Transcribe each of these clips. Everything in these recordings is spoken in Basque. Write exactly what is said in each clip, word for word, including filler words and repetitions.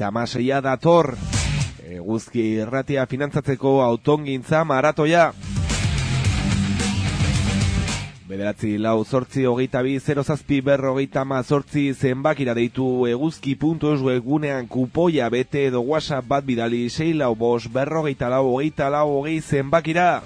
hogeita hamaseia dator. Eguzki irratia finantzatzeko autongintza maratoia. Bederatzi lau zortzi hogeita bi zero zazpi berrogeita mazortzi zenbakira deitu eguzki puntu eus webgunean kupoia bete edo WhatsApp bat bidali sei lau bost berrogeita lau hogeita lau hogei zenbakira.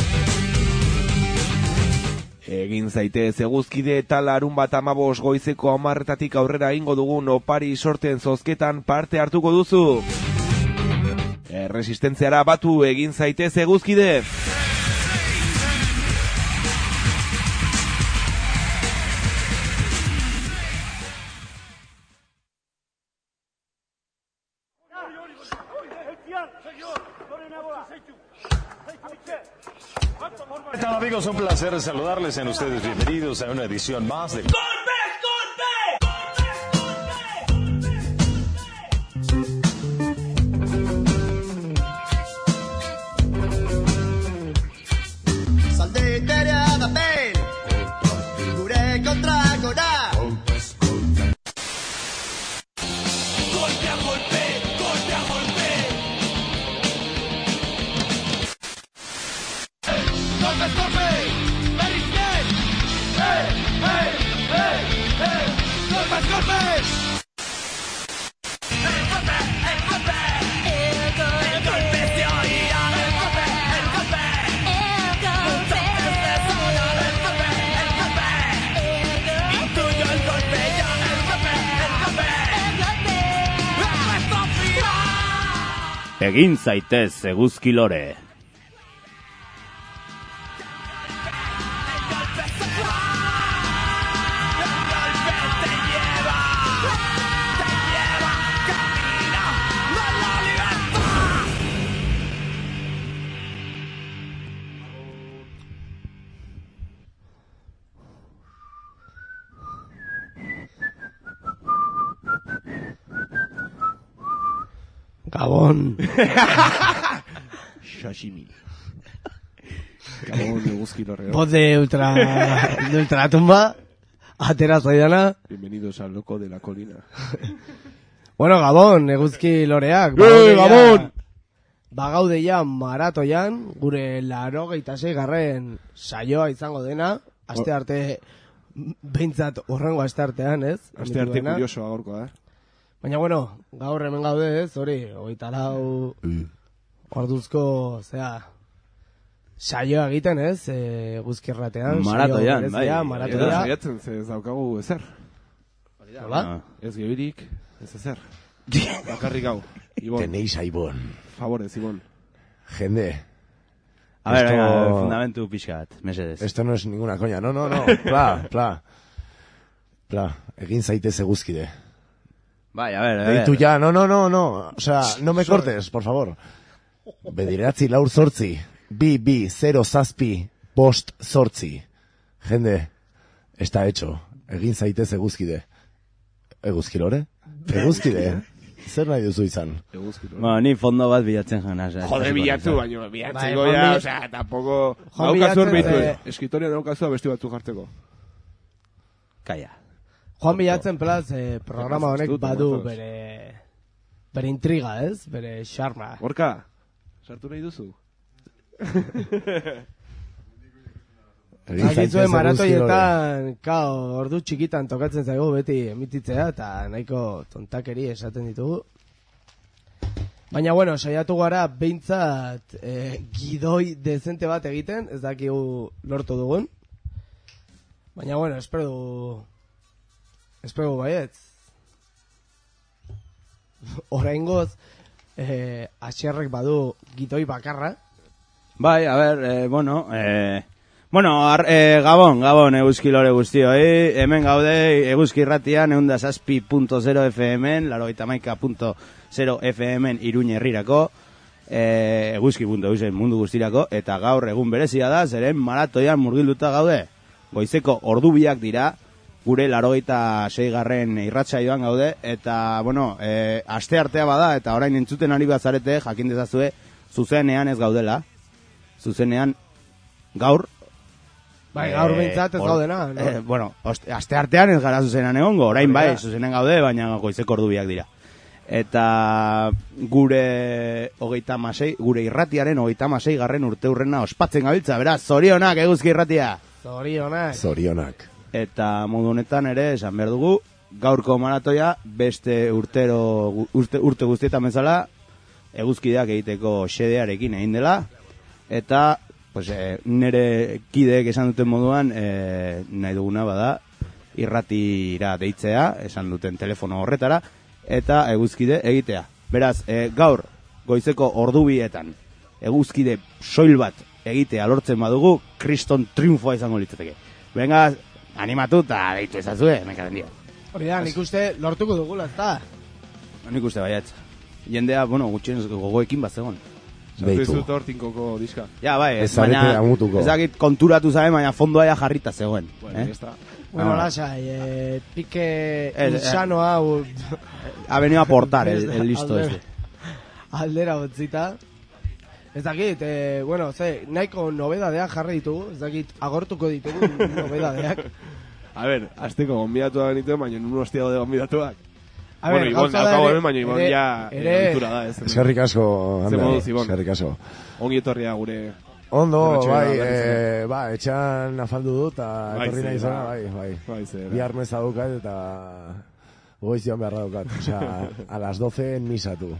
Egin zaitez eguzkide eta larun bat amabos goizeko hamarretatik aurrera ingo dugun opari sorten zozketan parte hartuko duzu. Erresistentziara batu egin zaitez eguzkide. Amigos, un placer saludarles en ustedes. Bienvenidos a una edición más de... Egin zaitez eguzki lore. Gabon. Sashimi. Gabon eguzki lorreo. Voz de ultra, de ultratumba. Atera zaidana. Bienvenidos al loco de la colina. Bueno, Gabon, eguzki loreak. ¡Eh, Gabon! Bagaude ja maratoian, gure laurogeita sei garren saioa izango dena. Aste arte, behintzat horrengo aste artean, ez? Aste arte kuriosoa gaurkoa, eh? Baina, bueno, gaur hemen gaude, ez, hori, hogeita lau orduzko, zera, saioa egiten, ez, eguzki erratean. Maratoian, bai. Maratoia. Saiatzen, ze ez daukagu ezer. Hola? Ez gehirik, ez ezer. Bakarrik hau, Ibon. Tenéis a Ibon. Favorez, Ibon. Jende. A ver, esto... venga, fundamentu pixkat, mesedes. Esto no es ninguna coña, no, no, no. Pla, pla. Pla, egin zaitez eguzkide. Bai, a ver, a ver. ver. Deitu ya, no, no, no, no. O sea, no me cortes, por favor. Bederatzi laur zortzi. Bi, bi, zero zazpi, bost zortzi. Jende, está hecho. Egin zaitez eguzkide. Eguzkilore? Eguzkide? Zer nahi duzu izan? Eguzkilore. Bueno, ni fondo bat bilatzen jana. Jode, bilatu, baino, bilatzeko bai, ya, o sea, tampoco... Naukazu horbitu, eskritoria naukazu besti batzu jartzeko. Kaya. Juan Bilatzen plaz, eh, programa honek badu bere bere intriga, ez? Bere xarma. Gorka, sartu nahi duzu? Agizuen maratoietan, kao, ordu txikitan tokatzen zaigu beti emititzea, eta nahiko tontakeri esaten ditugu. Baina, bueno, saiatu gara behintzat eh, gidoi dezente bat egiten, ez dakigu lortu dugun. Baina, bueno, espero dugu... Espero baietz. Oraingoz, eh, asierrek badu gidoi bakarra. Bai, a ver, eh, bueno, eh, bueno, ar, eh, Gabon, Gabon eguzki lore guztio, eh? Hemen gaude eguzki irratian, eunda zazpi punto zero F M-en, laurogeita hamaika punto zero F M-en Iruña herrirako, eh, eguzki punto eusen mundu guztirako, eta gaur egun berezia da, zeren maratoian murgilduta gaude. Goizeko ordubiak dira, gure laurogeita sei garren irratsaioan gaude, eta, bueno, e, aste artea bada, eta orain entzuten ari bazarete, jakin dezazue, zuzenean ez gaudela. Zuzenean, gaur... Bai, gaur behintzat ez gaudena, no? E, bueno, aste artean ez gara zuzenean egongo, orain bai, zuzenean gaude, baina goizeko ordubiak dira. Eta gure hogeita masei, gure irratiaren hogeita masei garren urte hurrena ospatzen gabiltza, beraz, zorionak eguzki irratia. Zorionak. Zorionak. Eta modu honetan ere, esan behar dugu, gaurko maratoia beste urtero, urte, urte guztietan bezala, eguzkideak egiteko xedearekin egin dela, eta pues, e, nire kideek esan duten moduan, e, nahi duguna bada, irratira deitzea, esan duten telefono horretara, eta eguzkide egitea. Beraz, e, gaur, goizeko ordubietan, eguzkide soil bat egitea lortzen badugu, kriston triunfoa izango litzateke. Venga, animatu eta deitu ezazue, mekaren dio. Hori da, nik uste lortuko dugula, ez da? Nik uste baiatz. Jendea, bueno, gutxien gogoekin bat zegoen. Beitu. Zut hor tinkoko diska. Ja, bai, Ez zarete amutuko. ezakit konturatu zabe, baina fondoa ja jarrita zegoen. Bueno, eh? ez da. Bueno, Ah. lasai, eh, pike Ez, insano hau Ha venido a aportar el, el listo Aldera- este. aldera utzita. Ez dakit, eh, bueno, ze, nahiko nobedadeak jarri ditugu, ez dakit, agortuko ditugu nobedadeak. A ver, azteko gonbidatuak benituen, baina nun hostia de gonbidatuak. A Bueno, ber, Ibon, gauza da daukago ere- hemen, baina Ibon ere- ja ere- ohitura da. Ez, Eskerrik asko, Ze Ander. moduz, Ibon. Eskerrik asko. Ongi etorria gure... Ondo, Erratxoa bai, berriz ere. eh, ba, etxan afaldu dut, eta Bai, etorri ze, nahi zara, ba. bai, bai. Bai, ze, Bihar meza daukat, eta goizian beharra daukat. O sea, a las doce en misa, tu.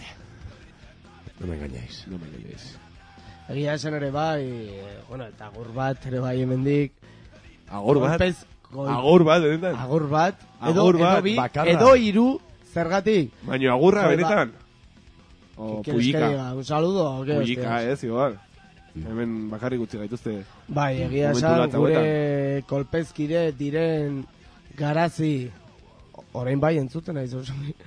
No me engañáis. No me leéis. Egia esan ere bai, eh, bueno, eta agur bat ere bai hemendik. Agur bat? Golpez, gol- Agur bat, benetan? Agur bat, edo, Agur bat, edo bi, bakarra. edo hiru, zergatik. Baina agurra, Joder, benetan? O ¿Qué quieres que puyika. diga? Un saludo, o qué? Puyika, hostias? ez, igual. Hemen bakarrik utzi gaituzte. Bai, egia Momentu esan, latza gure kolpezkide diren garazi, orain bai entzuten nahi zosan.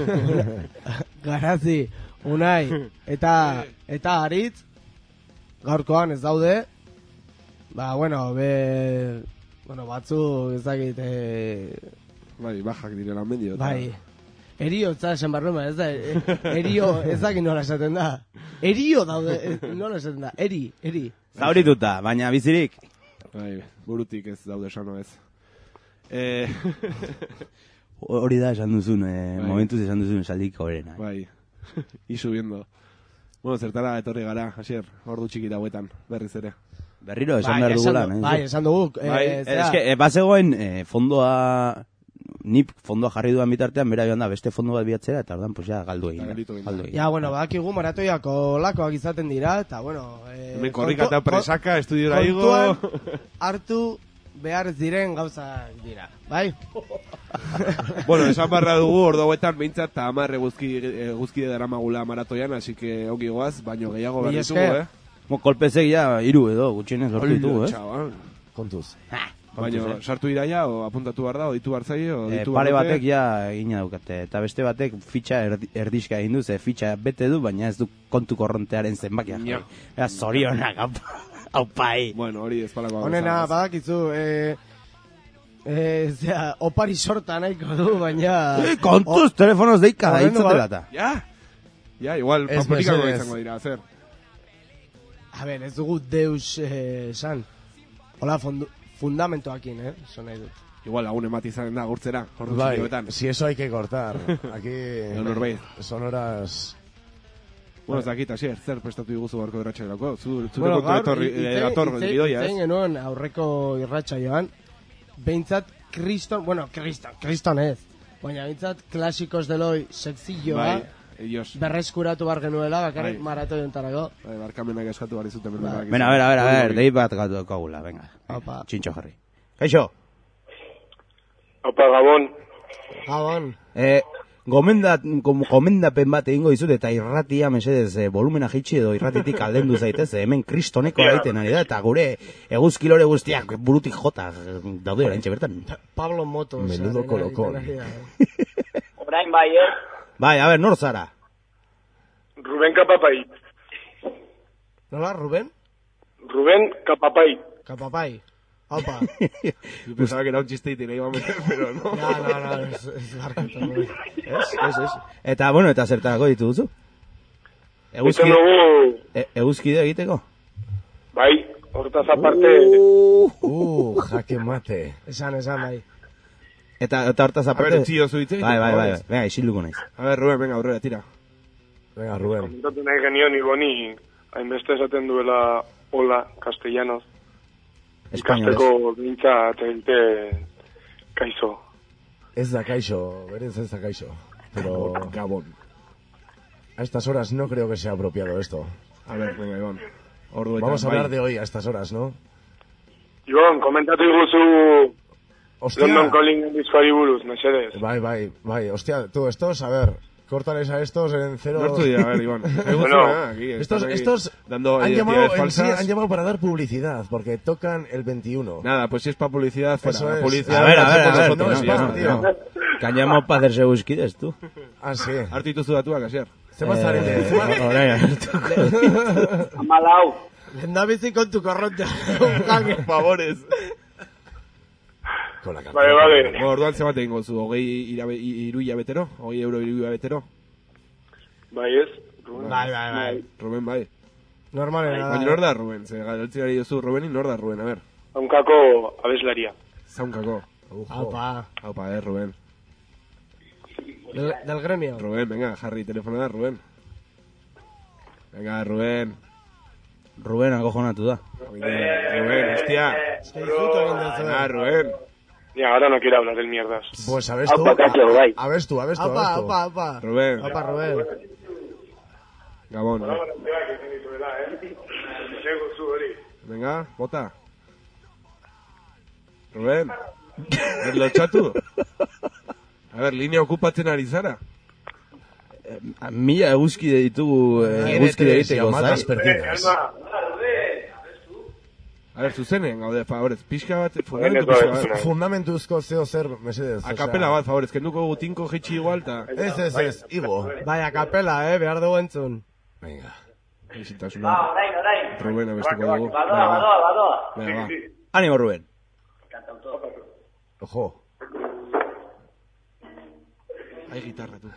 Garazi, unai, eta, eta aritz, gaurkoan ez daude, ba, bueno, be, bueno, batzu, ez dakit, eh, Bai, bajak direla mendio. bai, erio, eta esan barruma, ez da, eh, erio, ez dakit nola esaten da, erio daude, eh, nola esaten da, eri, eri. Zaurituta, baina bizirik. Bai, burutik ez daude sano ez. Eh, Hori da esan duzun, eh, Bai. momentuz esan duzun saldik horrena. bai, y subiendo. Bueno, zertara etorri gara, hasier, ordu txikita hauetan, berriz ere. Berriro esan Bai, behar esan dugula, du- nahi. Bai, esan dugu. eh, Bai, Eh, zera, Es que, eh, bazegoen, eh, fondoa, nip fondoa jarri duan bitartean, bera joan da, beste fondo bat biatzera, eta ordan, pues ya, galdu egin da. Gelditu egin da. Galdu egin. Ja, bueno, badakigu maratoiako lakoak izaten dira, eta, bueno... Eh, Hemen korrika eta kontu- presaka, estudiora igo. kontuan hartu behar ez diren gauzak dira, bai? Bueno, esan barra dugu, ordu hauetan, behintzat, eta hamar eguzki, eguzkide daramagula maratoian, así que ongi goaz, baino gehiago Mila berritugu, esker. eh? Mo, kolpezek ja, iru edo, gutxienez lortu ditugu, eh? Chaval. Kontuz. Baina, sartu iraia, o apuntatu behar da, o ditu behar zaio, o Eh, ditu pare behar dute. batek ja egina daukate, eta beste batek fitxa erdi, erdiska egin du, ze fitxa bete du, baina ez du kontu korrontearen zenbakia. Ja. Ja, zorionak, aupa- aupai. Bueno, hori espalako gauza. Honena, badakizu, eh... Eh, zera, opari sorta nahiko du, baina... Kontuz, telefonoz deika da, Horren itzatela ba- eta. Ja, ja, igual, Ez papotikako mesedez. izango dira, zer. A ber, ez dugu deus eh, esan. Hola, fondu, fundamentoakin, eh? Esan nahi dut. Igual, lagun emati izanen da, gurtzera, ordu Bai, txikioetan. si eso hay que cortar. Aquí Norbait. son horas... Bueno, ez dakit, hasier, zer prestatu diguzu barko irratxailako? Zu, zure Bueno, kontu gaur, etorri, hitz- eh, dator, hitz- bidoia, hitz egin ez? genuen aurreko irratxa joan, behintzat kriston, bueno, kriston, kriston ez, baina behintzat klasikos deloi sekzioa Bai, ellos. berreskuratu bar genuela, bakarrik Bai. maratoiontarako. Bai, barkamenak eskatu behar izuten. Bai. Bena, a ver, a ver, a ver, dei bat gatu kagula, venga. Opa. Txintxo jarri. Kaixo, Opa, Gabon. Gabon. eh, gomendat, kom, gomendapen bat egingo dizut, eta irratia, mesedez, eh, volumena jitsi edo irratitik aldendu zaitez, eh, hemen kristoneko Ja. egiten ari da, eta gure eguzkilore guztiak burutik jota eh, daude oraintxe bertan. Pablo Motos. Menudo arena kolokon. egiten ari da. Orain bai, eh? Bai, a ver, nor zara? Ruben Kapapai. Nola, Ruben? Ruben Kapapai. Kapapai. Haupa. Yo pensaba que era un chiste y le iba a meter, pero no. No, no, no, ez, ez barkatu, Ruben. Ez, ez, ez. Eta, bueno, eta zertarako ditu duzu? Egiten Eguzkide, dugu, e, eguzkide egiteko? bai, hortaz aparte, Uh, jaque mate. Esan, esan, bai. Eta, eta hortaz A ver, aparte... utzi oso hitz egiten. Bai, bai, bai, joder. venga, isilduko naiz. A ver, Ruben, venga, aurrera, tira. Venga, Ruben. Komentatu nahi genion Iboni, hainbeste esaten duela hola, castellanoz. Espainolez. Ikasteko gintza eta egite kaixo. Ez da kaixo, berez ez da kaixo. Pero Gabon. a estas horas no creo que sea apropiado esto. A ver, venga, Iván. Ordu eta Vamos a bai. hablar de hoy a estas horas, ¿no? Ibon, komentatu iguzu Hostia. London Calling diskoari buruz, mesedez. Bai, bai, bai. Hostia, tú, estos, a ver, córtales a estos en cero... Nortu dira, a ver, Iván. Me gusta Bueno, nada, aquí. Estos, están ahí estos dando han, llamado, identidades en sí, falsas. han llamado para dar publicidad, porque tocan el veintiuno. Nada, pues si es para publicidad, fuera. Eso La es. publicidad A ver, a la ver, a hacemos ver, nosotros, no es y ya pa, está. tío. Que han llamado para hacerse busquides, tú. Ah, sí. Hartu dituzu datuak, asier. Zema zaren, zema... Eh, orain hartuko. Amalau. Lendabizi kontu korronte. Por favores. Con la Vale, vale. Bueno, orduan zenbat egingo zu, hogei irabe, iru hilabetero? Hogei euro iru hilabetero? Bai ez? Bai, bai, bai. Ruben, bai. Normalena Baina da. nor da Ruben? Ze galtzirari duzu Rubeni, nor da Ruben? A ver, Haunkako abeslaria. zaunkako. Aupa. Haupa, eh, Ruben. Del, del gremio. Rubén, venga, jarri telefonada, Rubén. Venga, Rubén. Ruben acojonatu da. Rubén, hostia. Zeizutu egin duzu. Venga, Rubén. Ya, ahora no quiero hablar del mierdas. Pues a ver tú, Aupa, cacho, bai. a ver tú, a ver tú, a Aupa, ver tú. aupa, aupa. Rubén. Aupa, Rubén. Gabón, eh. Venga, bota. Rubén. Ez lotxatu. A ver, linea okupatzen ari zara. Mila eguzkide ditugu, eh, eguzkide egiteko, Llamadas zai? perdidas. A ver, zuzenen, gaude, favorez. Pixka bat, fundamentu Beneko pixka ez. bat. Fundamentuzko zeo zer, mesedez. A kapela bat, favorez, kenduko gutinko jetxi igual, ta... Ez, ez, ez, Igo. Bai, a kapela, eh, behar dugu entzun. Venga. Isiltasuna. Ruben abestuko dugu. Badoa, badoa, badoa. Venga, va. Ánimo, Ruben. Ojo. Hay guitarra, tú.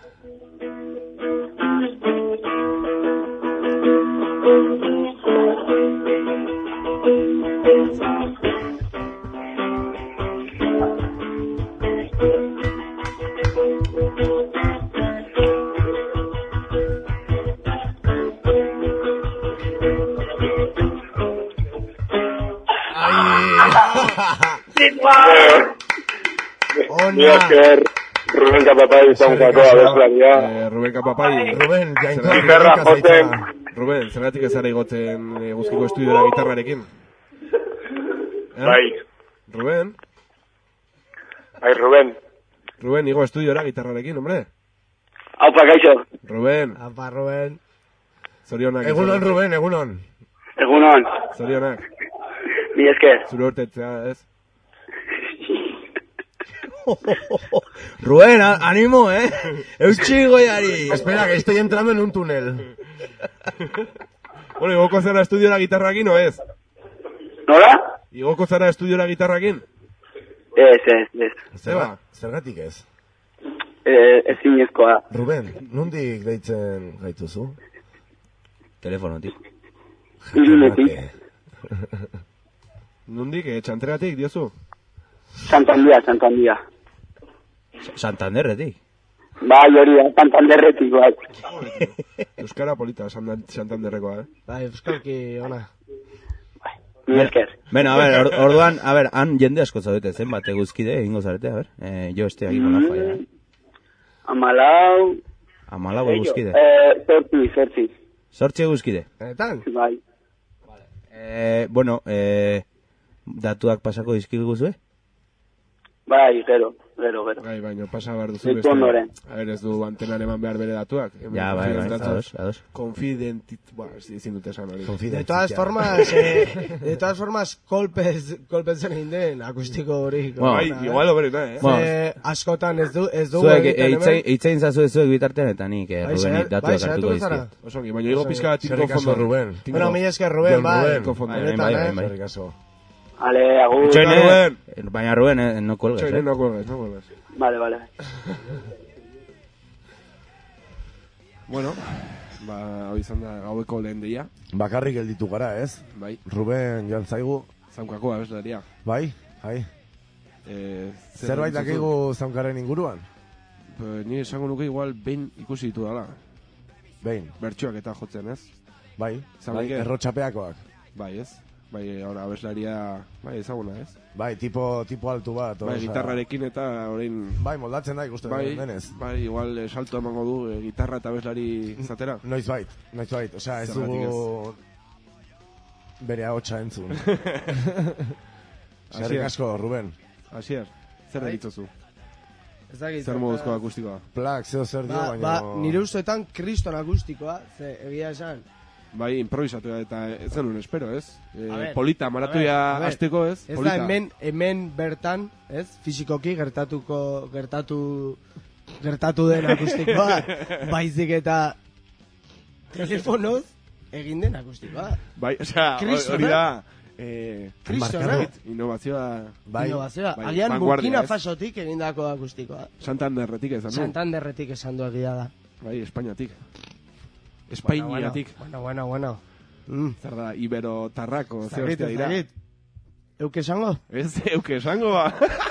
Mira, esker Ruben Kapapai Haunkako abeslaria. Eh, Ruben Kapapai. Rubén, jainkoa. Gitarra jotzen. Ruben, zergatik ez ara igotzen eh, guztiko estudiora gitarrarekin? Eh? Bai. Ruben? Bai, Ruben. Ruben, igo estudiora gitarrarekin, hombre? Aupa, kaixo. Ruben, Aupa, Rubén. zorionak. Egunon, Rubén, egunon. Egunon. Zorionak. Mi esker. Zure urtetzea, ez? Ruben, a- ánimo, eh. Eutxi goiari. Espera, que estoy entrando en un túnel. Bueno, igoko zara estudiora gitarrakin, o ez? Nola? Igoko zara estudiora gitarrakin? Ez, ez, ez. Zeba? Zergatik ez. Eh, ezinezkoa. Ruben, nondik deitzen gaituzu? Telefono, tío. Irunetik. Nondik, eh, txantregatik, diozu? Santandia, Santandia. Santanderretik. Bai, hori da, Santanderretik, bai. Euskara polita, Santan- Santanderrekoa, eh? Bai, euskalki, ona. Mi esker. Bueno, a ver, or, orduan, a ver, han jende asko zaudete, zenbat eguzkide, egingo zarete, a ver. Eh, yo estoy aquí con la falla, eh. Amalau... Amalau eguzkide. Eh, sortzi, sortzi. Sortzi eguzkide. Benetan? Bai. Eh, bueno, eh, datuak pasako dizkiguzu, eh? Bai, gero, gero, gero. Bai, baina pasa behar duzu Ez du ondoren. A ver, ez du antenan eman behar bere datuak. Hemen Ja, bai, bai, datos. ados, ados. Confidentit... Ba, ez ezin dute esan hori. De todas formas, eh, de todas formas, kolpez, kolpetzen egin den akustiko hori. Bueno, Bai, igual oberena, eh? Bueno. Ze askotan ez du, ez du Zuek, egiten hemen. eitzei- eitzein zazu zuek bitartean eta nik, eh, Bai, Rubeni saiatu- datuak bai, hartuko saiatuko zara? dizkiot. Oso ongi, baina igo pizka bat tinko Eskerrik asko, fondo. Ruben. Tinko. Bueno, mila esker Rubén, Jon bai. Rubén. Tinko fondo. Bai, Benetan, bai, eh? bai. Eskerrik asko. Ale, agur. Itxoine, Rubén. baina Rubén, eh, no cuelgues, Txoine, eh. no cuelgues, no cuelgues. Vale, vale. Bueno, ba, hau izan da gaueko lehen deia. Bakarrik gelditu gara, ez? Bai, Ruben joan zaigu. zaunkako abeslaria. Bai, bai. Eh, Zerbait dakigu zaunkarren inguruan? Ni esango nuke igual behin ikusi ditu dala. Behin. Bertxoak eta jotzen, ez? Bai, Zan bai, leke? errotxapeakoak. Bai, ez? Bai, ahora abeslaria, bai, ezaguna, ez? Bai, tipo, tipo altu bat. Bai, osea, gitarrarekin eta orain... Bai, moldatzen da ikusten Bai, denez. bai, igual eh, salto emango du eh, gitarra eta abeslari izatera. Noiz bait, noiz bait. Osea, ez Zergatik dugu bere ahotsa entzun. Zerrik asko, Ruben. Asier, zer Bai. deritzozu? Ez dakit. Zer moduzko akustikoa? Plak, zeo zer dio, Ba, baina... ba, nire ustetan kriston akustikoa, ze egia esan. Bai, improvisatu eta ez zenun espero, ez? E, A ver, polita, maratuia a ver, a ver. hasteko, ez? Ez Polita. da hemen, hemen bertan, ez? Fizikoki gertatuko, gertatu, gertatu den akustikoa, baizik eta telefonoz egin den akustikoa. Bai, osea, Kristona? hori da... Eh, Kristona? markadit, innovazioa Bai, Innovazioa. bai, Agian vanguardia, Burkina ez? Fasotik egindako akustikoa. Santanderretik esan du. Santanderretik esan du egia da. Bai, Espainiatik. Espainiatik. Bueno, bueno, bueno. Mm. Zer da, Ibero Tarrako, ze Zagit, hostia dira. zagit. Euk esango? Ez, euke esango ba.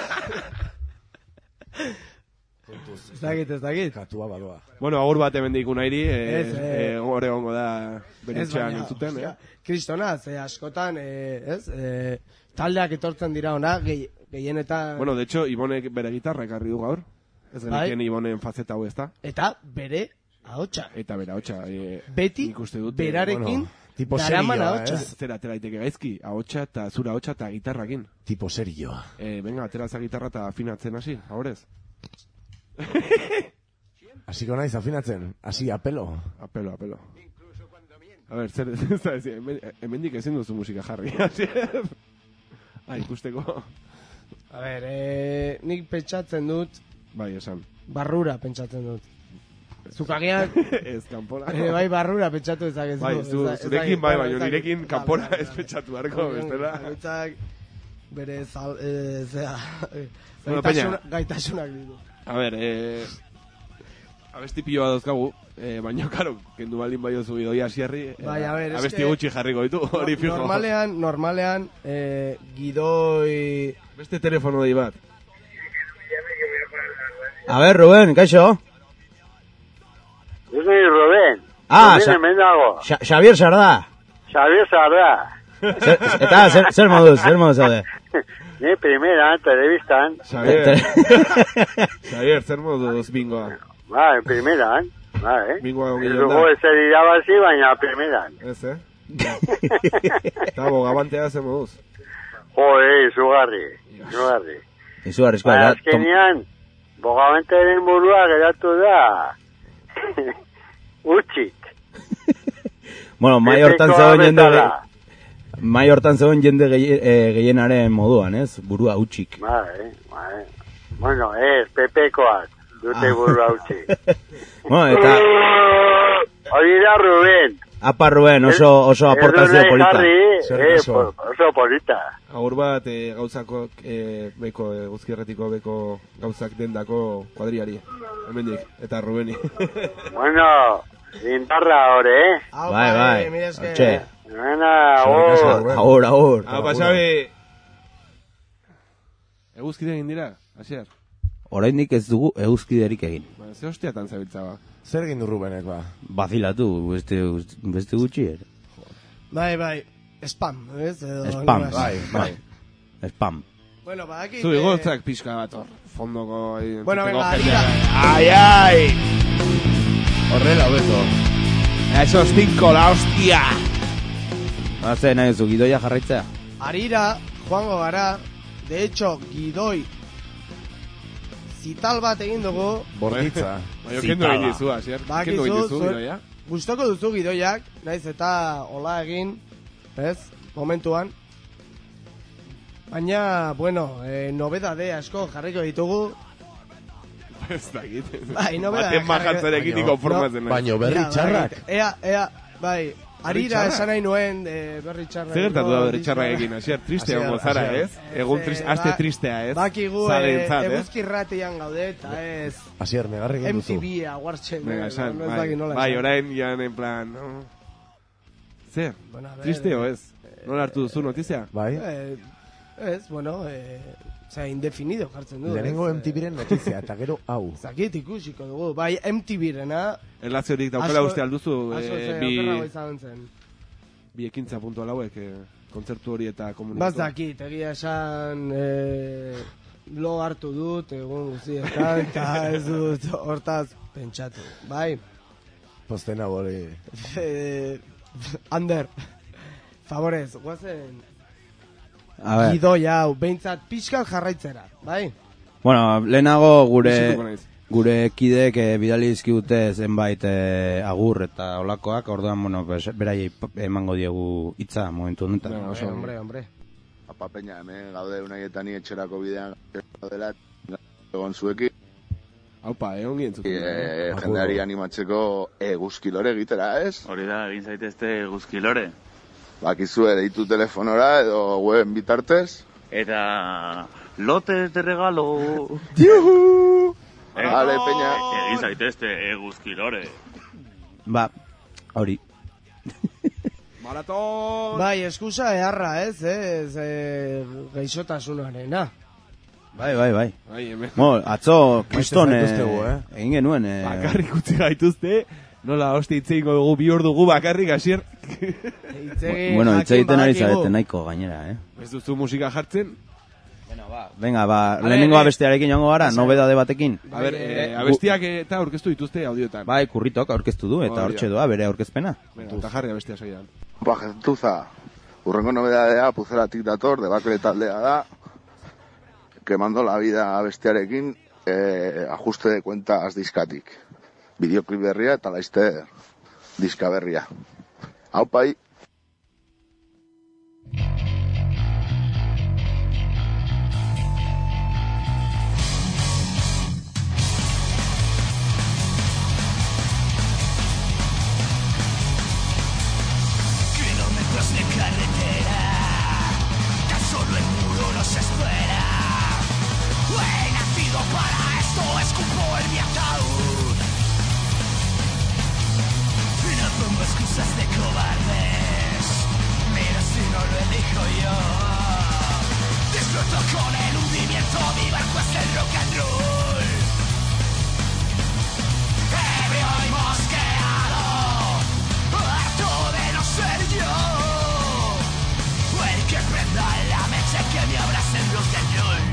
Ez dakit, ez dakit. katua badoa. Bueno, agur bat hemen diku nairi, eh, Ez, eh. eh, hor egongo da Ez benetxean baina, entzuten, eh? ostia, Kristona, ze askotan, eh, ez? Eh, taldeak etortzen dira ona, gehi, gehienetan... Bueno, de hecho, Ibonek bere gitarra ekarri du gaur. Ez Bai. genekien Ibonen fazeta hau ez da. Eta bere ahotsa. Eta bera, hotxa. Eh, Beti nik uste dut, eh, berarekin bueno, tipo daraman serioa, ahotsa. ez? Zera, atera daiteke gaizki, ahotsa eta zura ahotsa eta gitarrakin. Tipo serioa. Eh, venga, atera za gitarra eta afinatzen hasi, ahorez. Hasiko naiz afinatzen, hasi apelo. Apelo, apelo. A ver, zer, ez da, ez, hemen, hemendik ezin duzu musika jarri. ah, ikusteko. A ber, eh, nik pentsatzen dut, Bai, esan. barrura pentsatzen dut. Zukagian, Ez, kanpora. eh, bai barrura pentsatu ezakezu. Bai, ez zu, da- ez zurekin dakit, bai, bueno, baina ez dakit. nirekin Ba, kanpora ba, ez ba. pentsatu harko, bestela. Bakoitzak bere zal, eh, zera, eh, Bueno, gaitasuna- Peña. gaitasunak ditu. A ber, eh, abesti piloa dauzkagu, eh, baina, karo, kendu baldin bai oso bidoi asierri, eh, Bai, a ber, es abesti que- gutxi jarriko ditu, hori fijo. Normalean, normalean, eh, gidoi... Beste telefono dei bat. A ver, Rubén, kaixo? Yo soy Rubén. Ah, Rubén Sa- hemen dago. Xa- Xavier Sarda. Xavier Sarda. Zer, eta, zer, zer moduz, zer moduz zaude? Ni primera, telebistan. Xavier, Xavier, zer moduz bingoa? Bai, primeran. Bai, eh? Bingoa ongi Ez joan dugu da. ezer irabazi, baina primeran. Ez, eh? Eta bogabantea zer moduz. Joe, izugarri. Izugarri. Izugarrizkoa, Baina da. tom- azkenian, bogaventaren burua geratu da. Utxik. Bueno, mai hortan Epikoa zegoen jende... bezala. Mai hortan zegoen jende gehi- eh, gehienaren moduan, ez? Burua utxik. Bai, bai. Bueno, ez, pepekoak. Dute Ah. burua utxik. Bueno, eta... Hori da Rubén. Apa, Rubén, oso, oso aportazio Ez du nahi polita. jarri, Eskerrik eh, asko. po- oso polita. Agur bat, eh, gauzako, eh, beko, eh, guzkierretiko beko gauzak dendako kuadriari. Hemendik, eta Rubeni. Bueno, indarra hori, eh? Hau, Bai, bai, mila esker. hortxe. Bueno, oh, Agur, agur. Ah, pasabi! Eguzkide egin dira, asier. Oraindik ez dugu eguzkiderik egin. Ba, ze hostiatan zabiltza ba. Zer egin du Rubenek, ba? Bazilatu, beste, beste gutxi ere. Bai, bai, spam, ez? Edo, Spam. nola esan. Bai, bai. Spam. Bueno, badakit... Zu eh, igoltzak pixka bat hor. Fondoko... eh, Bueno, entzuteko venga, jendea. harira. Ai, ai! Horrela, hobeto. Esos cinco, la hostia! Haze, nahi duzu, gidoia jarraitzea? Harira, joango gara, de hecho, gidoi zital bat egin dugu, Bortitza. Baina, kendu egin dizu, asier. Kendu egin dizu, zuen- gidoia. gustoko duzu gidoiak, naiz eta hola egin, ez, momentuan. Baina, bueno, eh, nobedade asko jarriko ditugu. Ez dakit. Bai, nobeda. Baten bajatzerekin Baina- konformatzen. naiz. Baino berri Ea, txarrak. bai, Ea, ea, bai, harira txarrak? esan nahi nuen eh, berri txarrak. Zer gertatu da berri txarrakekin, asier, triste Asier, hongo zara, Asier. ez? Egun Ez, triste, eh, aste ba- tristea, ez? Bakigu, eh, Zalentzat, ez? eguzki irratian gaude, eta ez Asier, negarri egin M duzu. T V aguartzen. Venga, eh, esan, no ez bai, dakit nola bai, esan. orain jan en plan, no? Zer, Bueno, a ver, triste o eh, ez? Nola hartu duzu notizia? Bai? Eh, ez, bueno, eh, Osea, indefinido jartzen du. Lehenengo M T V-ren notizia, eta gero hau. Zakit ikusiko dugu, bai M T V-rena... Erlaziorik daukela uste alduzu, Asko eh, ze bi, okerrago izan zen. bi ekintza puntual hauek, eh, kontzertu hori eta komunikazioa. Bazakit, egia esan... Eh, lo hartu dut, egun guztietan, eta ez dut hortaz pentsatu, bai? Postena hori... Eh, Ander, favorez, guazen... A ver. Gidoia hau, behintzat pixkan jarraitzera, bai? Bueno, lehenago gure Bisituko naiz. gure kideek eh, bidali dizkigute zenbait eh, agur eta olakoak, orduan, bueno, pues, beraiei emango diegu hitza momentu honetan. No, Hombre, hombre, hombre. Apa peña, hemen gaude unaietan ni etxerako bidean gaudela egon zuekin. Haupa, eh, ongi entzuten. E, jendeari animatzeko eguzkilore egitera, ez? Hori da, egin zaitezte eguzkilore. Bakizue deitu telefonora edo weben bitartez. Eta lotes de regalo. Juhu! Vale, peña. Egin zaitezte eguzkilore. Ba, hori. Maraton! Bai, eskusa eharra, ez, ez, eh, gaixotasunarena. Bai, bai, bai. Bai, hemen. Mo, atzo, kriston, zaituztegu, eh? egin genuen, eh, Bakarrik utzi gaituzte, nola hosti itzeiko dugu bi hor dugu bakarrik hasier. Itzegin, bueno, hitz egiten ari jakin zarete badakigu. nahiko gainera, eh? Ez duzu musika jartzen? Venga, ba, Ale, lehenengo eh, abestiarekin joango gara, nobedade batekin. A ber, eh, abestiak eta aurkeztu dituzte audioetan. Bai, kurritok aurkeztu du, eta Hori da. hortxe doa bere aurkezpena. Venga, eta jarri abestia saian. Ba, gentuza, urrengo nobedadea puzeratik dator, debakle taldea da, quemando la vida bestiarekin, eh, ajuste de cuentas diskatik. Videoklip berria eta laizte diska berria. Hau pai! Kilómetros de carretera, tan solo el muro nos espera. He nacido para esto, escupo en mi ataúd. No pongo excusas de cobardes, mira si no lo elijo yo. Disfruto con el hundimiento, mi barco es el rock and roll. Ebrio y mosqueado, harto de no ser yo. El que prenda la mecha, que me abrace el rock and roll.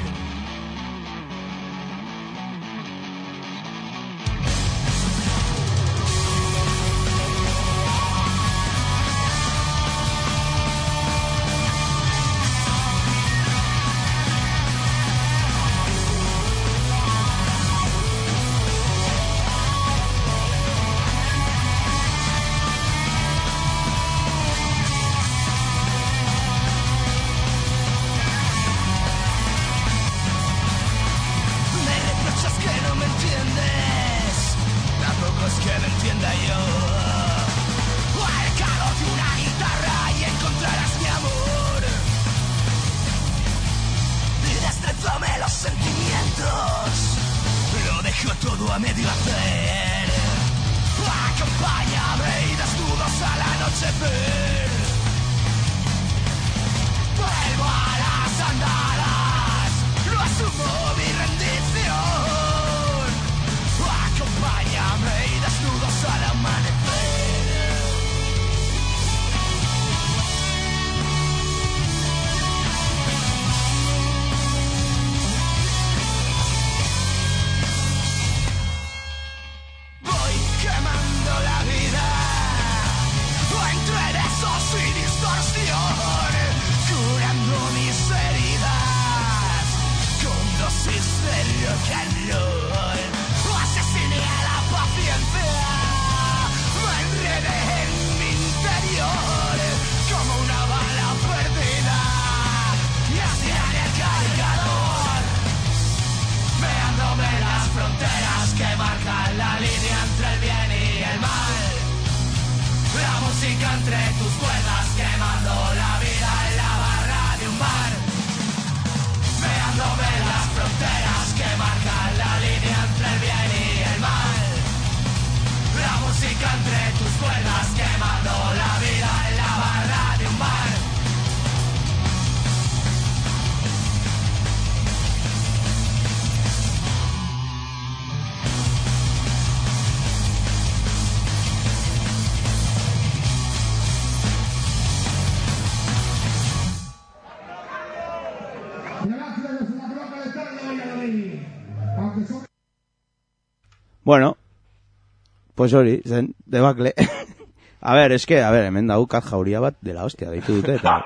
Me reprochas que no me entiendes, tampoco es que me entienda yo. Al calor de una guitarra y encontrarás mi amor. Y destrenzame los sentimientos, lo dejo todo a medio hacer. Acompáñame y desnudos al anochecer. Vuelvo a las andadas, no asumo mi rendición. Acompáñame y desnudos al amanecer. Voy quemando la vida entre besos y distorsión, curando mis heridas con dosis de rock and roll. Asesiné a la paciencia, me enredé en mi interior como una bala perdida y así en el cargador, meándome las fronteras que marcan la línea entre el bien y el mal. La música entre tus cuerdas, quemando la vida en la barra de un bar. Meándome las fronteras que marcan la línea entre el bien y el mal. La música entre tus cuerdas, quemando la vida en la barra de un bar. Pues hori, zen, debakle. A ver, es que, a ver, hemen dau kat jauria bat dela hostia, deitu dute, eta...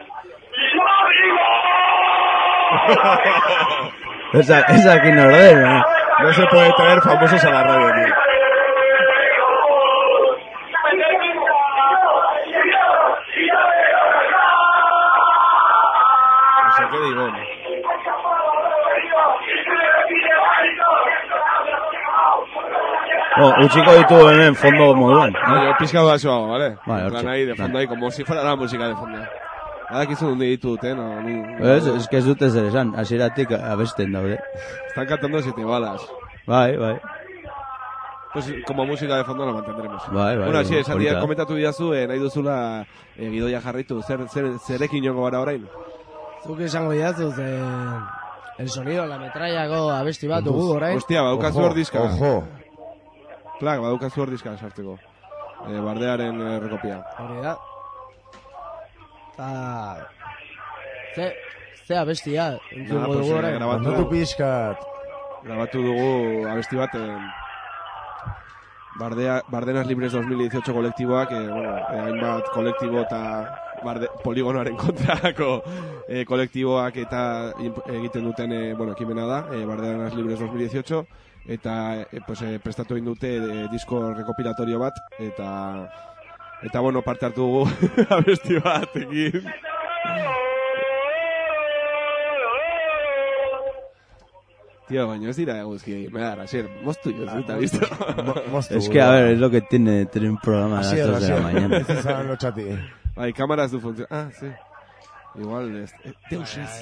esa, esa aquí no orden, ¿no? No se puede traer famosos a la radio, tío. No sé qué digo. Oh, utziko ditugu hemen fondo moduan. No, yo he piscado eso hago, ¿vale? Vale, en plan hortxe. ahí, de fondo ahí, como si fuera la música de fondo. Nada, que hizo un ditu dute, no, ni... Ez, ez que ez dute zer esan, hasieratik abesten daude. Están cantando siete balas. Bai, bai. Pues como música de fondo lo mantendremos. Bai, bai. Bueno, así, esan polita. dira, komentatu didazu, eh, nahi duzula eh, gidoia jarraitu, zer, zer, zerekin jongo gara orain? Zuk esango didazu, ze... El sonido, la metrallako abesti bat dugu orain. Hostia, badukazu Ojo, hor diska. ojo. Plak, badukazu hor diska sartzeko. Eh, bardearen eh, rekopia. Hori da. Ta... Ze... Ze abestia, entzungo Nada, pues, dugu eh, orain. grabatu, Bandatu pixkat. grabatu dugu abesti bat, eh, Bardea, Bardenas Libres dos mil dieciocho kolektiboak, eh, bueno, eh, hainbat kolektibo eta barde, poligonoaren kontrako eh, kolektiboak eta imp- egiten duten eh, bueno, ekimena da, eh, Bardenas Libres dos mil dieciocho, eta eh, pues, eh, prestatu egin dute eh, disko rekopilatorio bat, eta eta bueno, parte hartu dugu abesti batekin. Tío, baina ez dira eguzki, me da, Rasier, moztu jo, zuta, visto? Es que, a ver, es lo que tiene tener un programa a las Así es, dos de la así mañana. es. Ez izan lotxati. Bai, cámaras du función. Ah, sí. Igual, es... eh, Deus ez.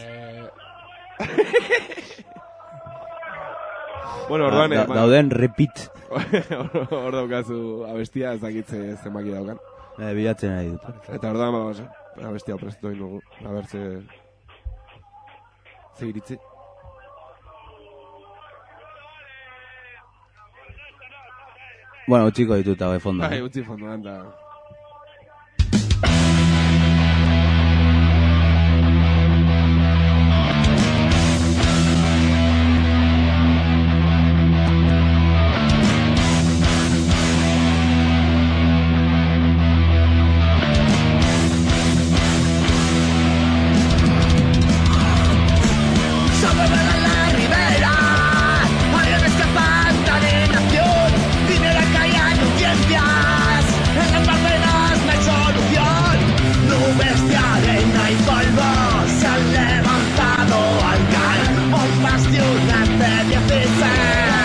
Bueno, orduan, Da- eh, dauden repeat. hor daukazu abestia, ez dakitze zenbaki daukan. Eh, bilatzen ari dut. Eta orduan, vamos, abestia prestatu egin dugu. A ver, ze... Ze iritzi. Bueno, utziko ditut hau de fondo. Bai, eh. utzi fondoan da. Sobre la ribera, aviones que faltan de nación, dinero que hay audiencias, en las barberas no hay solución, nubes de arena y polvo se han levantado al caer bombas de una F dieciséis.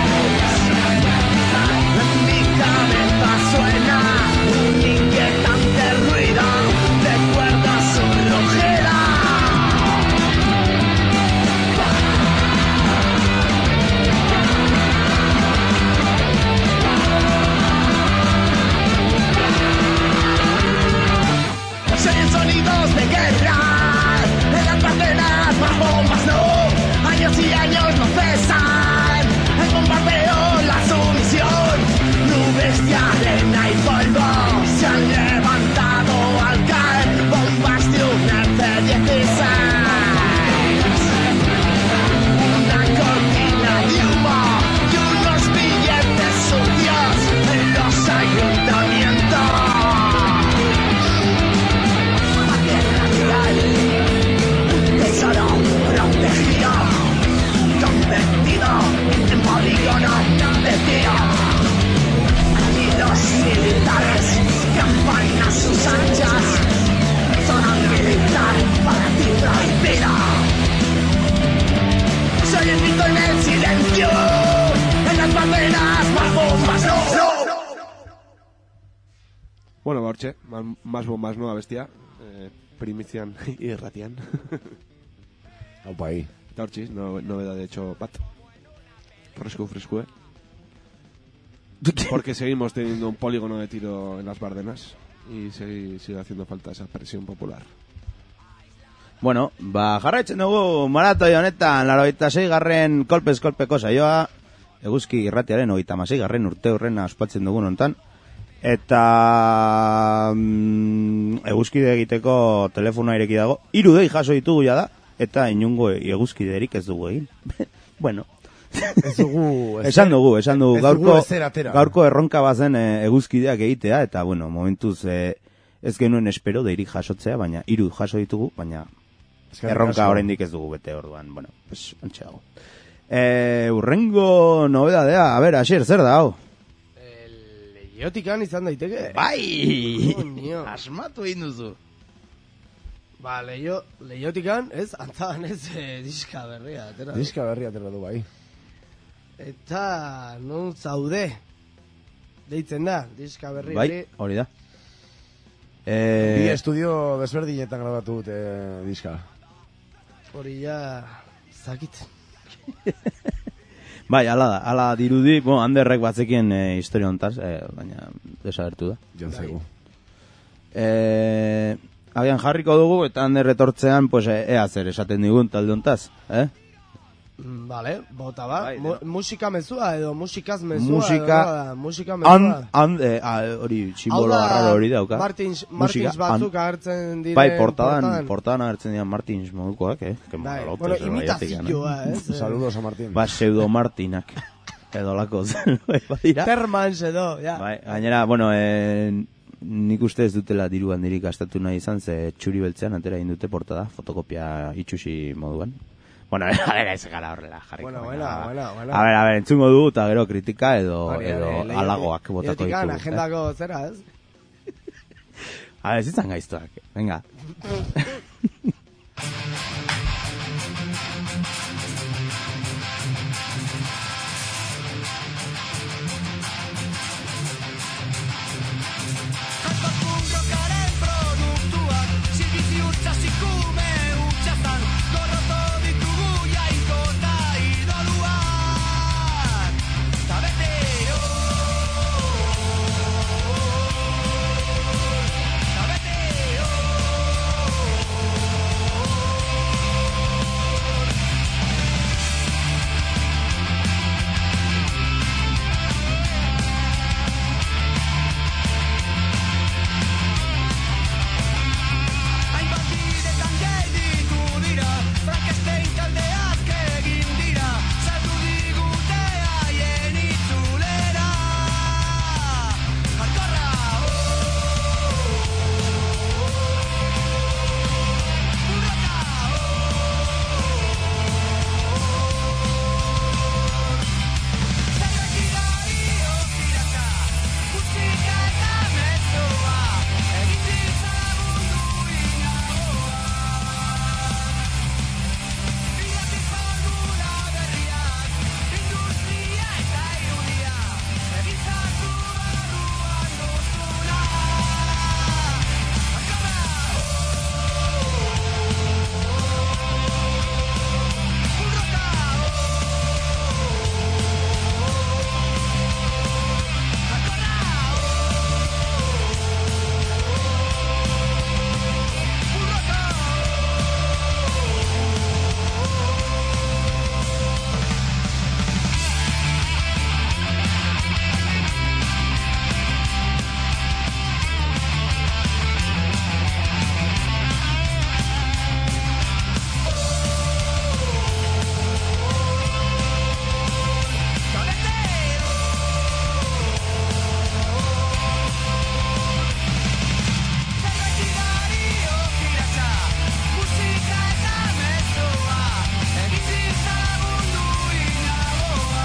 En mi cabeza suena un inquietante ruido de cuerdas surrujeras. Se oyen sonidos de guerra, en las bardenas más bombas no, años y años no cesan, el bombardeo, la sumisión, nubes de arena y polvo se han levantado al caer bombas de una F dieciséis. Una cortina de humo y unos billetes sucios en los ayuntamientos. Tesoro protegido, convertido en polígono de tiro. Allí los militares campan a sus anchas, zona militar para ti prohibida. Soy el grito en el silencio, en las banderas más bombas, no, no. Bueno, Borche, más bombas no abestia. Eh, primizian irratian. Aupa ahí. Eta hortxiz, no, novedad de hecho bat. Fresco, fresco, eh. Porque seguimos teniendo un polígono de tiro en las Bardenas y sigue, sigue haciendo falta esa presión popular. Bueno, ba, jarraitzen dugu maratoi honetan, laurogeita sei garren kolpez kolpeko saioa, eguzki irratiaren hogeita hamasei garren urte hurrena ospatzen dugun hontan, eta mm, eguzkide egiteko telefonoa ireki dago, hiru dei jaso ditugu ja da, eta inungo eguzkiderik ez dugu egin. Bueno, Ez dugu... Esan dugu, esan dugu. Ez dugu Gaurko, ezer atera. gaurko erronka bazen e, eguzkideak egitea, eta, bueno, momentuz e, ez genuen espero deirik jasotzea, baina hiru jaso ditugu, baina Eskerrik erronka asko. oraindik ez dugu bete orduan. Bueno, pues, antxe dago. E, urrengo nobedadea, a ber, Asier, zer da, hau? Leiotikan izan daiteke. Bai! Coño. Asmatu egin duzu. Ba, leio, leiotikan, ez, antzaban ez, eh, diska berria. Atera. Diska berria atera du, bai. Eta, non zaude, deitzen da, diska berri. Bai, hori. hori da. Bi E, estudio desberdinetan grabatu dute diska. Hori ja, zakit. bai, ala da, ala dirudi, bueno, Anderrek batzekien e, historia hontaz, e, baina desagertu da. Jon zaigu. E, agian jarriko dugu, eta Ander etortzean, pues, e, ea zer esaten digun talde hontaz, eh? Mm, Vale, bota ba. Bai, Mu- musika mezua edo musikaz mezua. Musika, edo, nola da, musika mezua. and, and, e, a, hori, simbolo Hau da, arraro hori dauka. Martins, Musika, Martins batzuk and- agertzen diren Bai, portadan, portadan agertzen diren Martins modukoak, eh? Que Bai, malotes, bueno, eh, imitazioa, baiatik, ez? Saludos a Martín. Ba, pseudo Martinak. Edo lako zen, bai, badira. Termans edo, ja. Bai, gainera, bueno, e, nik uste ez dutela diru handirik gastatu nahi izan, ze txuri beltzean atera egin dute portada, fotokopia itxusi moduan. Bueno, a ver, ez gara horrela jarriko. Bueno, baina- bueno, bueno, bueno. A ver, a ver, entzungo dugu eta gero kritika edo, Hori, edo hori, leio- alagoak botako leiotikan ditugu. agendako zera, ez? Eh? A ver, zitzan gaiztuak, venga. Rockaren produktuak Sirbizi hutsa zikume hutsasan Gorroto ditugu jainko eta idoluak Ta beteo Ta beteo Hainbat bidetan gelditu dira Frankenstein taldeak egin dira Sartu digute haien itzulera Hardcorra, oh, Urraka, Zerrekidari okiratza Musika eta mezua Egin zitzala mundu inagoa Iratik formula berriak Industria eta irudia Egin zartu barruan duzuna Hardcorra, Urraka, Zerrekidari okiratza Musika eta mezua Egin zitzala mundu inagoa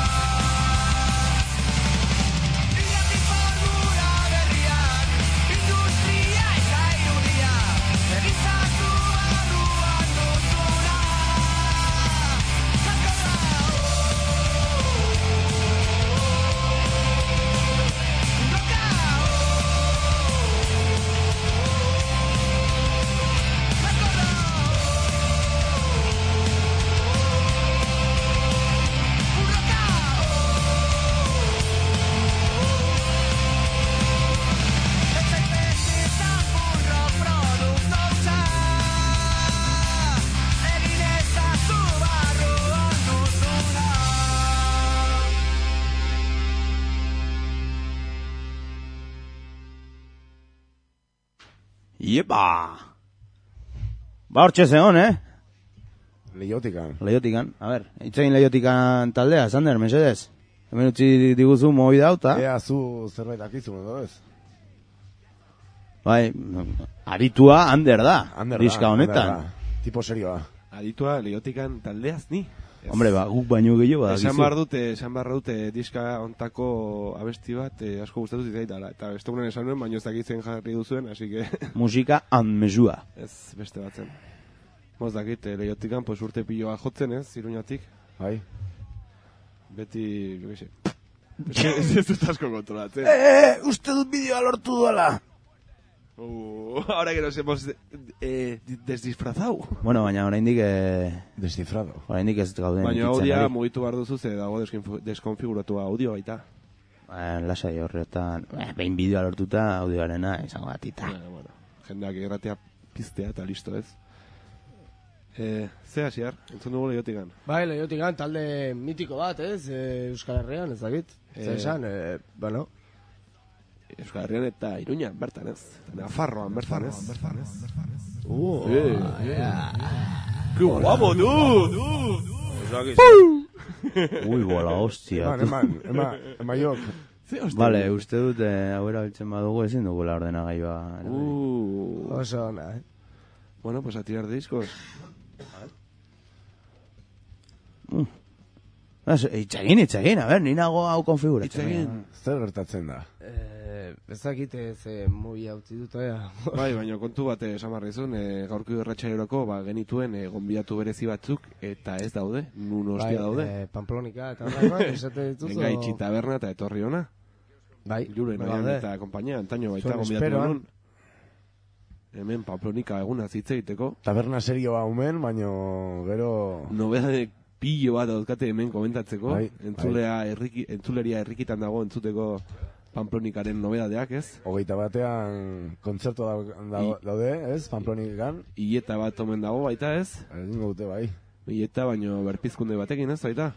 Iratik formula berriak Industria eta irudia Egin zartu barruan duzuna Hardcorra, Urraka, Iepa! Ba, hortxe zegon, eh? Leiotikan. Leiotikan, a ber, itzegin Leiotikan taldea, Sander, mesedez. Hemen utzi diguzu mobi dauta. Ea, zu zerbait akizun, edo ez? Bai, aritua Ander da, Ander diska da, honetan. Ander da. Tipo serioa. Aditua Leiotikan taldeaz ni. Ez. Hombre, ba, guk baino gehiago badakizu. Esan behar dute, esan behar dute diska ontako abesti bat eh, asko gustatu zitzaidala. Eta beste gunen esan nuen, baino ez dakitzen jarri duzuen, así que... Musika anmezua. Ez, beste batzen. Moz dakit, eh, Leiotikan, pues urte piloa jotzen ez, Iruñatik. Bai. Beti, jo que ez ez dut asko kontrolatzen. Eh, uste dut bideoa lortu duela. Uh, ahora que nos hemos eh, desdisfrazado. Bueno, baina oraindik eh, Descifrado. oraindik ez gauden. Baina ititzen audioa ari. mugitu behar duzu, ze dago deskonf- deskonfiguratua audio baita. Eh, lasai horretan, eh, behin bideoa lortuta audioarena izango batita. Bueno, bueno, jendeak erratea piztea eta listo ez. Eh, ze hasiar, entzun dugu Leiotikan. Bai, Leiotikan talde mitiko bat, ez? E, Euskal Herrian, ez dakit. Zer Eh, esan, e, bueno. Euskal Herrian eta Iruñan bertan ez. Nafarroan bertan ez. Uh, Eh, yeah. ¡Qué guapo, tú! Ui, bola, hostia. Eman, eman, eman, eman jok. Vale, uste dut, eh, hau erabiltzen badugu ezin dugula ordenagailua. Uh, Oso ona, eh? bueno, pues a tirar de discos. Uh. Itxegin, itxegin, a ber, ninago hau konfiguratzen. Itxegin. Zer gertatzen da? Eh, ez dakite ze mobi hautzi dut, ea. Bai, baina kontu bat esan barrizun, e, gaurko irratsailorako ba, genituen e, gonbidatu berezi batzuk, eta ez daude, nun hostia daude. Eh, Pamplonika eta horrekoak esate dituzu. Venga, itxi taberna eta etorri ona. Bai, Julen, bai, Oian daude. eta konpainia, antaño baita Zuen gonbidatu esperoan. nun. Hemen Pamplonika eguna hitz egiteko. Taberna serioa umen, baino gero... Nobedade pillo bat dauzkate hemen komentatzeko. Bai, Entzulea erriki, entzuleria errikitan dago entzuteko Pamplonikaren nobedadeak, ez? Hogeita batean kontzertu daude, daude, ez? Pamplonikan. Ieta bat omen dago baita, ez? Egingo dute, bai. Ieta, baino berpizkunde batekin, ez baita?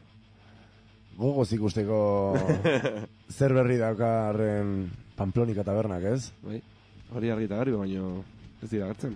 Gogoz ikusteko zer berri daukarren Pamplonika tabernak, ez? Bai, hori argita garbi, baino ez dira gertzen.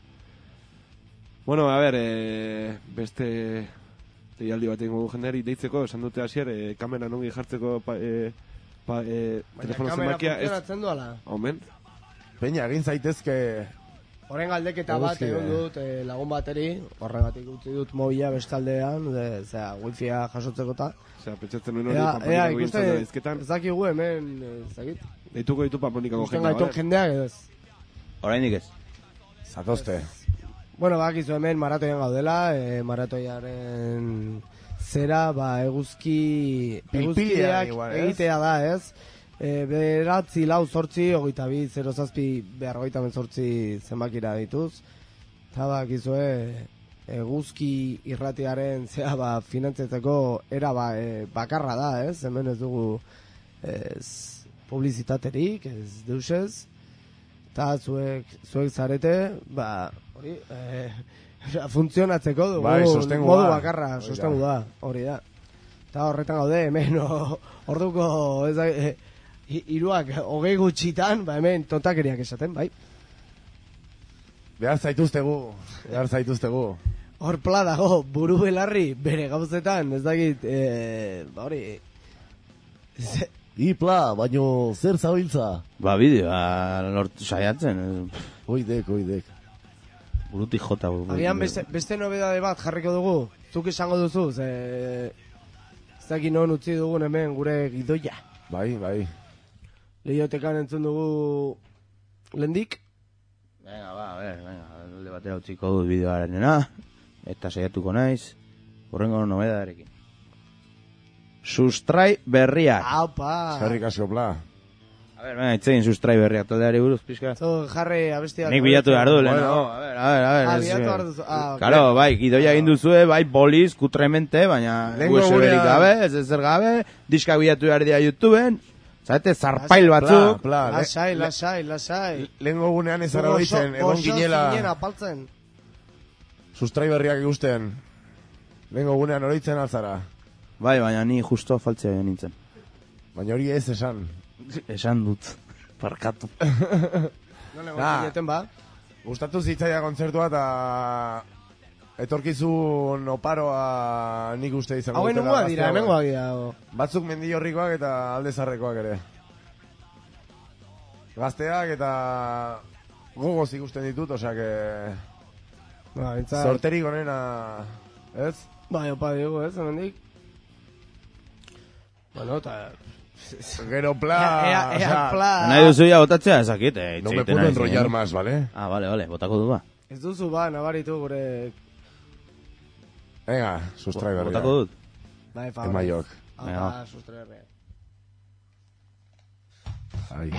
Bueno, a ver, e, beste deialdi bat egingo du jendeari deitzeko, esan dute hasier, e, kamera nongi jartzeko pa, e, pa, e, Baina telefono kamera zenbakia, ez, funtzionatzen duala. omen, Peña, egin zaitezke... Horren galdeketa bat Eguzki, egon eh. dut eh, lagun bateri, horregatik utzi dut mobila bestaldean, de, zera, wifia jasotzeko eta. osea, pentsatzen nuen hori Ea, ea, Pamplonikako ikusten, gintzen dizketan, ez dakigu hemen, eh, ez dakit. deituko ditu Pamplonikako Ikusten jendea, gaitu bale? jendeak edo ez. Oraindik ez. Zatozte. Bueno, bakizu hemen maratoian gaudela, eh, maratoiaren zera, ba, eguzki... Pilpilea Eguzkiak igual, ez? egitea da, ez? E, beratzi, lau, zortzi, hogeita bi, zero zazpi, behar hogeita zortzi zenbakira dituz. Eta bakizue, eguzki irratiaren zea, ba, finantzetzeko era ba, e, bakarra da, ez? Hemen ez dugu ez, publizitaterik, ez deusez. Eta zuek, zuek zarete, ba, hori, e, funtzionatzeko dugu Bai, sostengu modu da. bakarra, Hori da. sostengu da, hori da. Eta horretan gaude, hemen, o, orduko, ez da, e, hi- hiruak hogei gutxitan, ba hemen tontakeriak esaten, bai. Behar zaituztegu, behar zaituztegu. Hor pla dago, buru belarri, bere gauzetan, ez dakit, e, ba hori, ze, Ipla, baino zer zabiltza? Ba, bideoa lortu saiatzen. eh, Oidek, oidek. Burutik jota. agian beste, beste nobedade bat jarriko dugu, zuk esango duzu, ze, ez dakit non utzi dugun hemen gure gidoia. Bai, bai. Leiotekan entzun dugu lendik, Venga, ba, a ver, venga, alde batera utziko dut bideoarenena, eta saiatuko naiz, horrengo nobedarekin. Sustrai berriak. Aupa! Zerrik asko pla. A ver, venga, itzegin sustrai berriak taldeari buruz, pixka. Zu jarri abestia. Nik bilatu behar du, lehen, Bueno. a ver, a ver, a ver. Ah, ez- bilatu behar duzu, ah, Claro, bai, gidoia egin duzue, bai, boliz, kutremente, baina Lehengo U S B-rik gurea- gabe, ez ezer gabe, diska bilatu behar dira YouTubeen, zaete, zarpail batzuk, Pla, le- Lasai, lasai, lasai. lehengo gunean ez ara Oso- hoitzen, egon oso ginela zinen apaltzen. sustrai berriak ikusten. Lehengo gunean oroitzen alzara. bai, baina ni justo faltzea nintzen. Baina hori ez esan. Esan dut, parkatu. Non egon Ah. zineten ba? Gustatu zitzaia kontzertua eta etorkizun oparoa nik uste izango Hau enungoa dira, hemengoa dira. Batzuk mendillorrikoak eta aldezarrekoak ere. Gazteak eta gogoz ikusten ditut, osea que... Ba, bintzat... Sorterik onena, ez? Bai, opa diogu, ez, hemendik. Bueno, eta... Gero pla... Ea, ea, ea pla... Nahi duzu ya botatzea, ezakit, eh? No me puedo enrollar más, ¿vale? Ah, vale, vale, botako du ba. Ez duzu ba, nabaritu gure... Venga, sustrai berria. Botako dut. Bai, favor. Emaiok. Apa, sustrai berria. Ai.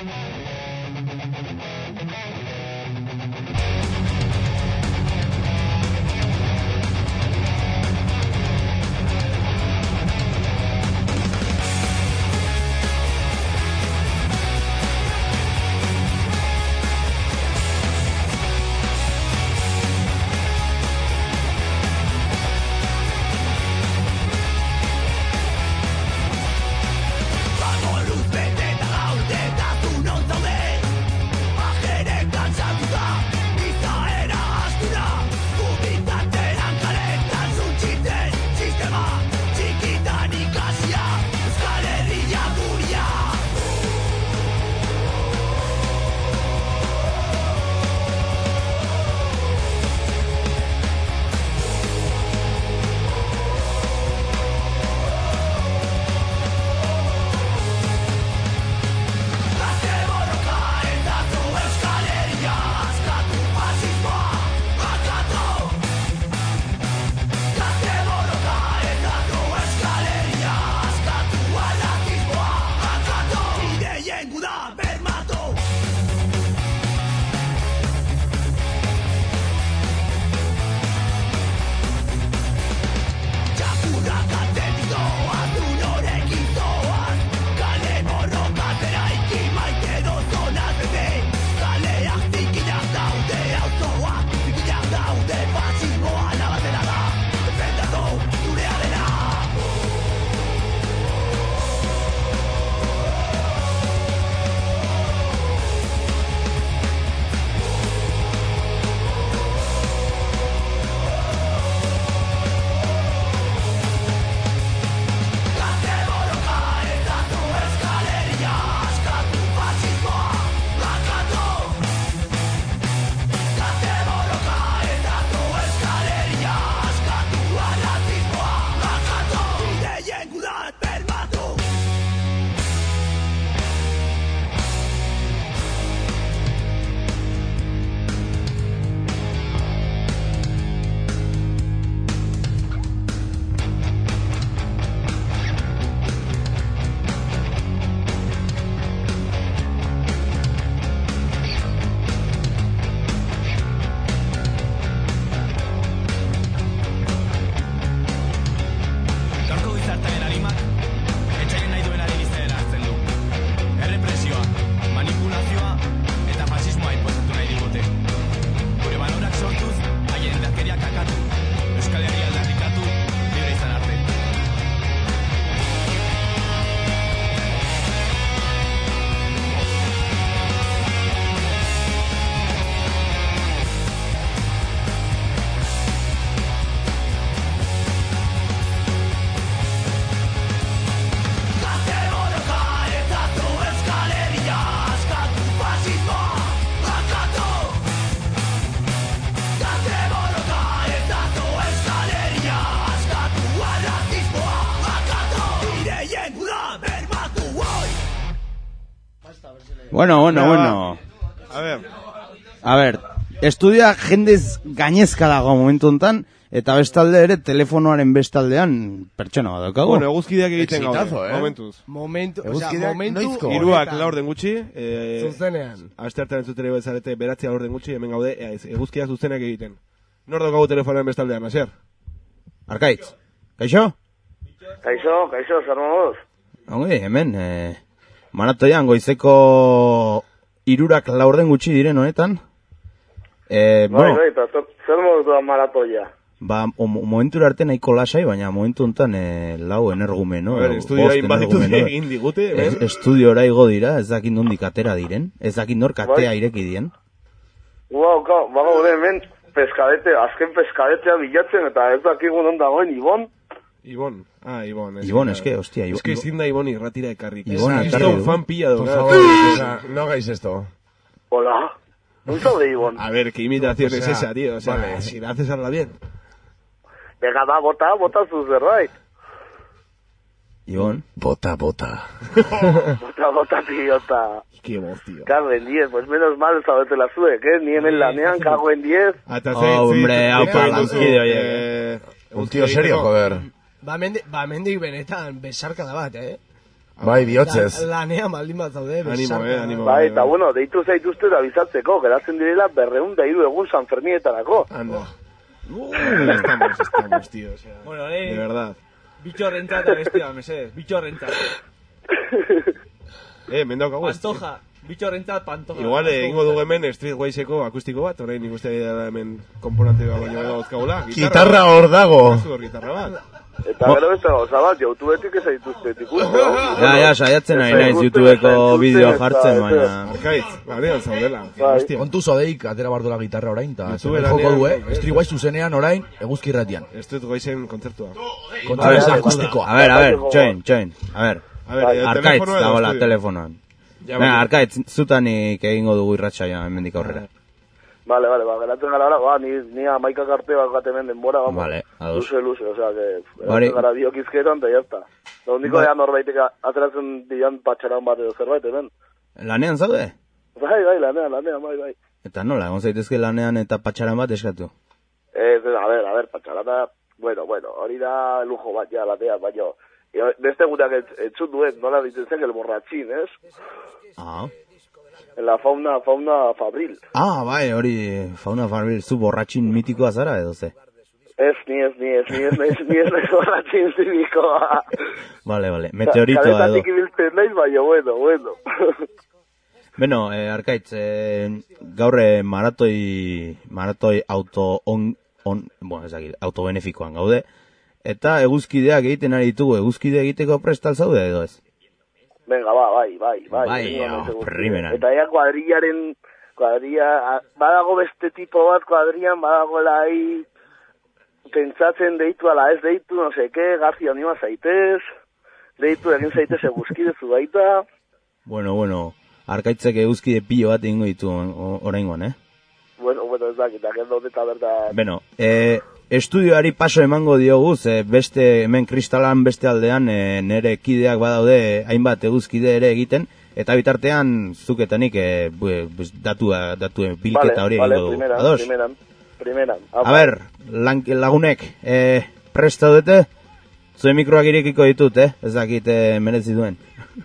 Bueno, bueno, bueno. A ver. A ver, estudia jendez gainezka dago momentu hontan, eta bestalde ere telefonoaren bestaldean pertsona bat daukago. Bueno, eguzkideak egiten gaude, Exitazo, eh? momentuz. Momentu, o sea, Eguzkideak momentu... noizko? Iruak laur den gutxi. Eh, Zuzenean. Asteartean entzutera bezarete beratzi laur den gutxi, hemen gaude, eh, eguzkiak zuzenak egiten. Nor daukagu telefonoaren bestaldean, Asier? Arkaitz. Kaixo? Kaixo, kaixo, zer moduz? Ongi, hemen, eh, maratoian goizeko irurak laurden gutxi diren honetan. Eh, Bai, bueno, bai, eta zer- zer moduz da maratoia? ba, o- momentura arte nahiko lasai, baina momentu honetan eh, lau energume, no? A ver, Edo estudiora bost inbaditu energume, no? egin digute, Ez, hemen. estudiora igo dira, ez dakit nondik atera diren, ez dakit nor katea Bai. ireki dien. Ua, oka, bago, hemen, Peskadete, azken peskadetea bilatzen, eta ez dakigun non dagoen, Ibon. Ibon, ah, Ibon. Ibon, eske, hostia, Ibon. Eske ezin da Ibon irratira ekarrik. Ibon ekarri du. Fan pilla Por de favor, o sea, no hagáis esto. Hola. ¿Un de Ibon? A ver, qué imitación O sea, es esa, tío. O sea, vale. si la haces, hazla bien. Venga, da, bota, bota sus zerbait. Ibon. Bota, bota. Bota, bota, pilota. Qué voz, tío. Cago en diez, pues menos mal sabete la zuek, eh? Ni hemen lanean, cago en diez. Oh, hombre, haupa, lankide, oie. Un tío serio, joder. Ba, mendik, ba, mendik benetan besarkada bat, eh? Bai, bihotzez. La, lanea maldin bat zaude, Animo, besarkada. eh, animo. Bai, eta bueno, deitu zaituzte da bizatzeko, geratzen direla berreun da hiru egun San Fermietarako. Anda. Uh, estamos, estamos, tío. O sea, Bueno, eh. de verdad. Bitxo renta eta bestia, mesedez. Bitxo renta. Eh, mendauka guaz. Pantoja. Bitxo renta, pantoja. Igual, eh, ingo dugu hemen Streetwayseko akustiko bat, orain ikuste da hemen komponente bat baino edo dauzkagula. Gitarra hor dago. Gitarra bat. Eta gero beste gauza bat, youtubetik ez aituzte ikuste. Ja, ja, saiatzen nahi naiz YouTubeko bideoa jartzen, baina... Arkaitz, banean zaudela. Bai. Kontu zodeik, atera bardola gitarra orain, eta YouTubera joko nean, du, eh? bai. Streetwise zuzenean orain, eguzki irratian. Streetwaysen kontzertua. Kontu eza akustikoa. A ver, a ver, join, join, a ver. A ver, eh, Arkaitz telefonoa edo dagoela estudio? telefonoan. Ja, Venga, bai. Arkaitz, zutanik egingo dugu irratsaioa hemendik aurrera. Vale, vale, ba, geratzen gara gara, ba, ni, ni amaika karte bat hemen denbora, vamos. Vale, ados. Luze, luze, o sea, que Bari. geratzen gara biokizketan, eta jazta. Da, hondiko Bai. ea norbaitek ateratzen dian patxaran bat edo zerbait, hemen. Lanean zaude? Bai, bai, lanean, lanean, bai, bai. Eta nola, egon zaitezke lanean eta patxaran bat eskatu? Ez, a ver, a ver, patxarata, bueno, bueno, hori da lujo bat, ja, latea, baino. Beste gutak etxut duen, nola ditzen zen, el borratxin, ez? Ah. En la fauna, fauna fabril. Ah, bai, hori fauna fabril, zu borratxin mitikoa zara edo ze? Ez, ni ez, ni ez, ni ez, ni ez, ni ez, ni ez borratxin zibikoa. Vale, vale, meteoritoa edo. Kaletatik ibiltzen naiz, baina, bueno, bueno. Beno, eh, Arkaitz, eh, gaur eh, maratoi, maratoi auto on, on, bueno, ezakit, autobenefikoan gaude, eta eguzkideak egiten ari ditugu, eguzkide egiteko prestal zaude edo ez? Venga, ba, bai, bai, bai. Bai, Venga, oh, naiz eguzki. primeran. Eta ea kuadrillaren, kuadrilla, badago beste tipo bat kuadrian, badago lai, pentsatzen deitu ala ez deitu, no seke, gazi anima zaitez, deitu egin zaitez eguzkide zu baita. Bueno, bueno, Arkaitzek eguzkide pilo bat egingo ditu o- oraingoan, eh? Bueno, bueno, ez dakit, akel dut eta berda... Beno, eh, estudioari paso emango diogu, ze beste, hemen kristalan beste aldean, e, nere kideak badaude, hainbat eguzkide ere egiten, eta bitartean, zuketanik, e, bu, bu, datua, datuen bilketa hori vale, egingo dugu. primeran, Ados? primeran, primeran. A ber, lan, lagunek, e, prest daudete? Zuen mikroak irekiko ditut, eh? Ez dakit e, merezi duen.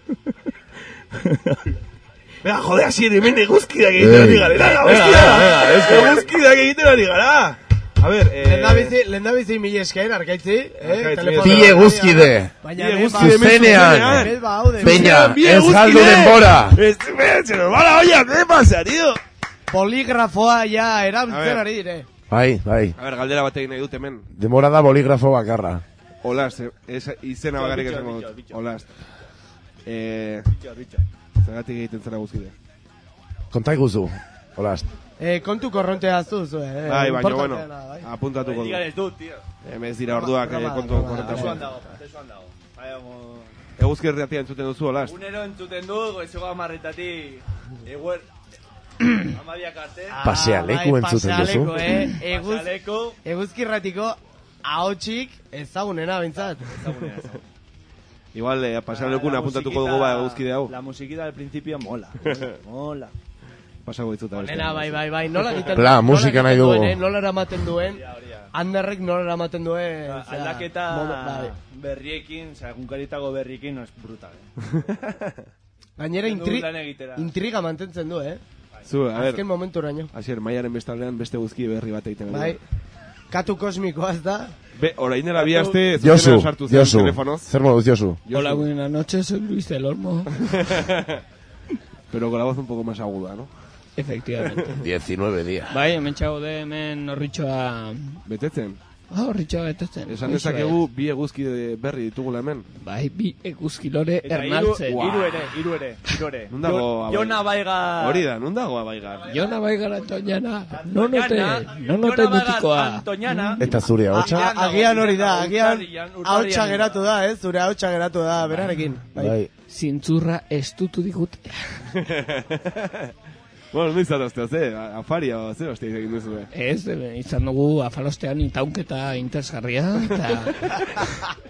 Venga, jode, hasi hemen eguzkidak egiten ari gara. Eguzkidak egiten ari gara. A ver, eh... Lendabizi, lendabizi mila esker, Arkaitzi, eh? telefono- Bi eguzkide. Baina, Bi eh, eguzkide ba- zuzenean. Hemen ba, haude, Peña, Bi ez galdu eguzkide. denbora. Este, se nos va la olla, ¿qué pasa, tío? Poligrafoa ja A erabiltzen ver. ari dire. Bai, bai. A ver, galdera bat egin nahi dut hemen. Demora da boligrafo bakarra. Olaz, eh, ez, izena bakarrik bitxo, esango bitxo, dut. bitxo. Olaz. Eh, Bitxo, bitxo. zergatik egiten zera guzkide. Konta iguzu. Olaz. Eh, kontu korrontea zuzu, eh? Bai, baina, bueno, importanteena, bai. apuntatuko Digan du. ez dut, tío. Hemen ez dira orduak eh, Broma, kontu broma, korrentatzen. Tesuan dago, tesuan dago. Baiamo... Eguzki herriatia entzuten duzu, Olaz. Unero entzuten du, goizuko amarretatik. Eguer... Amabiak arte. Pasealeku bai, entzuten pasealeku, duzu. eh? Eguz, Pasealeku. eguzkirratiko ahotsik ezagunena bintzat. Igual, eh, pasealekun apuntatuko dugu ba eguzkide hau. La musiquita al principio mola. Mola. mola. Pasako ditzuta beste. Nena, bai, bai, bai, nola egiten Bla, nola musika egiten nahi dugu. duen, eh? Nola eramaten duen, Anderrek nola eramaten duen. osea, Aldaketa modu- bai. berriekin, oza, egunkaritako berriekin, no es brutal. Eh? Gainera Kendu intri, lan egitera. intriga mantentzen du, eh? Zu, a ver, Azken momenturaino. Asier, maiaren bestaldean beste guzki berri bat egiten. ari Bai, da. katu kosmikoa ez da. Be, orain dela bi aste, Josu, zuzenean sartu zen Josu. telefonoz. Zer moduz, Josu? Hola, buenas noches, soy Luis del Olmo. Pero con la voz un poco más aguda, ¿no? Efectivamente. diecinueve días. Bai, hemen txago de hemen horritxoa... Betetzen? Ah, horritxo betetzen. Esan dezakegu bi eguzki berri ditugula hemen. Bai, bi eguzkilore Eta hiru ernaltzen. hiru ere, hiru ere, hiru ere. Nun dago Jo- Abaigar? Jona Baigar. Hori da, nun dago Abaigar? Jona Baigar Antoñana. No note, no note mutikoa. Antoñana. Eta zure ahotsa? A- Agian hori da, agian Urtarrian, urtarrian. ahotsa geratu da, ez? Zure ahotsa geratu da, berarekin. Bai. Zintzurra estutu digut. Bueno, noiz zatozte, ze? Afaria, ze hostia egin duzu, eh? Ez, eh, izan dugu afalostean itaunketa interesgarria, eta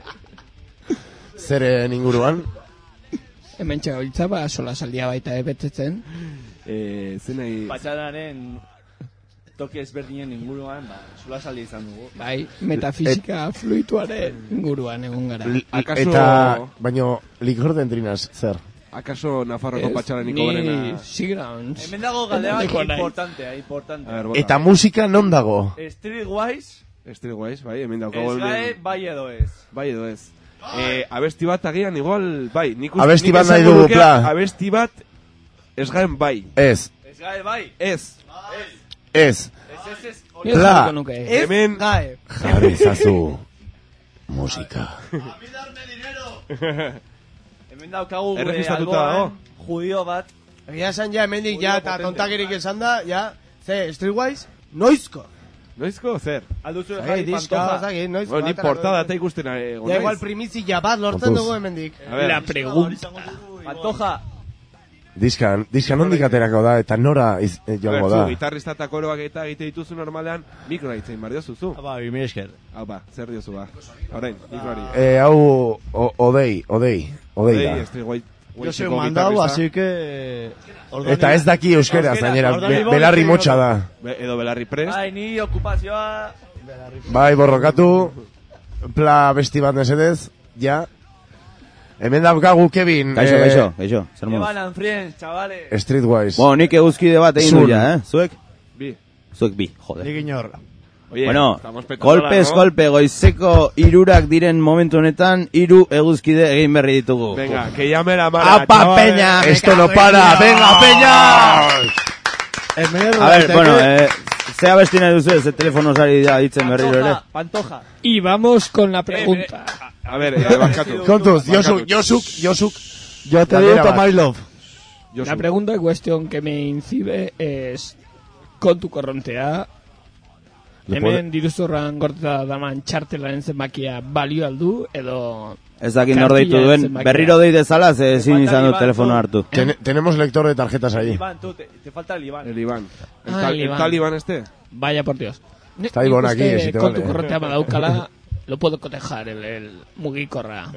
Zeren inguruan? hemen txagabiltza, ba, sola saldia baita ebetetzen. Eh, ze nahi... Patxadaren toki ezberdinen inguruan, ba, sola saldi izan dugu. Bai, metafisika fluituaren inguruan egon gara. Li- Akaso- Eta, baino, likor dendrinas, zer? Akaso Nafarroko Ez, patxaraniko ni berena... Seagrounds. Hemen dago galdera Emateko nahi. importantea, importantea. A ver, bota. Eta musika non dago? Streetwise, Streetwise, bai, hemen daukago ez gae, hemen... bai edo ez. Bai edo ez. Eh, abesti bat agian igual, bai, nik uste... Abesti nik bat nahi esango dugu, nuke pla. Abesti bat ez gaen bai. Ez, Ez gae, bai. Ez. ez. Ez, ez, ez. Ni ez Pla. jarriko nuke. Hemen... Gae. Jarri zazu musika. Hemen daukagu gure Erregistratuta alboan, judio bat. Egia esan ja, hemendik ja, Judío eta potente. tontakirik esan da, ja, ze, Streetwise, noizko. Noizko, zer? Alduzu Bai, jarri diska, pantoja. zaki, noizko. Bueno, ni aterako portada dut. eta ikusten eh, egon Ja, naiz. igual primizia bat lortzen Kontuz. dugu hemendik. A ver, La pregunta. Pantoja, Diskan, diskan ondik aterako da, eta nora iz, eh, a ver, joango zu, da. gitarrista eta koroak eta egite dituzu normalean, mikroa hitzein bar diozu zu. Ba, bi mila esker. Hau ba, zer diozu ba. Orain, mikroari. Eh, hau, o- odei, odei, odei da. Yo soy mandado, así que... Ordoni- Eta ez daki euskeraz, Euskera, gainera, ordoni be- bol, belarri sí, motxa ordoni. da. Be, edo belarri prest. bai, ni okupazioa... Bai, borrokatu, pla besti bat mesedez, ja. Hemen daukagu Kevin, Kaixo, eh, kaixo, kaixo, zer moduz. Eban and friends, chavales. Streetwise. Bueno, nik eguzkide bat egin du Zun. ja, eh? Zuek? Bi. Zuek bi, joder. Nik inor. Oye, Bueno, estamos petándola, kolpez ¿no? kolpe goizeko irurak diren momentu honetan, hiru eguzkide egin berri ditugu. Venga, que llame la mara, ¡Apa, chavales! peña! Esto no para, venga, peña! A ver, bueno, eh, ze abesti nahi duzu, ze telefono sari da ditzen berriro ere. Pantoja, pantoja. Y vamos con la pregunta. A ver, eh, barkatu. Kontuz, Barkatu. Josuk, Josuk, Josuk. Yo te Galdera digo to bat. my love. Josu. La pregunta en cuestión que me incide es, con tu korrontea, Le hemen diruzorran gorta daman txartelaren zenbakia balio aldu, edo... Ez dakit nor deitu kartilla duen, zenbakia. berriro dei dezala, ze ezin falta izan el dut Iván, telefono tú. hartu. Ten- tenemos lector de tarjetas ahí. Iván, tú, te, te falta el Iván. El Iván. El, Ah, tal, el el Iván. tal Iván este. Vaya por Dios. Ni- Está nik Iván uste aquí, si te con vale. tu korrontea badaukala, lo puedo cotejar, el, el mugikorra.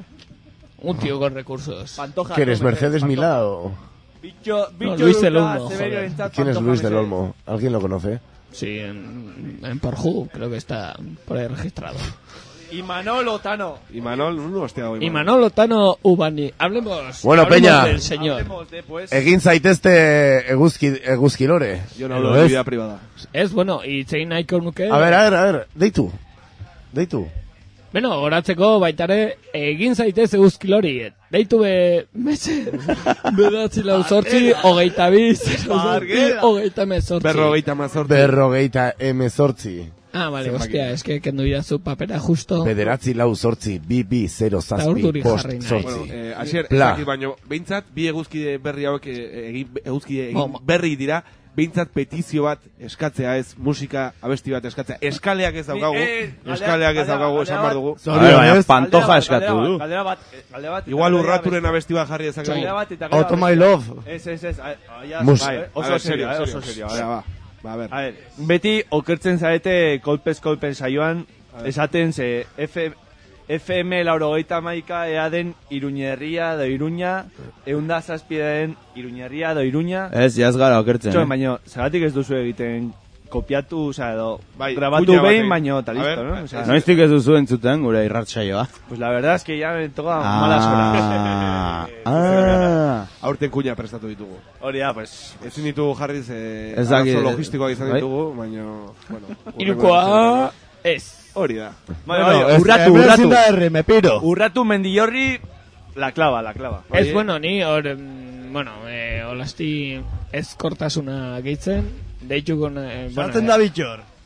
Un tío con recursos. Pantoja. ¿Qué eres, tú, Mercedes Pantoja. Milá o...? Bicho, bicho Luis del Lucas, Olmo, Severio joder. en chat, ¿Quién es Pantoja Luis del Mercedes. Olmo? ¿Alguien lo conoce? Sí, en, en Porju, creo que está por ahí registrado. Y Manolo Tano. Y Manol, un hostia hoy. Y Manolo Tano Ubani. Hablemos, Bueno, hablemos Peña. del señor. Hablemos de, pues... Egin zaitezte eguzki, eguzkilore. Yo no hablo de ¿Ves? mi vida privada. Es bueno, y zein nahiko nuke... A ver, a ver, a ver, deitu. Deitu. Bueno, horatzeko baitare, egin zaitez eguzkilori. Deitu be... Mese... Bedatzi lau zortzi, hogeita bi, zero zortzi, hogeita mezortzi. Berrogeita mazortzi. Berrogeita emezortzi. Ah, vale, Zenbaki. hostia, es que kendu idazu papera justo. Bederatzi lau zortzi, bi bi zero Ta zazpi, urduri bost jarri nahi. Bueno, zortzi. eh, asier, Pla. ezakit baino, behintzat, bi eguzkide berri hauek, eh, egin, eguzkide egin Bo- berri dira, behintzat petizio bat eskatzea ez, musika abesti bat eskatzea. Eskaleak ez daukagu, Eh, galdera- eskaleak ez galdera- daukagu, galdera esan behar bat- dugu. A ver, baina pantoja Galdera eskatu bat, du. Galdera bat, eh, galdera bat. Igual eta galdera urraturen beste. abesti bat jarri ezakegu. Galdera bat eta galdera Auto beste. my love. Ez, ez, ez. ah, ah, ya, Mus. bai, A Oso ver, serio, eh, serio, oso serio. Venga, eh. va. Va, a ver. A ver, beti okertzen zaete kolpez kolpen saioan, esaten ze F, F M laurogeita maika ea den Iruñerria edo Iruña, eunda zazpideen Iruñerria edo Iruña. Ez, jaz gara okertzen, Txoen, eh? baino, zeratik ez duzu egiten kopiatu, oza, edo Bai, grabatu kuña behin, batekin. baino, eta A listo, ver, ¿no? O sea, Noiztik ez duzu entzuten gure irratsaioa. pues la verdad es que ya me toca malas horas. Ah, ah. Aurten kuña prestatu ditugu. Hori da, pues... Ezin ditugu jarriz, eh, Ez dakit, arazo logistikoak izan bai. ditugu, baino, bueno. Hirukoa... Ez. Hori da. Bueno, Bueno, oye, es- urratu, hemen urratu. ezin da herri, me piro. Urratu Mendillorri, la clava, la clava. Ez, bueno, ni hor... em, Bueno, eh, holasti ezkortasuna gehitzen. Deituko... Eh, bueno, Zaten da bitxor.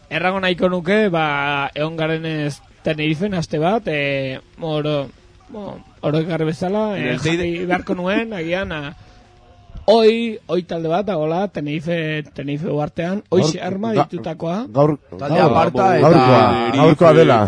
errago nahiko nuke, ba, egon garen ez Tenerifen aste bat, e, oro, oro ekarri bezala, e, jarri beharko nuen, agian, a, oi, oi talde bat, agola, Tenerife, Tenerife uartean, oi arma ditutakoa. Gaur, talde aparta eta... Gaurkoa, gaurkoa dela.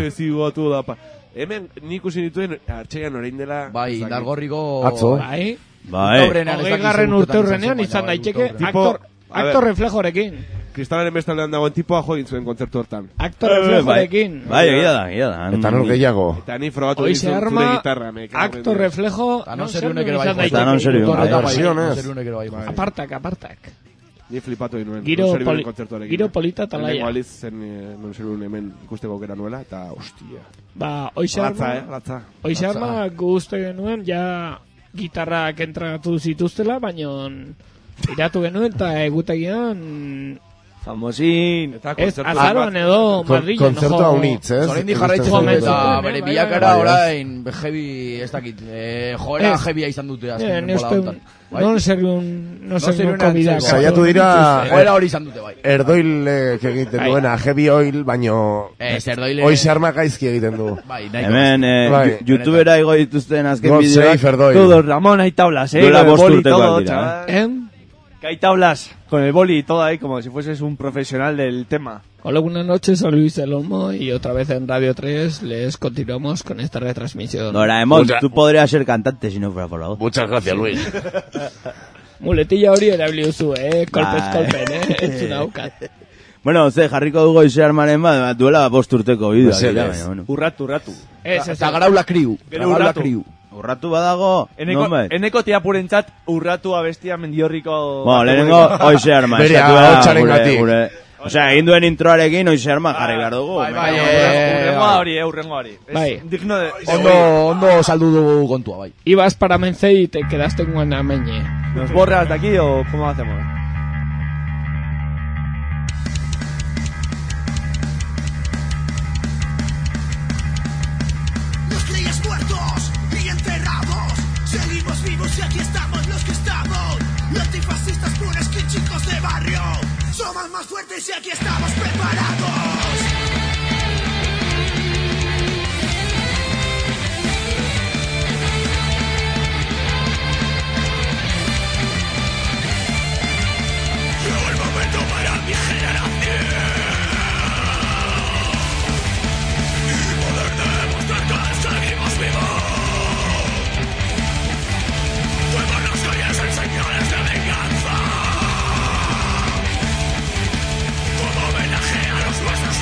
Hemen nik usin dituen hartxean orain dela... Bai, dargorriko... Atzo. Bai. Bai. Hogei garren urte urrenean izan daiteke actor, actor reflejorekin. Kristalaren bestaldean dagoen tipoa jo zuen kontzertu hortan. Actor reflejorekin. Bai, egia da, egia da. Eta nor gehiago. Eta ni frogatu egin zuen zure gitarra. Actor reflejo... Eta non seriunek ere bai. Eta non seriunek. Apartak, apartak. Ni flipatu egin nuen. Giro, poli, giro polita talaia. Lengo aliz zen non seriun hemen ikusteko gera nuela, eta hostia. Ba, oixe arma... Latza, eh, latza. Oixe arma guzti genuen, ja gitarrak entratu zituztela, baina iratu genuen, eta egutegian... Famosin. Ez, azaroan edo Madrilen. Konzertua unitz, ez? Zorendi jarraitzen dut, eta bere bilakara orain heavy, ez dakit, joera heavya izan dute azken denbola honetan. Non seriun, non seriun komidak. Saiatu dira... Joera hori izan dute, bai. Erdoilek egiten duena, heavy oil, baino... Ez, erdoile... Oixe arma gaizki egiten du. Bai, nahiko. Hemen, YouTubera igo dituzten azken God bideoak. save Erdoil. Todo, Ramón, hay tablas, eh. Duela Con el bost boli y urtekoak todo, dira, chaval. ¿Eh? Que hay tablas con el boli y todo ahí, como si fueses un profesional del tema. Hola, buenas noches, soy Luis del Olmo y otra vez en Radio tres les continuamos con esta retransmisión. Doraemon, tú podrías ser cantante si no fuera por la voz. Muchas gracias, Luis. Muletilla hori erabili duzu, eh? Kolpez kolpen, eh? Ez una ukat. Bueno, ze, jarriko dugu ize armaren bat, duela bost urteko bidea. Mesedez. Bueno. Urratu, urratu. Ez, ez, Eta graula kriu. Gero Graula urratu. kriu. Urratu badago, Eneko, nonbait? eneko tiapurentzat urratu abestia mendiorriko... Bueno, lehenengo oize arma. Bere eskatu da ahotsaren gure- gatik. gure- Osea, egin duen introarekin oize arma jarri behar dugu. Bai, bai, Urrengoa hori, eh, urrengoa hori. Es Bai. digno de... Ondo, ondo saldu dugu kontua, bai. Ibas para Mence y te quedaste en Guanameñe. ¿Nos borras de aquí o cómo hacemos? Los creías muertos y enterrados. Seguimos vivos y aquí estamos los que estamos. Los antifascistas puros que chicos de barrio. Somos más fuertes y aquí estamos preparados. Llegó el momento para mi generación y poder demostrar que seguimos vivos. Fuego los calles en señales de venganza, como homenaje a los nuestros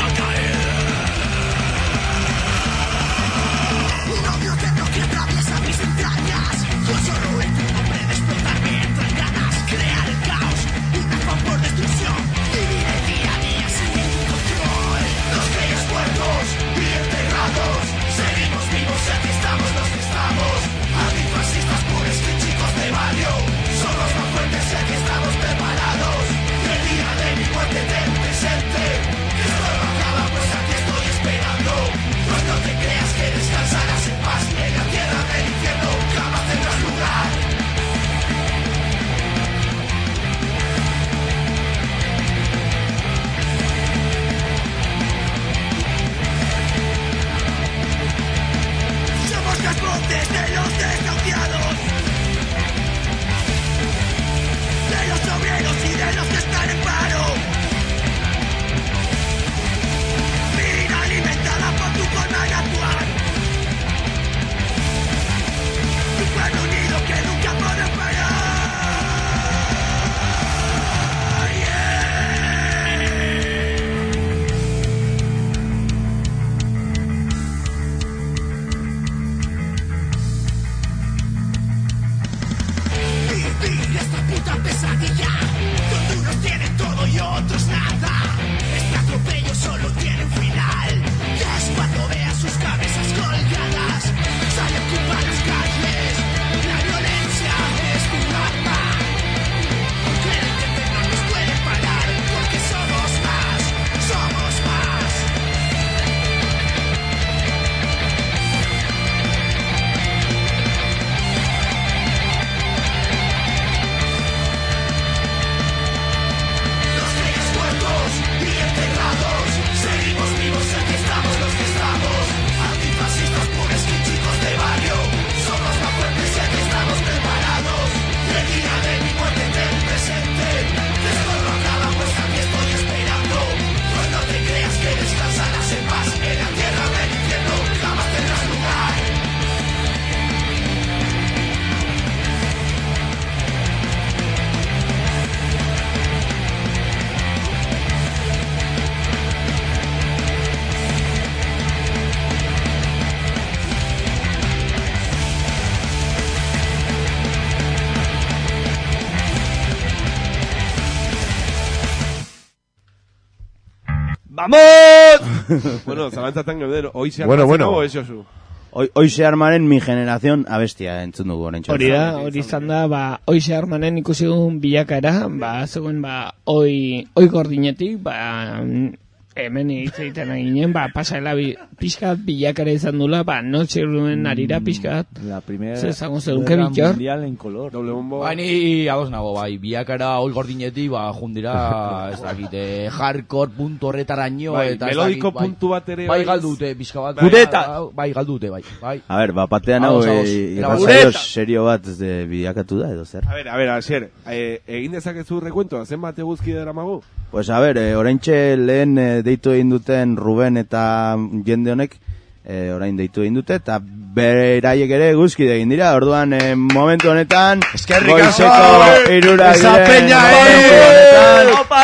Vamos! Bueno, zalantzatan gauden, oize Bueno, bueno. o esozu? Oixe Armaren Mi Generación abestia entzun dugu orain. Hori da, hori izan da, ba, Oixe Armanen ikusi dugun bilakaera, ba, zegoen, ba, oi, oi gordinetik, ba, hemen egiten ginen, ba, pasaela bi, pixkat bilakara izan dula, ba, notxe ruen arira pixkat. La primera Zer zango zedun, ke bitxor? mundial en color. Doble bombo. Ba, ni ados nago, bai, biakara oi gordinetik, ba, jundira, ez dakit, eh, hardcore puntu horretaraino, Bai, eta ez melodiko dakit, bai, puntu bat ere, bai, bai. galdute, pixka bat, Gureta! bai, bai, galdute, bai, bai. A ber, ba, batean hau Ados, ados. irratzaio Gureta! serio bat de bilakatu da edo zer. A ver, a ver, Asier, eh, egin dezakezu recuentoa, zenbat eguzki dara magu? Pues a ber, eh, oraintxe lehen eh, deitu egin duten Ruben eta jende honek, eh, orain deitu egin dute, eta beraiek ere guzkide egin dira, orduan eh, momentu honetan, Eskerrik asko! goizeko irura Esa diren peña, momentu eh! honetan, ¡Opa,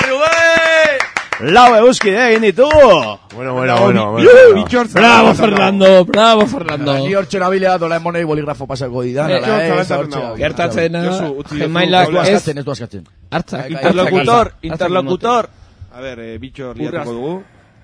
Rubén! lau eguzkide egin ditugu! Bueno, bueno, bueno. bueno. Bitxor, Bravo, Fernando, bravo, Fernando. Ni hortxe nabilea dola emonei boligrafo pasako didan, Eh, ala, Bitxor, ez, zalantzatu hortxe. nago. Gertatzena, Josu, utzi jozu, gemailak Ez du ez, askatzen, ez du askatzen. hartzak. Interlocutor, interlocutor. A ver, eh, bitxor liatuko dugu.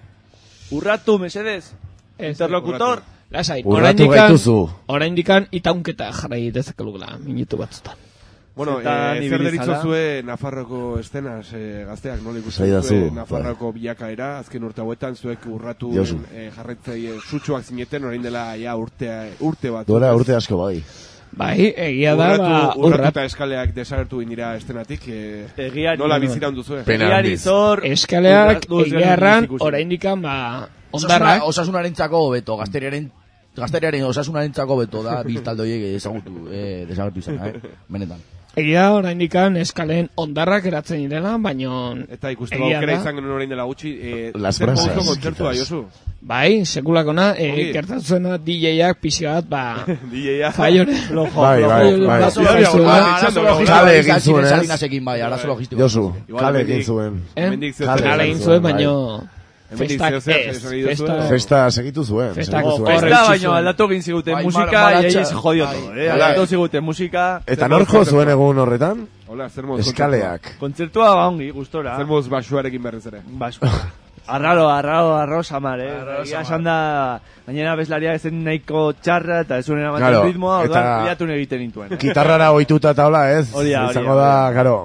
Urratu, mesedez. Interlocutor. Lasai, Urratu oraindikan, gaituzu. oraindikan itaunketa jarrai dezakelugula, minutu batzutan. Bueno, Zetan eh, zer ibili deritzo zara. zue Nafarroko estenas, eh, gazteak, nola ikusten Zaidazu, zue bai. Nafarroko bilakaera, azken urte hauetan zuek urratu Josu. eh, jarraitzaile sutsuak zineten, orain dela ja urtea, urte bat. Duela urte asko bai. Bai, egia da, Urratu, ba, urratu urrat. eta eskaleak desagertu dira estenatik, eh, Egiari. nola bizira duzue. Pena Egiari handiz. zor. Eskaleak urratu ez egia erran, ikusi. oraindikan, ba, Osasuna, ondarrak. osasunarentzako beto, gazteriaren gazteriaren osasunarentzako beto da biztalde horiek ezagutu, eh, desagertu izana, eh, benetan. Egia da, oraindikan eskalen ondarrak eratzen direla, baino Eta ikustu egia aukera da. izan genuen orain dela gutxi, eh, Las zer brasas, moduko kontzertua, quizás. Josu? Bai, sekulakona, e, Ongi. gertatu zuena D J-ak pixka bat, ba, D J-a. faiore. Bai, bai, bai. Arazo Bai, logistiko, bai, arazo bai, logistiko, kale egin izan ziren zuen, ez? Salinasekin, bai, arazo logistiko. Josu, Igual kale hemendik- egin zuen. Eh? Hemendik zer Kale zer Kale egin egin zuen, zuen, bai. baino, Hemendik festak zer zer ez, esan nahi duzue? festa... Festa segitu zuen. Festak- segitu zuen. Horre Festa, itxi baino zuen. aldatu egin ziguten Bai, musika, mar- y maratxa. ahí se jodió Bai. todo, eh. Bai. Aldatu ziguten musika. Eta norko zuen egun horretan? Hola, zer moduz Eskaleak. Kontzertua ba ongi, gustora. Zer moduz basuarekin berriz ere. Basu. Arraro, arraro, arro samar, eh. Egia esan da, gainera bezlaria ezen nahiko txarra eta ez unera maten Claro, ritmoa, eta- orduan bilatu egiten nintuen. Gitarrara ohituta eta hola, ez? Hori da, hori Izango da, da, hori karo.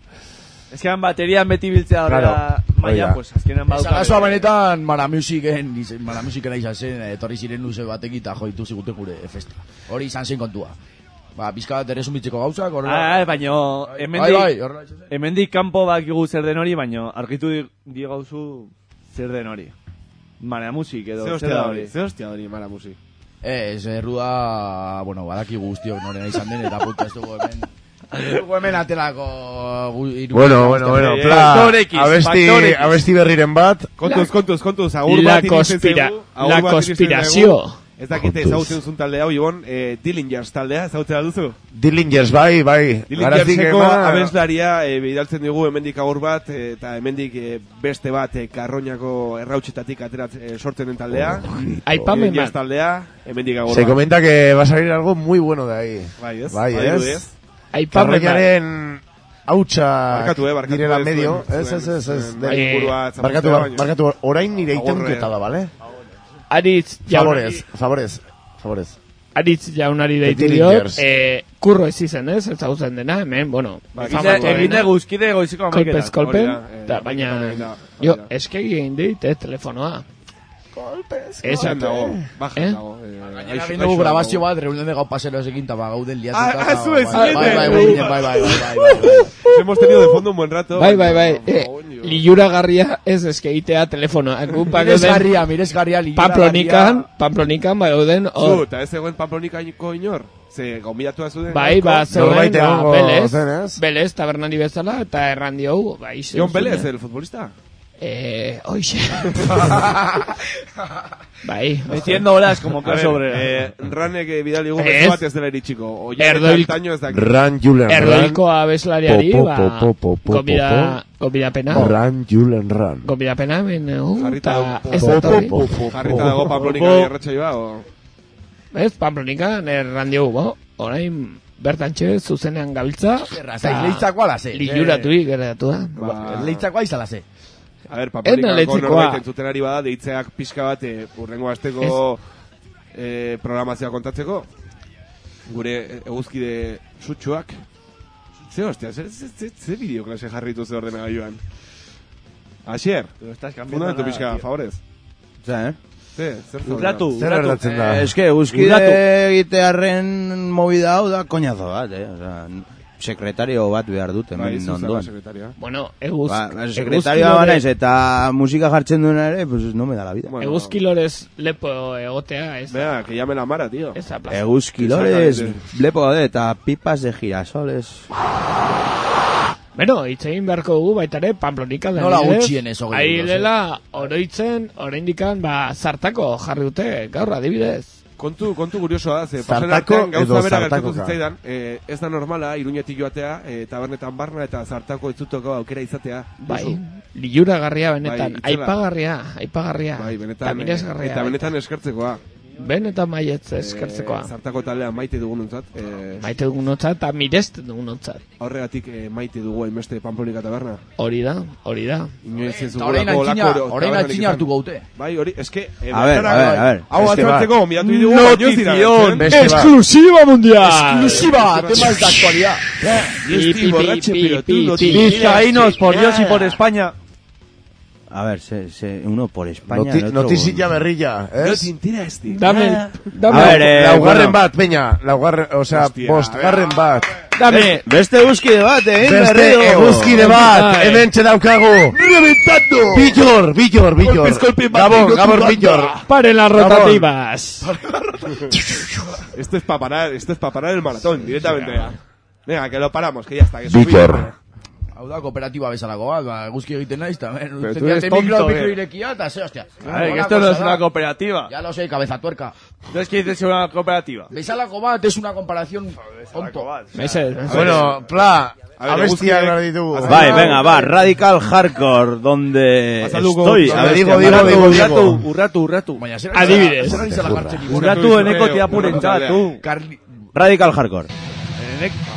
Ez que baterian beti biltzea horrela Claro, hori maia, da. pues azkenean Ez baduka. arazoa benetan, mara musiken, mara musikena izan zen, etorri ziren luze batek eta joitu zigute gure festa. Hori izan zen kontua. Ba, pizka bat ere sumitzeko gauzak, horrela. Ah, baino, Bai, hemendik, bai, horrela izan zen. hemendik kanpo bakigu zer den hori, baino argitu di- digauzu zer den hori. Mara musik edo, Ze zer hostia da da hori. hori, ze hostia hori mara musik. Ez, errua, bueno, badaki guztiok norena izan den, eta puta ez dugu hemen. Ez dugu hemen atelako gu- hiru- Bueno, bueno, bueno, Eh, pla, Factor X, abesti, Factor X. abesti berriren bat. Kontuz, kontuz, kontuz, agur La bat iruditzen conspira- zaigu, agur la bat iruditzen conspirazio. zaigu. Ez dakite Kontuz. ezagutzen zuen talde hau, Ibon, eh, Dillingers taldea, ezagutzen duzu? Dillingers, bai, bai. Garazik Dillingerseko ema- abeslaria eh, bidaltzen digu hemendik agur bat, eh, eta hemendik eh, beste bat eh, Karroñako errautxetatik aterat eh, sortzen den taldea. Aipamen Dillingers bat. taldea, hemendik agur Se bat. comenta que va a salir algo muy bueno de ahí. Bai, ez? Bai, Badirudi, ez? Aipamen bat. Karroñaren hautsa Barkatu, eh, barkatu, direla ez medio. zuen, Ez, ez, ez, ez. zuen, de- bai, ingurua Barkatu, zabaltzea baino. barkatu, orain nire Agurre. itenketa da, bale? Aritz jaunari, Favorez, favorez, favorez. Aritz jaunari deitu The diot, Dillingers. eh, kurro ez izen ez, ez zauzen dena, hemen, bueno, Ba, fama egin- duena. Egin de guzkide goiziko kolpez amaiketan. kolpen, Hori da, eh, eta baina, amaiketan egin da, hori jo, da. eskegi egin dit, eh, telefonoa. Kolpez, Bajan dago, Eh? bajan dago. eh, Gainera gaixo- egin dugu gaixo grabazio dago. bat, reunión de gau paseros egin, eta ba, gauden Ah, liatuta. ah, eta- zu ez bai, zineten. bai, bai, bai, bai, bai, bai, bai, bai. Nos hemos tenido de fondo un buen rato. Bai, bai, bai, eh, Coño. liluragarria ez eskeitea telefonoa. Gupa gauden Miresgarria, miresgarria, liuragarria. Pamplonikan, Pamplonikan, bai gauden, Zu, hor, eta ez zegoen Pamplonikaino inor? Ze, gombidatu zuden. bai, ba, zeuden, Norbait ba, egongo Belez, zen, ez? Belez, tabernari bezala, eta erran diogu, ba, izen Jon Belez, zuen. el futbolista. Eh, oixe. Bai, Metiendo horas como A plan ver, sobre. eh, Ranek eh, bidali gu Ez. beso bat ez dela iritsiko. Oia Erdoil- eta antaño ez dakit. Ran Julen Ran. Erdoiko abeslariari, Po, po, ba, po, po, po, gobida, gobida pena. Ran Julen Ran. Gobida pena, ben, uh, Jarrita eta dago, ez po, datorri. po, po, po, Jarrita dago Pamplonikaino erratxaioa, o... Ez, Pamplonikan erran diogu, bo, orain bertantxe zuzenean gabiltza. Zerra, zaiz, leitzako ala ze. Liluratuik geratu da. Ba, Leitzakoa izala ze. A ber, paprikako letzekoa. norbait entzuten ari bada, deitzeak pixka bat eh, urrengo asteko eh, programazioa kontatzeko. Gure eguzkide sutsuak. Ze hostia, ze, ze, ze, ze bideoklase jarritu ze ordenagailuan. Asier, fundamentu pixka, favorez. Zer, eh? Ze, zer Urratu, Zer urratu. gertatzen da? Eh, eske, eguzkide egitearren movida hau da koñazo bat, eh? O sea, sekretario bat behar dut Bai, hemen zuzara ondoan. sekretaria. Bueno, eguz... Ba, sekretario banaiz eta musika jartzen duena ere, pues no me da la vida. Bueno, Eguzkilorez lepo egotea, ez da. Vea, que llame la Mara, tío. Ez da plaza. Eguzkilores, Exactamente. lepo de eta pipas de girasoles. Bueno, hitz egin beharko dugu baita ere, Pamplonika da. Nola gutxienez hogei Ahi euroz, dela, oroitzen, oraindikan, ba, zartako jarri dute, gaur adibidez. Kontu, kontu kuriosoa da, ze Zartako pasen artean edo gauza bera zartakoka. gertatu zitzaidan, eh, ez da normala, Iruñetik joatea, eh, tabernetan barna eta zartako etzutoko aukera izatea. Bai, Josu. liluragarria benetan, Bai, itzela. aipagarria, aipagarria. Bai, Eta benetan, miresgarria. eta benetan eskertzekoa. Benetan maietz eskertzekoa. Eh, zartako taldea maite dugunontzat. Eh, Maite dugunontzat eta miresten dugunontzat. Horregatik eh, maite dugu hainbeste Pamplika taberna. Hori da, hori da. Inoiz ez Eta orain dugulako antzina, lako orain tabernarik antzina izan. hartu gaute. Bai, hori, eske... Eh, A ver, bertara, a ver, bai. a ver. Hau Eske atzeratzeko, bat. onbidatu dugu, baino ez dira Notición, gertzen. Beste bat. exclusiva mundial. Exclusiva, temas de actualidad. Pi, pi, pi, borracho, pi, pero tú pi, no pi. tienes- Vizcaínos, por Dios y por España. A ver, se, se, uno por España, Noti el otro... notizia berrilla, No ez? te entera este. Dame, A dame, ver, eh, Laugarren bueno, bat, peña. Laugarren, o sea, Hostia, bostgarren bat. dame. beste eguzkide bat, eh, Beste berriro. eguzkide bat, Bai. hemen txedaukagu. ¡Reventando! Billor, billor, billor. Golpes, golpes, Gabon, batido, Gabor tu Billor. banda. Paren las Gabón. rotativas. Esto es para parar, esto es para parar el maratón, directamente. ya. Venga, que lo paramos, que ya está. Que Billor. Hau da, kooperatiba bezalako bat, ba, eguzki egiten naiz, tamen. Pero tú eres tonto, mikro eh. irekia, eta ze, hostia. A ver, que esto no es una cooperativa. Ya lo sé, cabeza tuerca. Entonces, ¿qué dices sobre una cooperativa? Bezalako bat es una comparación tonto. Meses, meses. Bueno, pla, A ver, abestia eguzki- gara ditugu. Bai, venga, va, Radical Hardcore, donde Azalduko- estoy. A ver, Abestia, digo, digo, paratu. digo, Urratu, digo. urratu, urratu. Baina, zer Adibidez. zer ari zela gartzen ikusten. Urratu eneko tiapuren txatu. Carli... Radical Hardcore. Enek-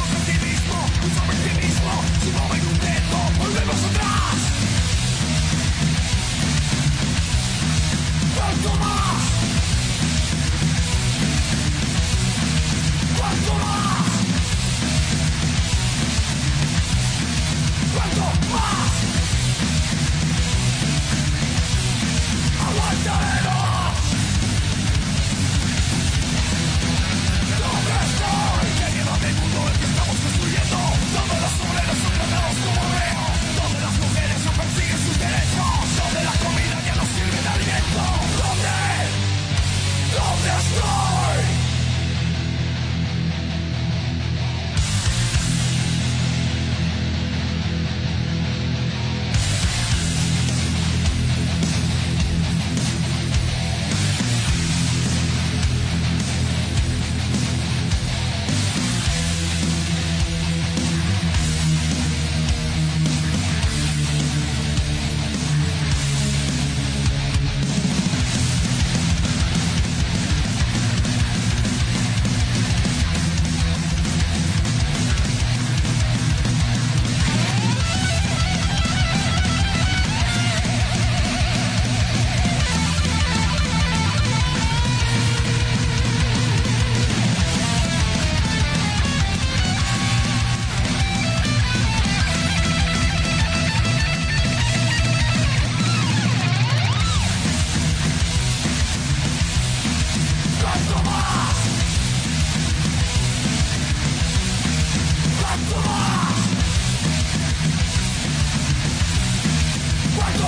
Volvemos atrás.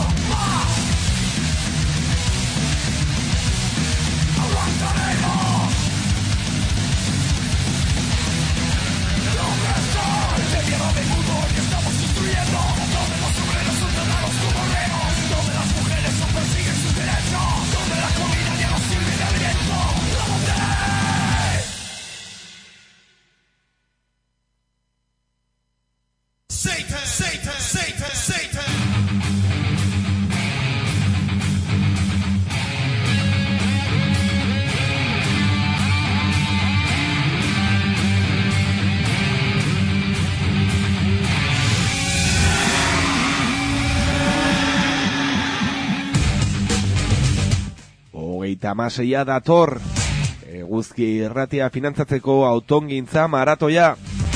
Tamaseia dator, eguzki irratia finantzatzeko autongintza maratoia.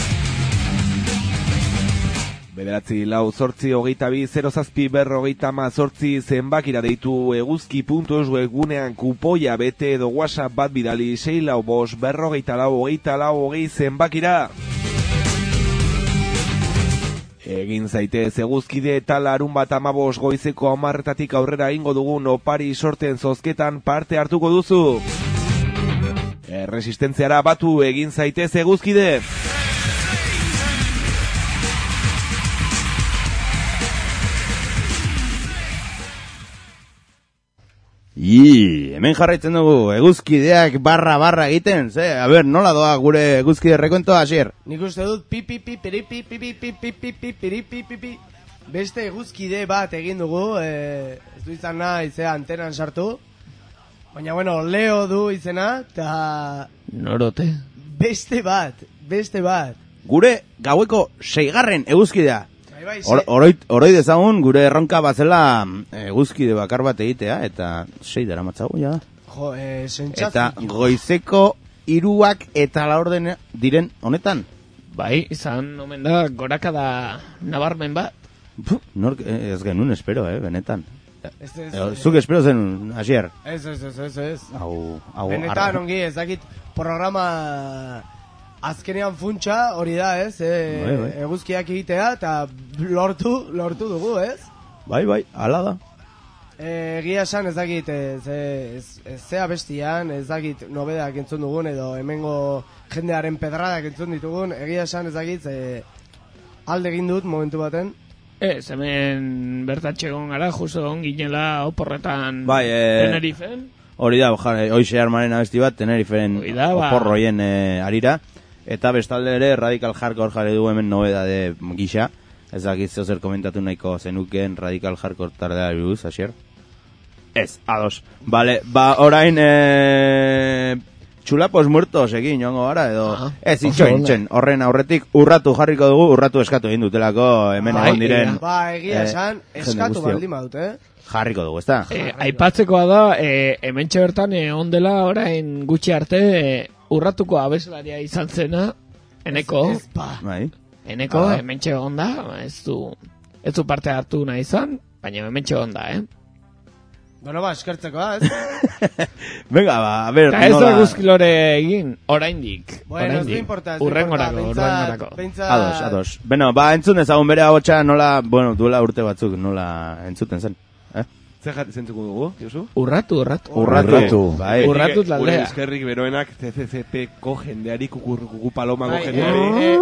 Bederatzi lau zortzi hogeita bi zero zazpi berrogeita ma zortzi zenbakira deitu eguzki.eus webgunean kupoia bete edo WhatsApp bat bidali sei lau bos berrogeita lau hogeita lau hogei zenbakira. Egin zaitez eguzkide eta larun bat amabos goizeko amarretatik aurrera ingo dugun opari sorten zozketan parte hartuko duzu. Erresistentziara batu egin zaitez eguzkide. I, hemen jarraitzen dugu eguzkideak barra barra egiten, ze, a ber, nola doa gure eguzkide rekontoa, Asier? Nik uste dut pi pi pi piri pi pi pi pi pi pi pi piri pi pi pi beste eguzkide bat egin dugu, eh, ez du izan nahi, zea antenan sartu, baina bueno, Leo du izena, eta... Norote? Beste bat, beste bat. Gure gaueko seigarren eguzkidea. Bai, Or, oroit, oroi dezagun gure erronka bazela eguzkide bakar bat egitea, eta sei dara matzago, ja da. Jo, eh, sentxatzen. Eta goizeko hiruak eta laurden diren honetan. Bai, izan omen da gorakada nabarmen bat. Puh, nork, eh, ez genuen espero, eh, benetan. Ez, ez, eh, Zuk espero zen, Asier? Ez, ez, ez, ez, ez. Au, au, benetan arra. ongi, ez dakit programa... Azkenean funtsa hori da, ez? E, bai, bai. Eguzkiak egitea eta lortu, lortu dugu, ez? Bai, bai, ala da. E, egia esan ez dakit, ez, ez, ez zea bestian, ez dakit nobedak entzun dugun edo hemengo jendearen pedradak entzun ditugun, egia esan ez dakit e, alde egin dut momentu baten. Ez, hemen bertatxe egon gara, justo egon ginela oporretan bai, e... Tenerifen. Hori da, hoxe armaren abesti bat, Tenerifen da, ba... oporroien e, arira. Eta bestalde ere, Radical Hardcore jarri du hemen nobedade gisa. Ez dakit zeo zer komentatu nahiko zenuken Radical Hardcore tardea buruz, Asier? Ez, ados. Vale, ba, orain, e... txulapos muertos egin joango gara, edo... Ah, ez, itxoin, txen, horren aurretik urratu jarriko dugu, urratu eskatu egin dutelako hemen egon diren... Ba, egia esan, eh, eskatu baldin badut, eh? Jarriko dugu, ezta? Eh, aipatzekoa da, eh, hemen bertan eh, ondela orain gutxi arte eh, urratuko abeslaria izan zena, eneko, ez, ez, ba. Bai. eneko, ah. hemen onda, ez du, ez du parte hartu nahi izan, baina hemen onda, eh? Bueno, ba, eskertzekoa, ez? Venga, ba, a ver, Ta ez da guzkilore egin, oraindik. Bueno, ez du importa, ez du urrengorako, urrengorako. Ados, ados. Bueno, ba, entzun ezagun bere ahotsa nola, bueno, duela urte batzuk nola entzuten zen. Zer zentzuko dugu, Josu? Urratu, urratu. Urratu. Bai. Urratu taldea. Gure eskerrik beroenak C C C P-ko jendeari, kuku palomako bai, jendeari.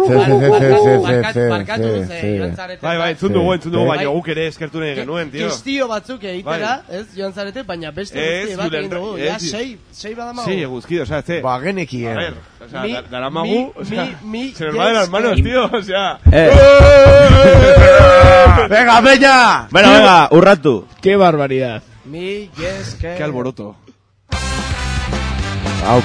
Barkatu, joan zarete. Bai, bai, entzun dugu, entzun dugu, baina guk ere eskertu nahi genuen, tio. Kistio batzuk egitera, ez, joan zarete, baina beste guzti bat egin dugu. Ja, sei, sei badamagu. Sí, eguzkido, osea, ze. Ba, genekien. A ver, osea, daramagu, osea, mi, se nos va de las manos, tío, osea. Venga, peña. Bueno, venga, urratu. Qué barbaridad. Mi, yes, que... Qué alboroto. Au.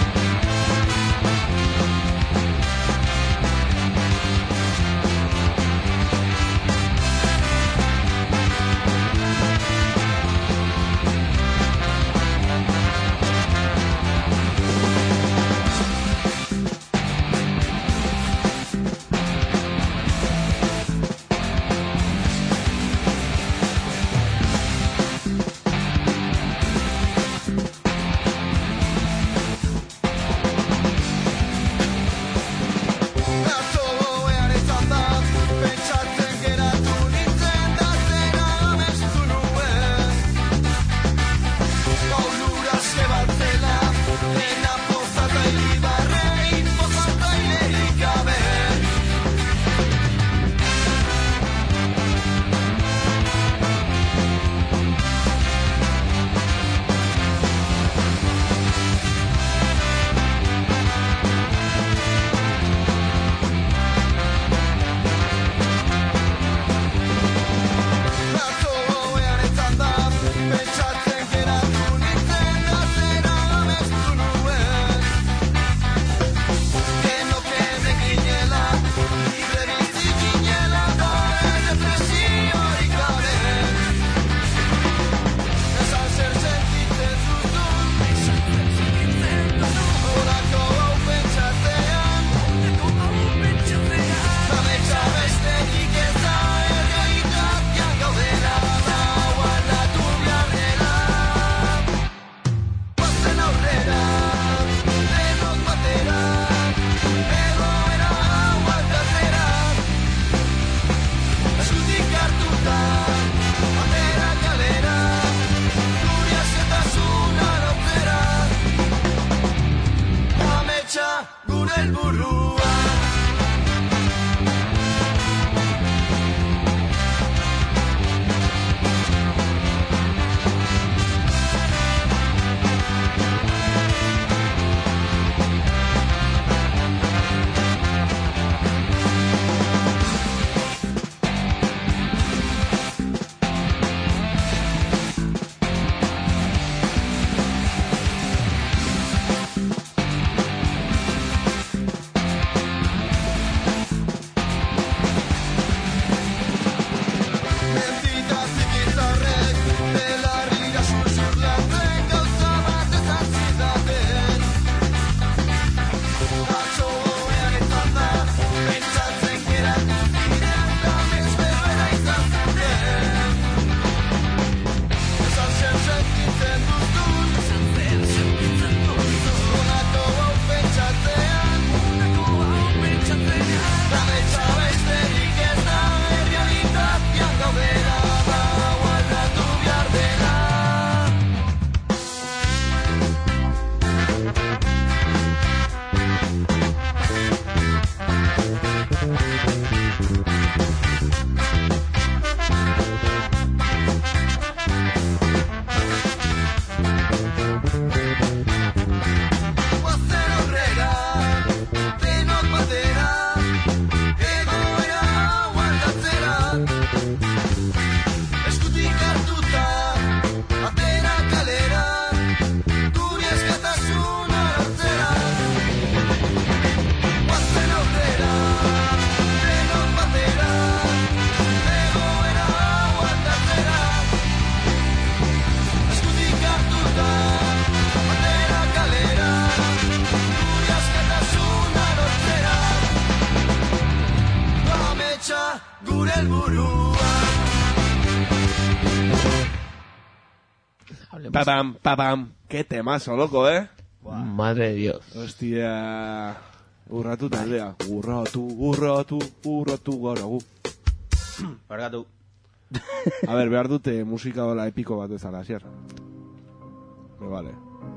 Papam, papam. Qué temazo, loco, eh? Madre de Dios. Hostia. Urratu taldea. Urratu, urratu, urratu gara gu. Barkatu. A ver, behar dute musika hola epiko bat ezala, asier. Me vale.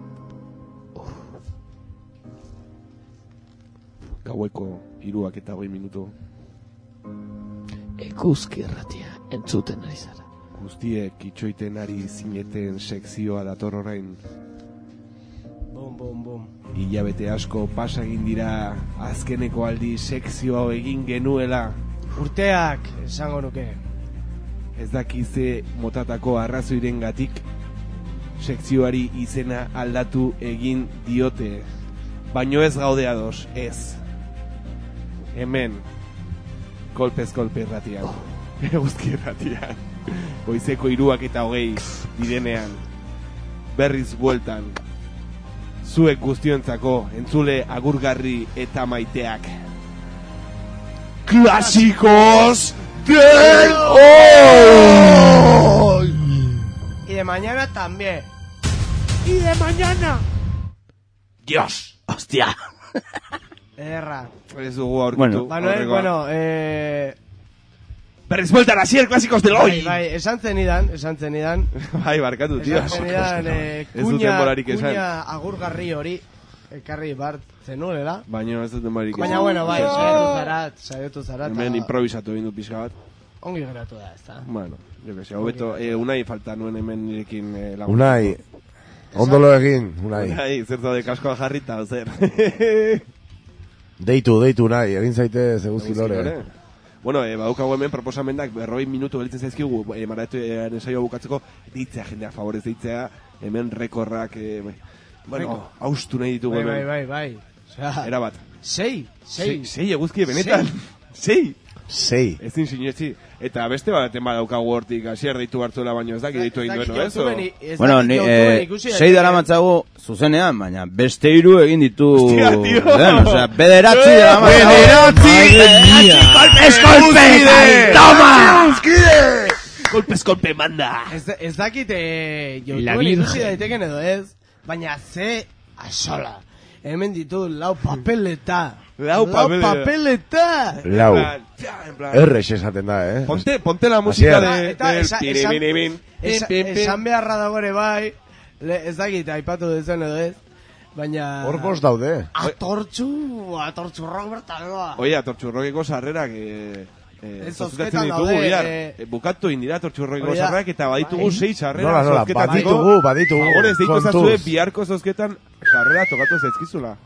Gaueko hiruak eta hogei minutu. Eguzki irratia entzuten ari zara. Guztiek itxoiten ari zineten sekzioa dator orain. Bom, bom, bom. Hilabete asko pasa egin dira azkeneko aldi sekzio hau egin genuela. Urteak, esango nuke. Ez dakize motatako arrazoiren gatik sekzioari izena aldatu egin diote. Baino ez gaude ados, ez. Hemen, kolpez kolpe irratian. Eguzki irratian. Goizeko hiruak eta hogei direnean. Berriz bueltan. Zuek guztiontzako entzule agurgarri eta maiteak. Clásicos del hoy. Y de mañana también. Y de mañana. Dios. Hostia. Erra. Ez dugu aurkitu. Bueno, Manuel, bueno, eh... Berriz bueltan asier clásicos del hoy. Bai, bai, esan zenidan, esan zenidan. Bai, barkatu, tío. Esan zenidan, eh, Ez dut kuña, denborarik esan. kuña agurgarri hori, ekarri bart zenuela. Baina ez dut denborarik Baina, bueno, bai, saietu zarat, saietu zarat. Hemen improvisatu egin du pixka bat. Ongi geratu da, ez da. Bueno, jo que se, hobeto, eh, Unai falta nuen hemen nirekin eh, lagun. Unai, ondolo egin, Unai. Unai, zerta de kaskoa jarrita, o zer. Deitu, deitu, Unai, egin zaitez eguzki lore. Bueno, eh, badaukagu hemen proposamendak berroi minutu belitzen zaizkigu, eh, maratoen ensaioa bukatzeko, deitzea jendea favorez, deitzea hemen rekorrak, eh, bueno, haustu nahi ditugu Bai, hemen. bai, bai, bai. Osea, Era bat. sei, sei. Sei eguzki, benetan. Sei. Sei. Ezin sinetzi. Eta beste baten badaukagu hortik, asier deitu hartuela baino ez daki deitu egin dueno, ez? o? Bueno, ni, eh, sei dara matzagu zuzenean, baina beste hiru egin ditu... Hostia, tío! Den, o sea, bederatzi dara matzagu. Bederatzi! ¡Golpes, golpe! ¡Toma! Golpes, golpe, manda! Ez, ez dakit, eh, La YouTubeen ikusi Virgen. daiteken edo ez, baina ze asola. Hemen ditu lau papeleta. Lau papeleta. papeleta. Lau. En plan, Errex esaten da, eh? Ponte, ponte la música Asier. de... Eta del esa- esan, piribiribin, esa- pim, pim, pim. esan beharra dago ere bai, le, ez dakit, aipatu dezen edo ez, baina... Hor bost daude. Atortxu, atortxurrok bertan doa. Oye, atortxurrokeko sarrerak... Eh, eh, Ez zozketan zozketan ditugu, daude, bihar. eh. Eh, Bukatu indira atortxurrokeko Hori da. sarrerak eta baditugu Bai. sei sarrera Nola, nola, zozketan. baditugu, baditugu. Favorez, deitu Kontuz. ezazue biharko zozketan sarrera tokatu zaizkizula.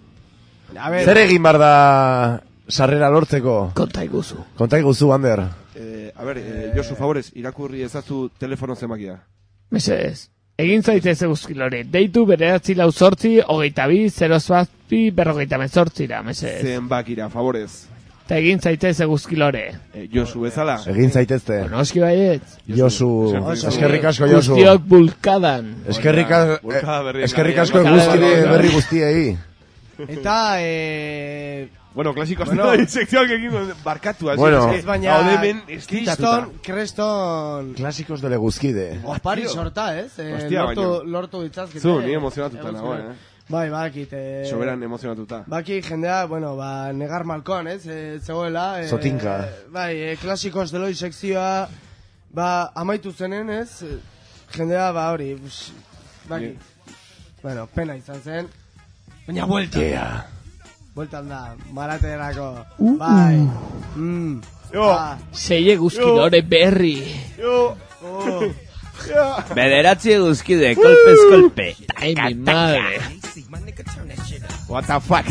A ver, Zer egin bar da sarrera lortzeko? Konta iguzu. Konta iguzu, Ander. Eh, a ver, eh, Josu, favorez, irakurri ezazu telefono zemakia. Mesedez. Egin zaitez eguzkilore. Deitu bederatzi lau zortzi, hogeita bi, zero zazpi, berrogeita mezortzira, mesedez. Zenbakira, favorez. Eta egin zaitez eguzkilore. Eh, Josu, bezala. Egin zaitezte. Noski baietz. Josu, Josu. eskerrik asko, Josu. Guztiok bulkadan. Eskerrik as- Bulkada berri. eh, eskerrik asko Bulkada eguzki berri. berri guztiei. eta, eh... Bueno, klasikoz Bueno. bueno. Sekzioak egin barkatu. así, Bueno. es Ez que baina, haude hemen estitatuta. kriston, kriston... Klasikos dele guzkide. Opari sorta, ez? Eh, Hostia, lortu, baino. lortu ditzazkite. Zu, ni emozionatuta nago, eh. Bai, bakit, eh... Soberan emozionatuta. Baki jendea, bueno, ba, negar malkon, ez? E, zegoela. E, Zotinka. Bai, e, klasikos deloi sekzioa, ba, amaitu zenen, ez? E, Jendea, ba, hori, bus, baki. Bueno, pena izan zen. Baina buelta. Yeah. Bueltan da, maraterako. Bai. Mm. Jo. Ah, Sei eguzkilore berri. Jo. oh. Bederatzi eguzkide, kolpez, kolpe. Ai, mi madre. What the fuck?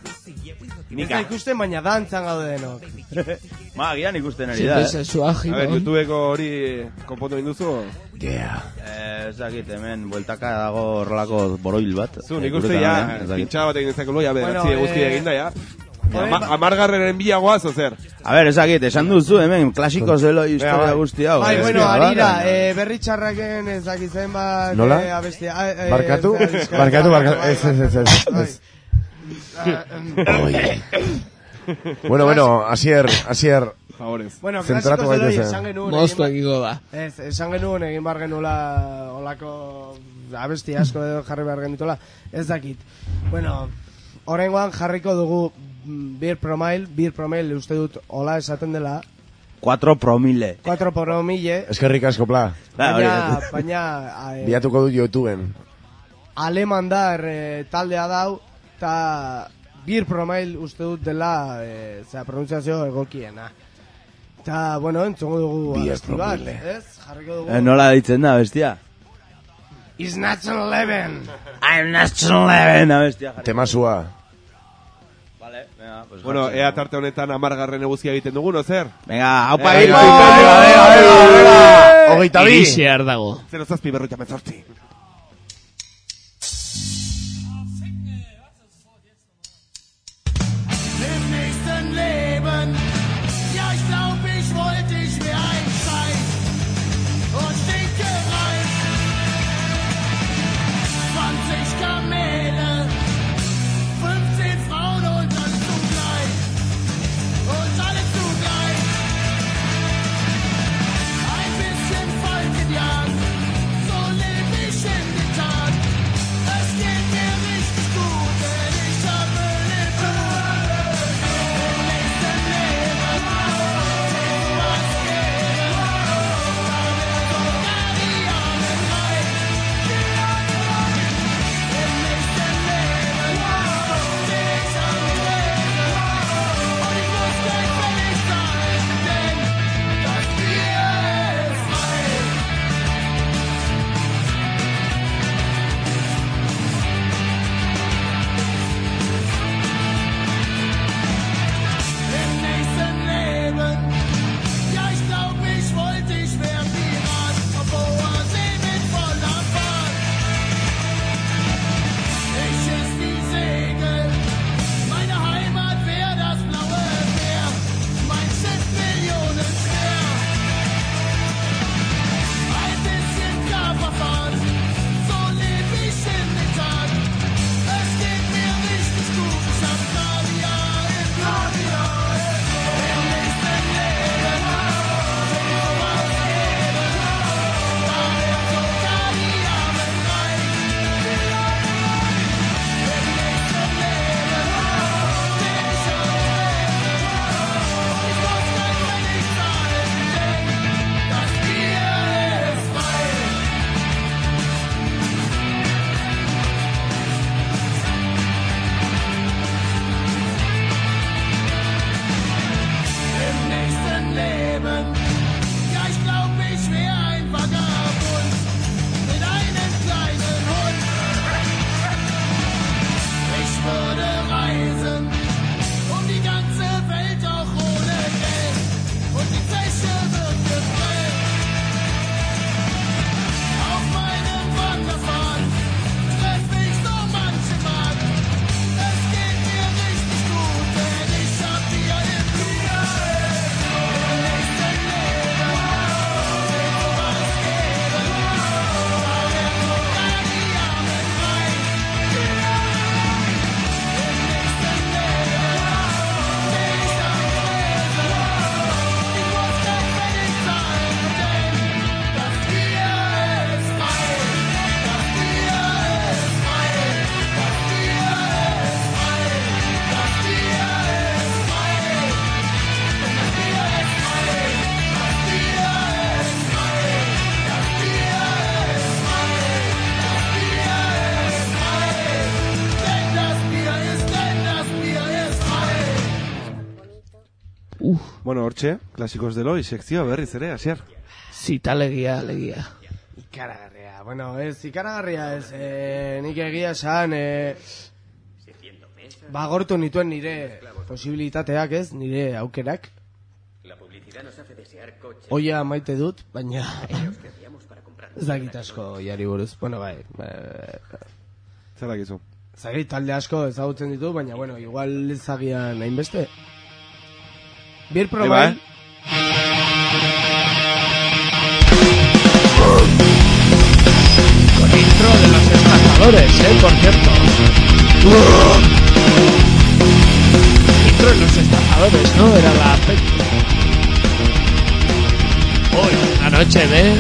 Ez da ikusten, baina dantzan gaude denok. Ma, agian ikusten ari da, eh? Zipese suaji, A ver, no? YouTubeko hori konpontu induzu. Yeah. Eh, ez dakit, hemen, bueltaka dago horrelako boroil bat. Zu, Eh, nik gure uste ja, kanalan, ez dakit. pintxada bat egin dezakulu, ja, bederatzi Bueno, eguzki eh, eginda, ja. Hori, Ama, ba- amargarreren biagoaz, ozer. A ver, ez dakit, esan duzu, hemen, klasikos delo historia bai. guzti hau. Bai, eh, bueno, eske, harira, baina- eh, berri txarraken ez dakitzen bat... Nola? Eh, abesti, ah, eh, Barkatu? ez da, bizkaia. Barkatu, barkatu. Ez, ez, ez, ez. Bai. ez. Bueno, bueno, Asier, Asier, favorez. Bueno, Zentratu klasiko zeloi gaitezen. esan genuen. Moztu egin egiko da. ba- Ez, esan genuen egin bar genuela olako abesti asko edo jarri behar genituela. Ez dakit. Bueno, horrengoan jarriko dugu mm, Beer Promile, Beer Promile uste dut hola esaten dela. Cuatro promile. Cuatro promile. Eskerrik asko, pla. Baina, baina eh, Biatuko dut YouTubeen. alemandar eh, taldea dau, eta Beer Promile uste dut dela, eh, zera, pronunciazio egokiena. Eta, bueno, entzongo dugu Beer abesti bat, Promile. ez? Jarriko dugu. Eh, nola ditzen da, bestia? It's National Eleven. I'm National Eleven, abestia. Temasua. Vale, venga, pues Bueno, jartzen ea dugu. tarte honetan amargarren eguzkia egiten dugun, ozer? Venga, haupa Eh, egin! venga, venga, venga, venga, venga. Hogeita bi. Irixiar dago. Zero zazpi berroita mezortzi. Im nächsten Leben, ja, ich glaub, ich wollte, ich wär ein Scheiß und stinke reich. zwanzig Kamele, fünfzehn Frauen und alles zugleich. Und alles zugleich. Ein bisschen Falkenjagd, so leb ich in den Tag. Es geht mir richtig gut, denn ich hab Öl im Blut. Im nächsten Leben, was gäbe, da wird sogar die Armen reich. Im nächsten Leben steh ich am Tresen und ich muss gleich fertig sein, denn das Bier ist reif. Im nächsten Leben, ja, ich glaub, ich wollte, ich wär Pirat auf hoher See mit voller Fahrt. Ich ist die Segel, meine Heimat wär das blaue Meer, mein Schiff millionenschwer. Ein bisschen Körperfahrt, so leb ich in den Tag. Es geht mir richtig gut, ich hab Kaviar im Blut. Im nächsten Leben, was gäbe, da wird sogar die Armen reich. Im nächsten Leben steh ich am Tresen und ich muss gleich fertig sein, denn das Bier ist reif. Im nächsten Leben, ja, ich glaub, ich wär ein Vagabund mit einem kleinen Hund. Ich würde reisen um die ganze Welt auch ohne Geld und die Zeche wird gefällt. Auf meinem Wanderfahrt treff ich so manchen Mann. Es geht mir richtig gut, denn ich hab Bier im Blut. Im nächsten Leben wird sowas geben, da wird sogar die Armen reich. Im nächsten Leben steh ich am Tresen, ich muss gleich fertig sein, denn das Bier ist reif. Das Bier ist reif. Das Bier ist reif. Das Bier ist reif. Das Bier ist reif. Das Bier ist reif. Das Bier ist reif. Das Bier ist reif. Denn das Bier ist, denn das Bier ist reif. Bueno, hortxe, klasikos de loi, sekzioa berriz ere, hasier. Zita legia, legia. Ikaragarria, bueno, ez, ikaragarria ez, eh, nik egia esan, eh, bagortu nituen nire posibilitateak ez, nire aukerak. Oia maite dut, baina ez dakit asko jari buruz, bueno, bai, eh, Zer dakizu? zagit talde asko ezagutzen ditu, baina, bueno, igual ezagian hainbeste. Bir Eba, probain, eh? Con intro de los estafadores, eh, por cierto. Intro de los estafadores, ¿no? Era la peli. noche de...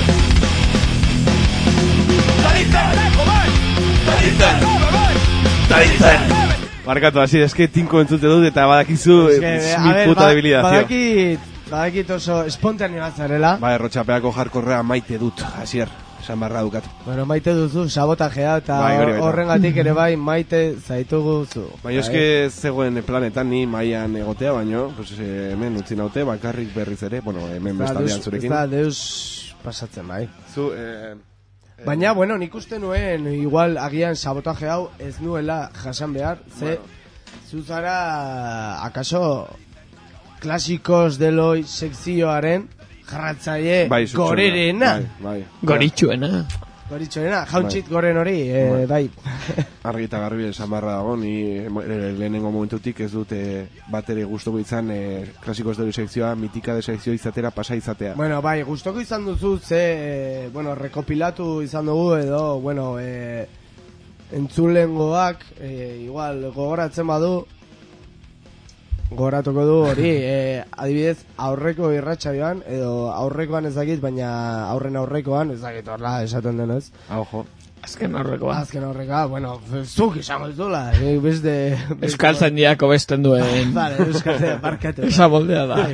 Barkatu, hasi, eske tinko entzute dut eta badakizu mi puta debilidad, tío. Badakit, badakit oso espontanea zarela. Ba, errotxapeako jarkorrea maite dut, hasier, esan barra dukat. Bueno, maite duzu sabotajea eta bai, hori baita. Horrengatik ere bai maite zaitugu zu. Baina eske zegoen planetan ni maian egotea, baino, pues, hemen utzi naute, bakarrik berriz ere, bueno, hemen bestaldean zurekin. Ez da, deus pasatzen bai. Zu, eh... Baina, bueno, nik uste nuen, igual agian sabotaje hau ez nuela jasan behar, ze bueno. Zuzara, akaso, klasikos deloi sekzioaren jarratzaile bai, gorerena. Bai, bai. Goritxuena. Goritxuena, jauntxit bai. Goren hori, eh, bai. Argi eta garbi esan barra dago, ni lehenengo momentutik ez dute bat ere gustoko izan eh, klasikos deloi sekzioa, mitika de sekzio izatera pasa izatea. Bueno, bai, gustoko izan duzu, ze, eh, bueno, rekopilatu izan dugu edo, bueno, eh, entzulengoak, eh, igual, gogoratzen badu, gogoratuko du hori, eh, adibidez, aurreko irratsaioan, edo aurrekoan ezakit, baina aurren aurrekoan, ezakit horla esaten denez. Ah, ojo. Azken aurrekoa. Azken aurrekoa, bueno, zuk izango ez dula, eh, beste... Euskal Zaindiak obesten duen. Vale, Euskal Zaindiak, barkatu. Esa moldea da.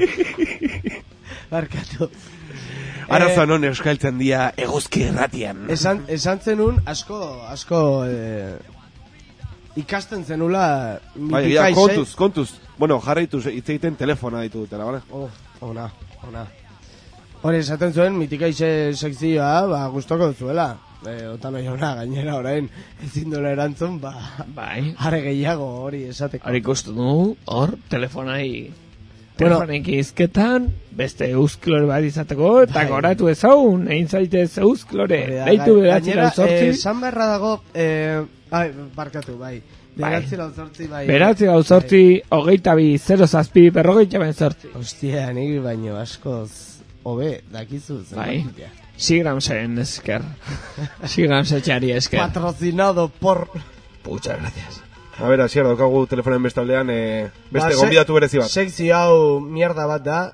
Barkatu. Arazoan hon Euskal Zaindia eguzki erratian. Esan, esan zenun, asko, asko... Eh, ikasten zenula bai, ja, kontuz, kontuz. Bueno, jarraitu hitz egiten telefona ditu dutela, bale? Oh, ona, ona. Hori, esaten zuen, mitikaize sekzioa, ba, gustoko duzuela. Eh, Otano jauna, gainera orain, ezin duela erantzun, ba, bai. Are gehiago hori esateko. Hori ikustu du, hor, telefonai... Telefonik izketan, beste eusklore bat izateko, eta goratu ezaun, egin zaitez eusklore, deitu beratzi lau zortzi. Gainera, esan beharra dago, eh, ai, barkatu, bai. Beratzi lau zortzi, bai. Beratzi lau zortzi, hogeita bi, zero zazpi, berrogeita ben zortzi. Hostia, nik baino askoz, hobe, dakizu. Bai, Sigramsen esker. Sigramsen txari esker. Patrocinado por... Muchas gracias. A ver, asier, daukagu telefonen bestaldean, eh, beste ba, gonbidatu berezi bat. Sekzio hau mierda bat da.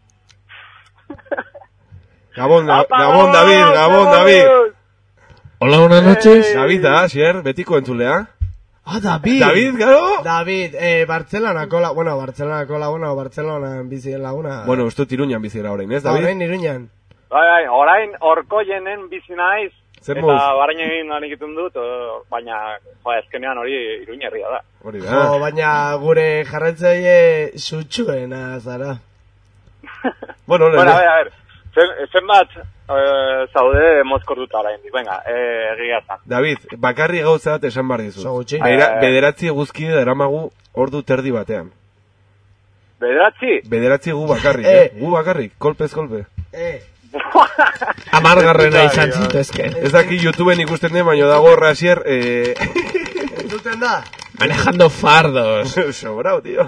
Gabon, da, Gabon, David, Gabon, David. Hola, buenas noches. David da, asier, betiko entzulea. Ah, David. David, garo? David, eh, Bartzelonako la... Bueno, Bartzelonako laguna, Bartzelonan bizien laguna. Bueno, uste Iruñan bizira orain, ez, David? Orain Iruñan. Bai, bai, orain orkoienen bizi naiz. Zer eta barain egin lan egiten dut, baina, jo, ezkenean hori Iruñerria da. Hori da. Jo, baina gure jarraitzaile sutsuena zara. Bueno, bueno, a ver, a ver. Zen, zenbat eh, zaude mozkortuta orain. Venga, eh, egia zan. David, bakarri gauza bat esan bar dizut. Beira, bederatzi eguzki daramagu ordu terdi batean. Bederatzi? Bederatzi gu bakarrik, eh? eh? Gu bakarrik, kolpez kolpe. Eh. Amargarrena izan zitezke. Ez daki YouTubeen ikusten den, baina dago rasier... Eh... Entuten da? Manejando fardos. Sobrao, tío.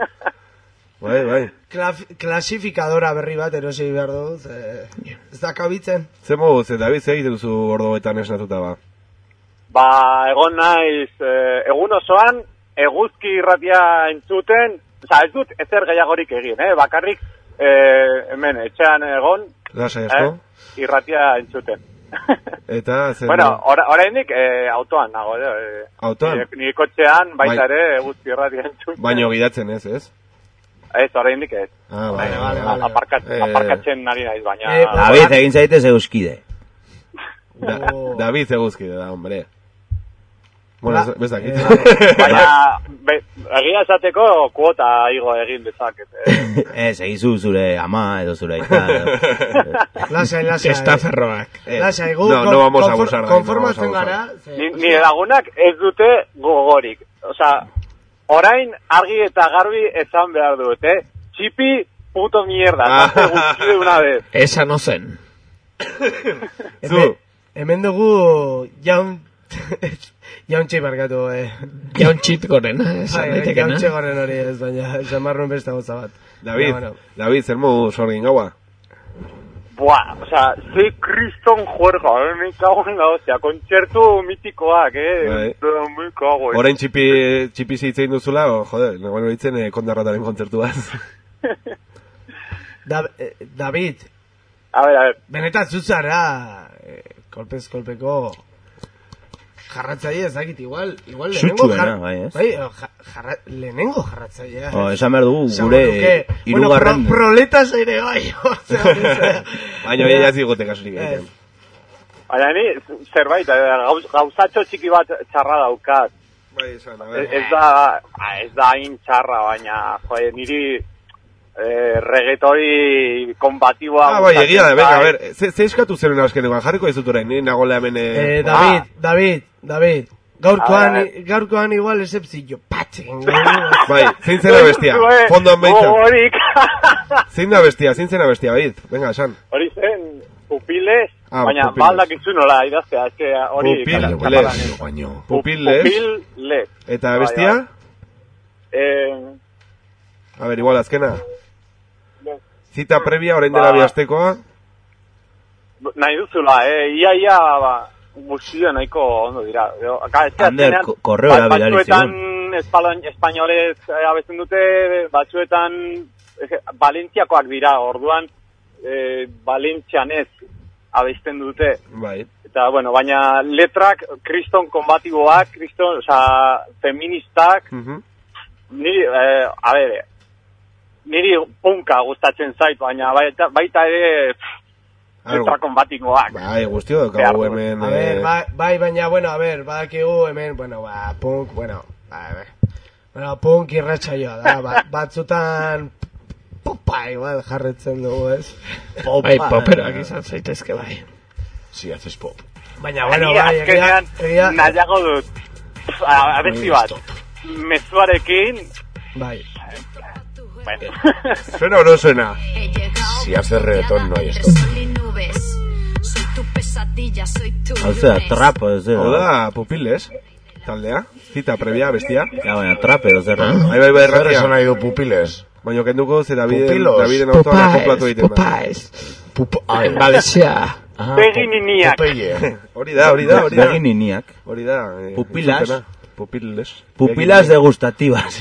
Bai, bai. Klaf, klasifikadora berri bat erosi behar duz. Eh, ez da kabitzen. Zer mogu, ze David, ze egiten duzu ordoetan esnatuta ba? Ba, egon naiz, eh, egun osoan, eguzki irratia entzuten, oza, ez dut ezer gehiagorik egin, eh? Bakarrik, eh, hemen, etxean egon, Lasa esko? Eh, irratia entzuten. Eta, zer... Bueno, oraindik eh, autoan nago, eh? Autoan? Ni kotxean, baita bai. ere, eguzki irratia entzuten. Baino gidatzen ez, ez? Ez, oraindik ez. Ah, vale, vale, vale. Aparkat, eh... Aparkatzen nari naiz, baina... Eh, David, egin zaitez euskide. Da, David eguzkide da, hombre. Bueno, ez, bez dakit. Baina, be, egia esateko, kuota igo egin dezaket. Eh. Ez, egizu zure ama edo zure aita. Lasai, lasai. Estaferroak. Lasai, gu... No, no vamos a abusar. Konformatzen gara. Ni lagunak ez dute gogorik. Osa, orain argi eta garbi esan behar dut, eh? Txipi puto mierda. No te guzti de una vez. Esa no zen. Zu. Hemen dugu jaun... Jaun txip barkatu, eh. Jaun txip gorena, esan daitekena. Jaun txip gorena hori ez, baina jamarruen beste gauza bat. David, bueno. David, zer modu sorgin gaua? Buah, oza, ze kriston juerga, eh, me cago en la hostia, kontzertu mitikoak, eh. Me cago, eh. Horain txipi, txipi zitzein duzula, o, joder, nagoen horitzen eh, kondarrataren kontzertuaz. da, eh, David, A ver, a ver. Benetan zuzara, eh, kolpez kolpeko jarratzaile ezakit, igual, igual lehenengo Sutsuena, jar... bai, ez? Bai, ja, jarra... lehenengo jarratzailea. Oh, esan behar dugu, Esan gure behar duke, hirugarren... Bueno, pro, proletas ere bai, osea, osea. Baina bai ez digote kasurik egiten. Baina ni, zerbait, gauz, gauzatxo txiki bat txarra daukat. Bai, esan, a Ez, ver. ez da, ez da hain txarra, baina, joe, niri eh, reggaetori kombatiboa... Ah, bai, egia da, venga, a ver, ze, ze eskatu zenuen azkenekoan, jarriko ez dut orain, ni nagoela hemen... Eh, David, David, David, gaurkoan, gaurkoan igual esepzillo, patxen. Bai, zein zena bestia, fondoan behintzen. Zein da bestia, zein zena bestia, David, venga, esan. Hori zen, pupiles, Ah, baina pupiles. baldak izu nola idaztea, ez que hori... Pupiles, pupiles, Pupiles. eta Bai, bestia? bai. Eh, A ver, igual, azkena. Zita previa, orain dela Ba. bihastekoa. nahi duzula, eh, ia, ia, ba, guztio nahiko ondo dira. Yo, acá, ez Ander, azkenean, ko- korreora bidali batzuetan espalon, espainolez eh, abesten dute, batzuetan eh, Valentziakoak dira, orduan eh, Valentzianez abesten dute. Bai. Eta, bueno, baina letrak kriston kombatiboak, kriston, osea, feministak, niri, eh, a ber, niri punka gustatzen zait, baina baita, baita ere pff, letra kombatiboak. Bai, guztio daukagu hemen... A ver, eh, bai, bai, baina, bueno, a ver, badakigu hemen, bueno, ba, punk, bueno, a ver, bueno, punk irratsaioa da, ba, batzutan popa igual jarretzen dugu, ez? Bai, poperak izan zaitezke bai. Si haces pop. Baina, bueno, Ni bai, egia, azkenean egia, nahiago dut, pff, a- abesti bat, mezuarekin, bai. bueno. ¿Suena o no suena? Si haces reggaetón no hay stop. Hau zera, trap, ez zera. Hau da, pupiles, taldea, zita previa, bestia. Ja, baina, trap edo zerra. Bai, bai, bai, Zer erratia. esan nahi du pupiles? Baina kenduko, ze Daviden, Pupilos. Daviden autoan akoplatu egiten da. Popais. Pupa... Badezea. Ah, Begininiak. Popeye. Hori da, hori da, hori da. Begininiak. Hori da. eh, Pupilas. entzutena. Pupiles. Pupilas degustativas.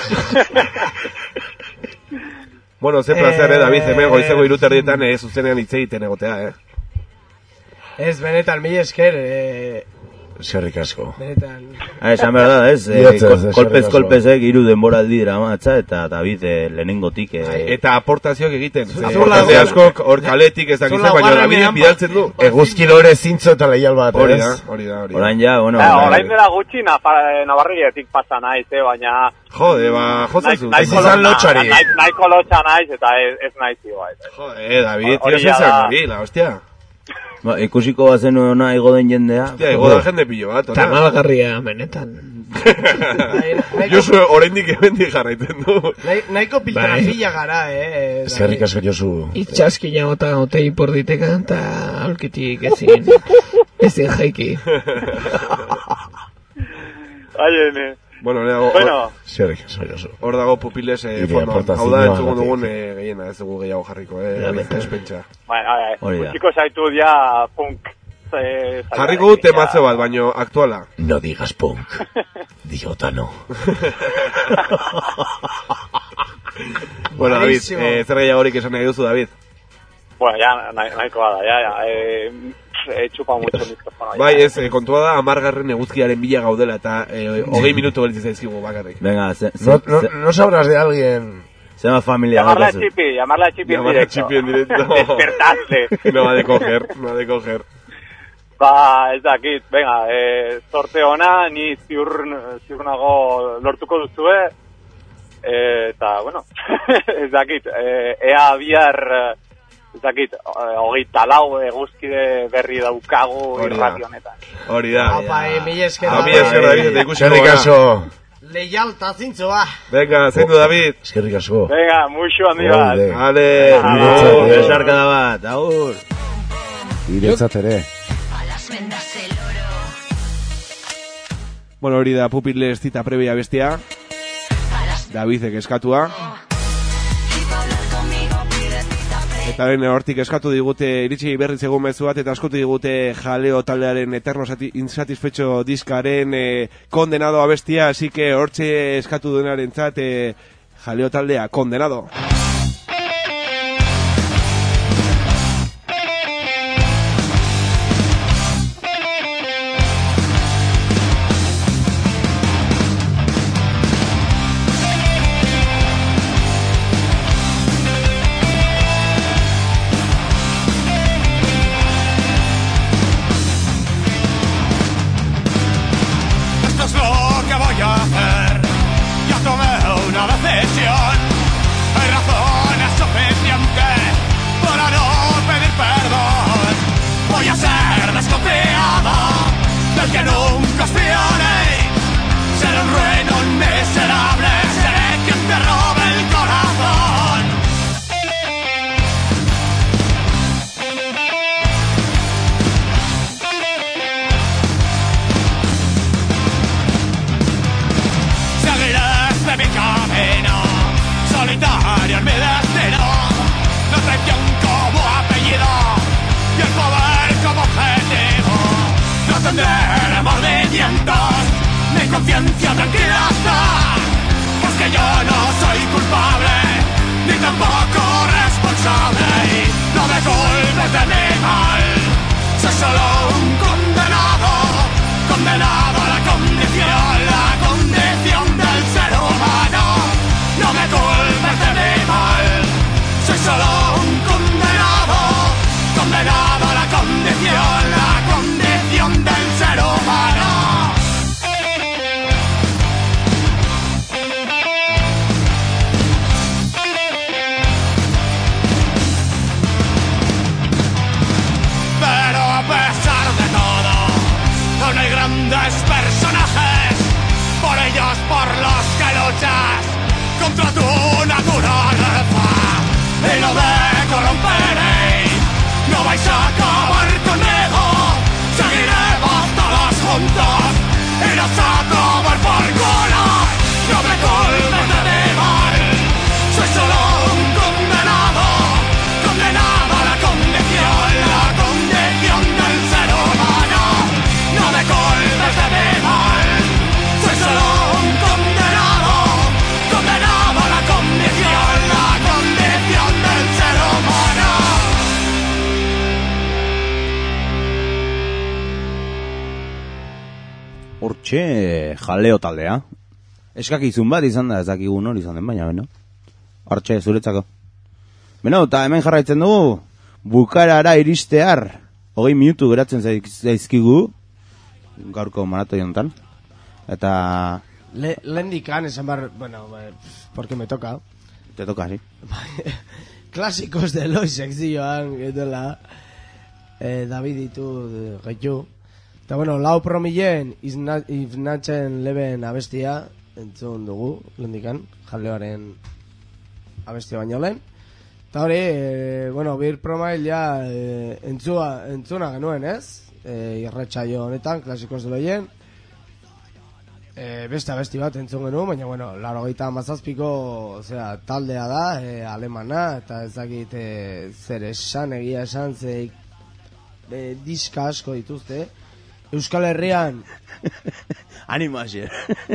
Bueno, ze placer, eh, David, hemen Eh, goizeko iruterdietan, eh, zuzenean hitz egiten egotea, eh. Ez, benetan, mila esker, eh, Eskerrik asko. benetan. Ah, esan behar da, ez? Eh, Bihotzez, kol- eskerrik kolpez asko. kolpezek hiru denboraldi dramatza eta David eh, lehenengotik eh, Eta aportazioak egiten. Zu- Aportazio zu- askok hor kaletik ez dakitzen, zu baina laugarrenean David pa- bidaltzen du. Eguzkilore zintzo eta leial bat, Hori ez? da, hori da, hori da. orain ja, bueno, Eh, bai. orain dela gutxi Nafa- Navarriletik pasa naiz, eh, baina... Jode, ba, jozazu. Nahi- nahiko izan lo- lotxari. nahi- Nahiko lotxa naiz eta ez, ez naiz igual. Jode, David, Hori tio da. zen hori, la hostia. Ba, ikusiko bazen ona igo den jendea. Hostia, ego da jende pillo bat, ona. Tamalgarria, benetan. Josu, oraindik ebendik jarraiten du. Nahi- Nahiko piltrafila gara, eh? Eskerrik asko Josu. Itxaskina ota otei porditeka eta aurkitik ezin. Ezin jaiki. Aiene. Bueno, lehago, Bueno, Eskerrik asko Josu. hor dago pupiles, eh, Nire fondoan. Hau da, aportazioa entzugun gatik. dugun, eh, gehiena, ez dugu gehiago jarriko, eh, David, ez pentsa. bai, bai, Hori da. gutxiko zaitu ja punk. eh, Jarriko du temazo bat, baino aktuala. No digas punk. Diotano. Bueno, David, Buenísimo. eh, zer gehiagorik esan nahi duzu, David? Bueno, ya, nahi- nahikoa da, ya, ya. Eh, he chupado mucho el micrófono. ya. Bai, ez, eh, kontua da, amargarren eguzkiaren bila gaudela, eta eh, hogei minutu gelditzen zaizkigu bakarrik. Venga, ze, ze, No, no, ze, no sabrás de alguien... zema familia Llamarla a daukazu. Chipi, llamarla a Chipi en Llamarla a directo. Chipi en directo. Despertaste. No ha de coger, no ha de coger. Ba, ez dakit, venga, eh, sorte ona, ni ziur, ziur nago lortuko duzue, eh, eta, bueno, ez dakit, eh, ea bihar, eh, ez dakit, eh, hogeita lau eguzkide berri daukagu Hori da. irrati honetan. Hori da. Apa, eh, mila esker. Ah, mila esker, David, eta ikusiko Eskerrik gara. asko. Leialta zintzoa. Venga, zein du, David? Eskerrik asko. Venga, muixo handi bat. Gaude. Ale, Niretzat agur. ere. Besarkada bat, agur. Niretzat ere. Bueno, hori da pupiles zita previa bestia. Davidek eskatua. Eta ben hortik eskatu digute iritsi berriz egun mezu bat, eta askotu digute Jaleo taldearen eterno sati, insatisfecho diskaren eh, kondenado abestia, así que hortxe eskatu duenaren zat, eh, Jaleo taldea, kondenado. hacer. Ya tomé una decisión. Hay razones suficientes para no pedir perdón. Voy a ser desconfiado del que nunca espiaré. Seré un ruino, un miserable. Seré quien te robe el corazón. Seguiré este mi camino, solitario en mi destino. La traición como apellido y el poder como objetivo. No tendré remordimientos, mi conciencia tranquila está, pues que yo no soy culpable, ni tampoco responsable. Y no me culpes de mi mal, soy solo un condenado, condenado a la condición, la condición del ser humano. No me culpes de mi mal, soy solo un condenado, condenado a la condición, la condición del ser humano. Pero a pesar de todo, aún hay grandes personajes, por ellos por los que luchas contra tu naturaleza. Y no me corromperéis, no vais a acabar conmigo. Seguiremos todos juntos y nos a tomar por culo. No me culpes de mi mal, soy solo un condenado, condenado a la condición, la condición del ser humano. No me culpes de mi mal, soy solo un condenado, condenado a la condición, la condición del ser humano. Hortxe jaleo taldea. Eskakizun bat izan da, ez dakigu hori izan den, baina beno. Hortxe zuretzako. Beno, eta hemen jarraitzen dugu, bukarara iristear, hogei minutu geratzen zaizkigu, gaurko maratoi honetan. Eta... Le, Lendikan, esan bar, bueno, porque me toca. Te toca, sí. Clásicos de Loi sekzioan, getela, eh, David ditu gaitu. Eta bueno, lau promilen iznatzen leben abestia, entzun dugu, Lendikan, jaleoaren abestia baino lehen. Eta hori, e, bueno, bir promail ja e, entzua, entzuna genuen, ez? E, irratsaio honetan, Clásicos de Loien. E, beste abesti bat entzun genuen, baina, bueno, laurogeita hamazazpiko, osea, taldea da, e, alemana, eta ez dakit e, zer esan, egia esan, ze e, diska asko dituzte. Euskal Herrian... Animo, asier.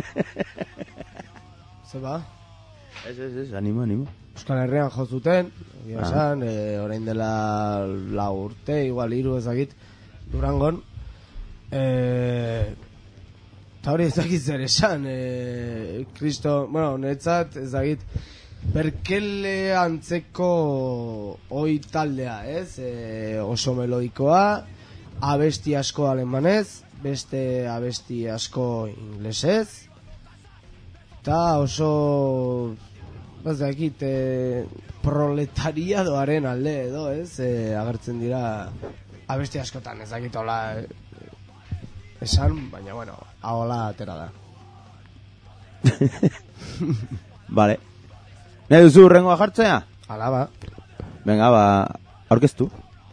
Zeba? Ez, ez, ez, animo, animo. Euskal Herrian jozuten, egia esan, ah. e, orain dela lau urte, igual hiru ezagit, Durangon. Eta e, hori ezagit zer esan, e, Kristo, bueno, netzat ezagit, Berkele antzeko oi taldea, ez? E, oso melodikoa, abesti asko alemanez, beste abesti asko inglesez, eta oso, ez dakit, e, proletariadoaren alde edo, ez? E, agertzen dira abesti askotan, ez dakit hola e, esan, baina bueno, ahola atera da. Vale. Nahi duzu urrengoa jartzea? Hala ba. Venga, ba, aurkeztu.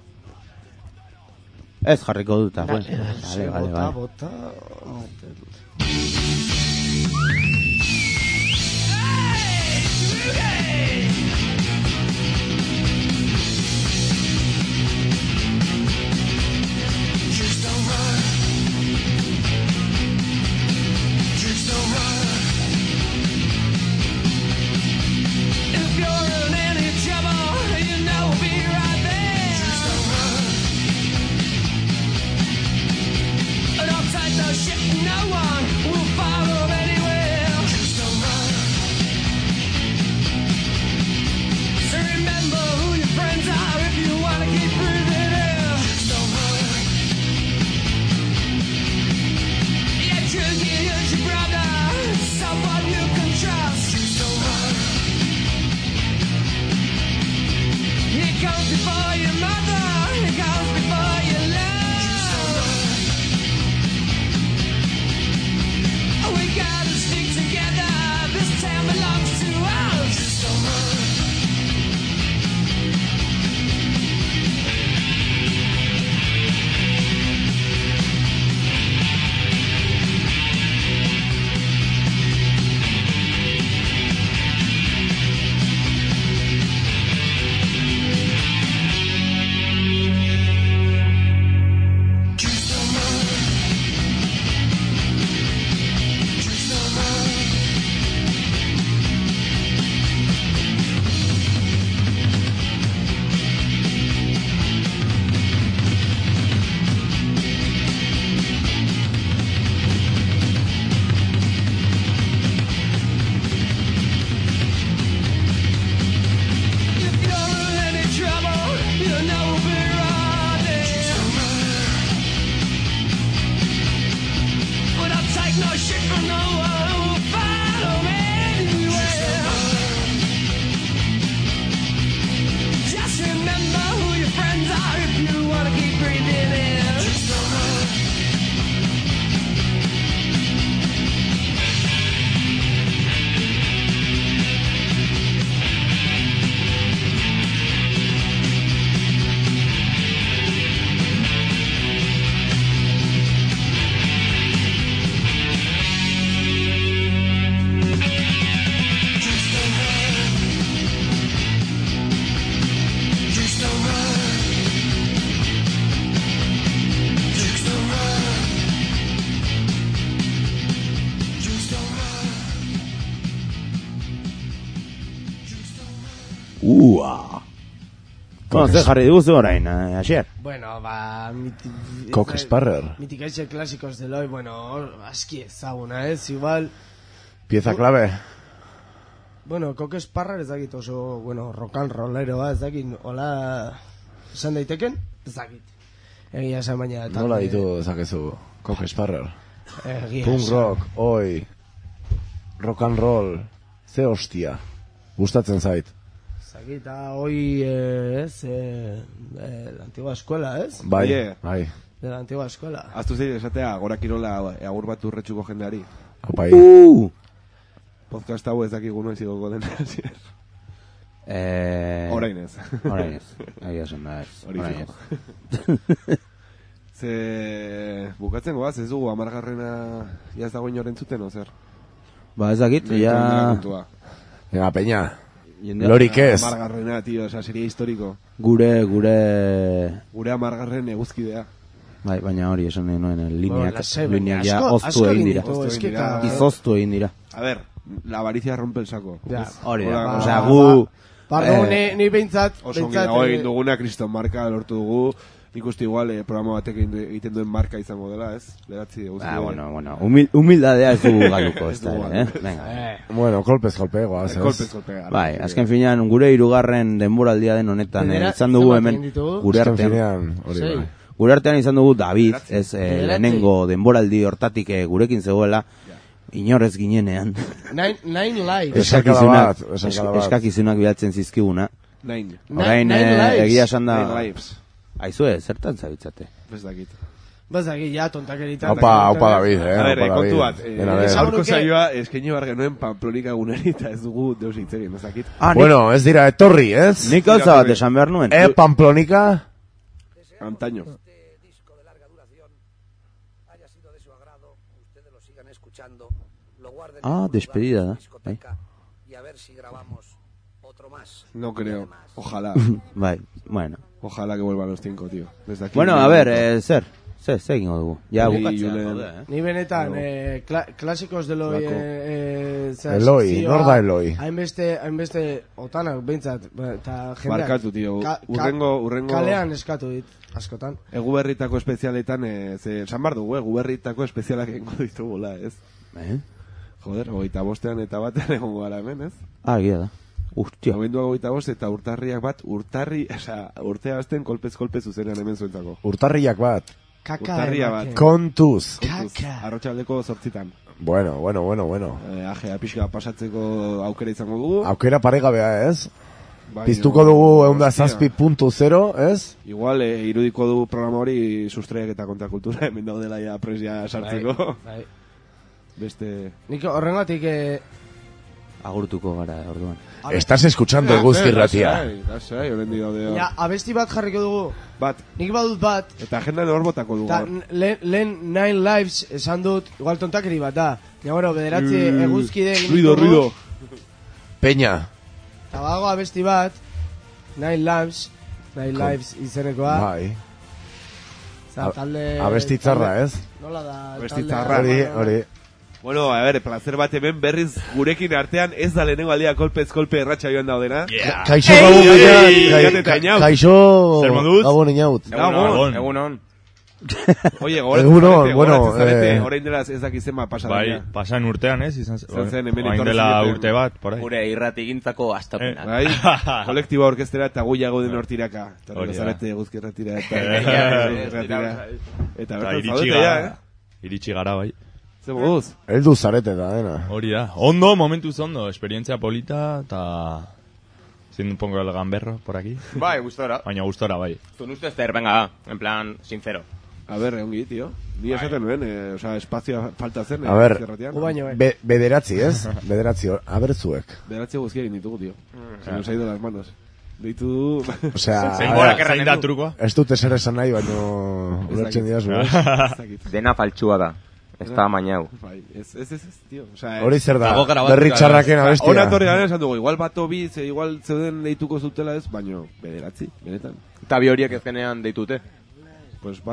Ez jarriko dut, bueno. Vale, vale, vale. Bota, bota. Ua! Bueno, ze jarri duzu orain, eh, Asier? Bueno, ba... Miti, Cock Sparrer. Mitikaitxe klasikos de loi, bueno, aski ezaguna, ez? Igual... Pieza clave. Bueno, Cock Sparrer ez dakit oso, bueno, rock and rolleroa, ez dakit, hola... Esan daiteken? Ez dakit. Egia esan baina... Nola ditu zakezu Cock Sparrer? Egia Punk esan. rock, oi, rock and roll, ze hostia. Gustatzen zait. Zakita, hoi, eh, ez, eh, eh, la antigua escuela, ez? Bai, Oye. bai. De la antigua escuela. Aztu zein esatea, gora kirola agur bat urretxuko jendeari. Apai. Uh! Podcast hau ez dakigu noiz igoko den. Eh... Orain ez. Orain ez. Egia esan da ez. Hori Orain fijo. ez. Ze... Bukatzen goaz, ez dugu amargarrena jaz dago inoren zuten, o zer? Ba, ez dakit, ja... Venga, peña. Jendea- Lorik ez. Amargarrena, tío, oza, seria historiko. Gure, gure... Gure amargarren eguzkidea. Bai, baina hori esan nahi nuen, Bueno, lineak, lasai, lineak baina ja asko- oztu asko egin egin dira. ditu, es que ka- Izoztu egin dira. A ver, la avaricia rompe el saco. Ja. Ez? Hori da, Hola, osea, ba- gu... Pardon, eh, ni, ni behintzat... Oso ongi behintzat, dago eh, egin duguna, kriston marka lortu dugu. Nik uste igual eh, programa batek egin du- egiten duen marka izango dela, ez? Leratzi eguzki. Ah, bueno, bueno, humil, humildadea ez dugu galuko, ez Ez da, dugu eh? galduko. Venga. Bueno, kolpez kolpe goaz, ez? Kolpez kolpe. Bai, azken finean gure hirugarren denboraldia den honetan eh, Bedera- izan dugu zenbat hemen egin ditugu? gure Azken artean. finean, hori Sei. bai. Gure artean izan dugu David, ez eh, Bederatzi. lehenengo denboraldi hortatik eh, gurekin zegoela, inorez ginenean. Nine, nine lives. Esakada Eskakizunak, bat, esakada bat. eskakizunak bilatzen zizkiguna. Nine. Orain Nine eh, lives. egia esan da... Nine lives. Aizue, zertan zabitzate? Ez dakit. Bazaki, ja, tontakeritan. Opa, opa David, eh? A ver, Opa eh, kontu David. bat. Eh, Dena den. Gaurko Esango saioa eskaini bar genuen Pamplonika eguneri eta ez dugu deus hitz egin, ez dakit. Ah, nik, Bueno, ez dira etorri, ez? nik gauza bat esan behar nuen. Eh, Pamplonika? Antaño. Ah, despedida da. Bai. No creo. Ojalá. Bai, bueno. Ojalá que vuelvan los cinco, tío. Desde aquí. Bueno, a ver, eh, zer, zer, zer egingo dugu. Ja, Ni bukatzea, Julen- jode, eh? Ni benetan, No. eh, kla klasikos de loi... Lako. Eh, eh, zera, Eloi, zioa, nor da Eloi? Hainbeste, hainbeste, otanak, behintzat, ba, eta jendeak... Barkatu, tio. ka- ka- Urrengo, urrengo... Kalean eskatu dit, askotan. Eguberritako espezialetan, eh, ze, esan bar dugu, eguberritako espezialak egingo ditugula, ez? Eh? Joder, hogeita bostean eta batean egongo gara hemen, ez? Ah, egia da. Ustia. Abendua hogeita bost eta urtarriak bat, urtarri, osea, urtea azten kolpez-kolpez zuzenean hemen zuentzako. Urtarriak bat. Kaka Urtarria ematen. bat. Kontuz. Kaka. Arrotsaldeko zortzitan. Bueno, bueno, bueno, bueno. Eh, ajea pixka pasatzeko aukera izango dugu. Aukera paregabea, ez? Baina, Piztuko dugu eunda hostia. zazpi puntu zero, ez? Igual, eh, irudiko du programa hori sustraiak eta kontrakultura hemen daudela ja presia sartzeko. Bai, bai. Beste... Nik horrengatik... Eh, Agurtuko gara, orduan. Estás escuchando eguzki irratia. Lasai, lasai, horrendi daude. ja, abesti bat jarriko dugu. Bat, Nik badut bat, eta agenda hor botako dugu. eta gaur. lehen lehen Nine Lives esan dut, igual tontakeri bat da. Ja, bueno, bederatzi eguzkide egin Ruido, ditugu. ruido. Peña. Eta bago abesti bat, Nine Lives, Nine Ko- Lives izeneko Bai. Za, talde... Abesti txarra, talde- ez? Nola da? Abesti talde- txarra. Hori, hori. Bueno, a ver, placer bat hemen berriz gurekin artean ez da lehenengo aldia kolpez kolpe erratxa joan daudena. Yeah. Kaixo Ei, gabon ei, gainan, ei, kai- ei, eta inaut. kaixo Zer moduz? gabon inaut. Gabon. Egun on. Oye, gogoratzen Egun on, zarete, bueno, gogoratzen zarete, eh, orain dela ez dakit zenba pasa Bai, dira. pasan urtean, ez? Izan zen, Izan zen, hemen orain etorri dela zineten. urte bat, por ahí. Gure irratigintzako astapenak. Bai, kolektiba orkestera eta guiago den hortiraka. Eta Hori da. zarete guzki erratira eta Eh, erratira. Eta Eta bertan iritsi zaudete gara, ja, eh? iritsi gara, bai. Ze moduz? Eldu zarete da, dena. Hori da. Ondo, momentuz ondo, esperientzia polita, eta... Sin un poco el gamberro por aquí. Bai, gustora. Baina gustora, bai. Zun ustez zer, venga, en plan, sincero. A ver, ongi, tío. Ni esaten nuen, eh, o sea, espazioa falta zen. A ver, Gu baino, eh. be, bederatzi, ez? Bederatzi, hor- abertzuek. Bederatzi guzki egin ditugu, tío. Se nos ha ido las manos. Deitu du... O sea, Zein a gorak ver, erranen Zein da du? trukoa? ez dut ezer esan nahi, baino ulertzen didazu, ez? Ez dakit. Dena faltsua da. Ez da amainau. Bai, ez, ez, ez, ez, tío. O sea, Hori zer da, Dago grabatuta, berri txarraken Ona abestia. torri garen esan dugu, igual bato bi, ze igual zeuden deituko zutela ez, baino, bederatzi, benetan. Eta bi horiek ez genean deitute. Pues bat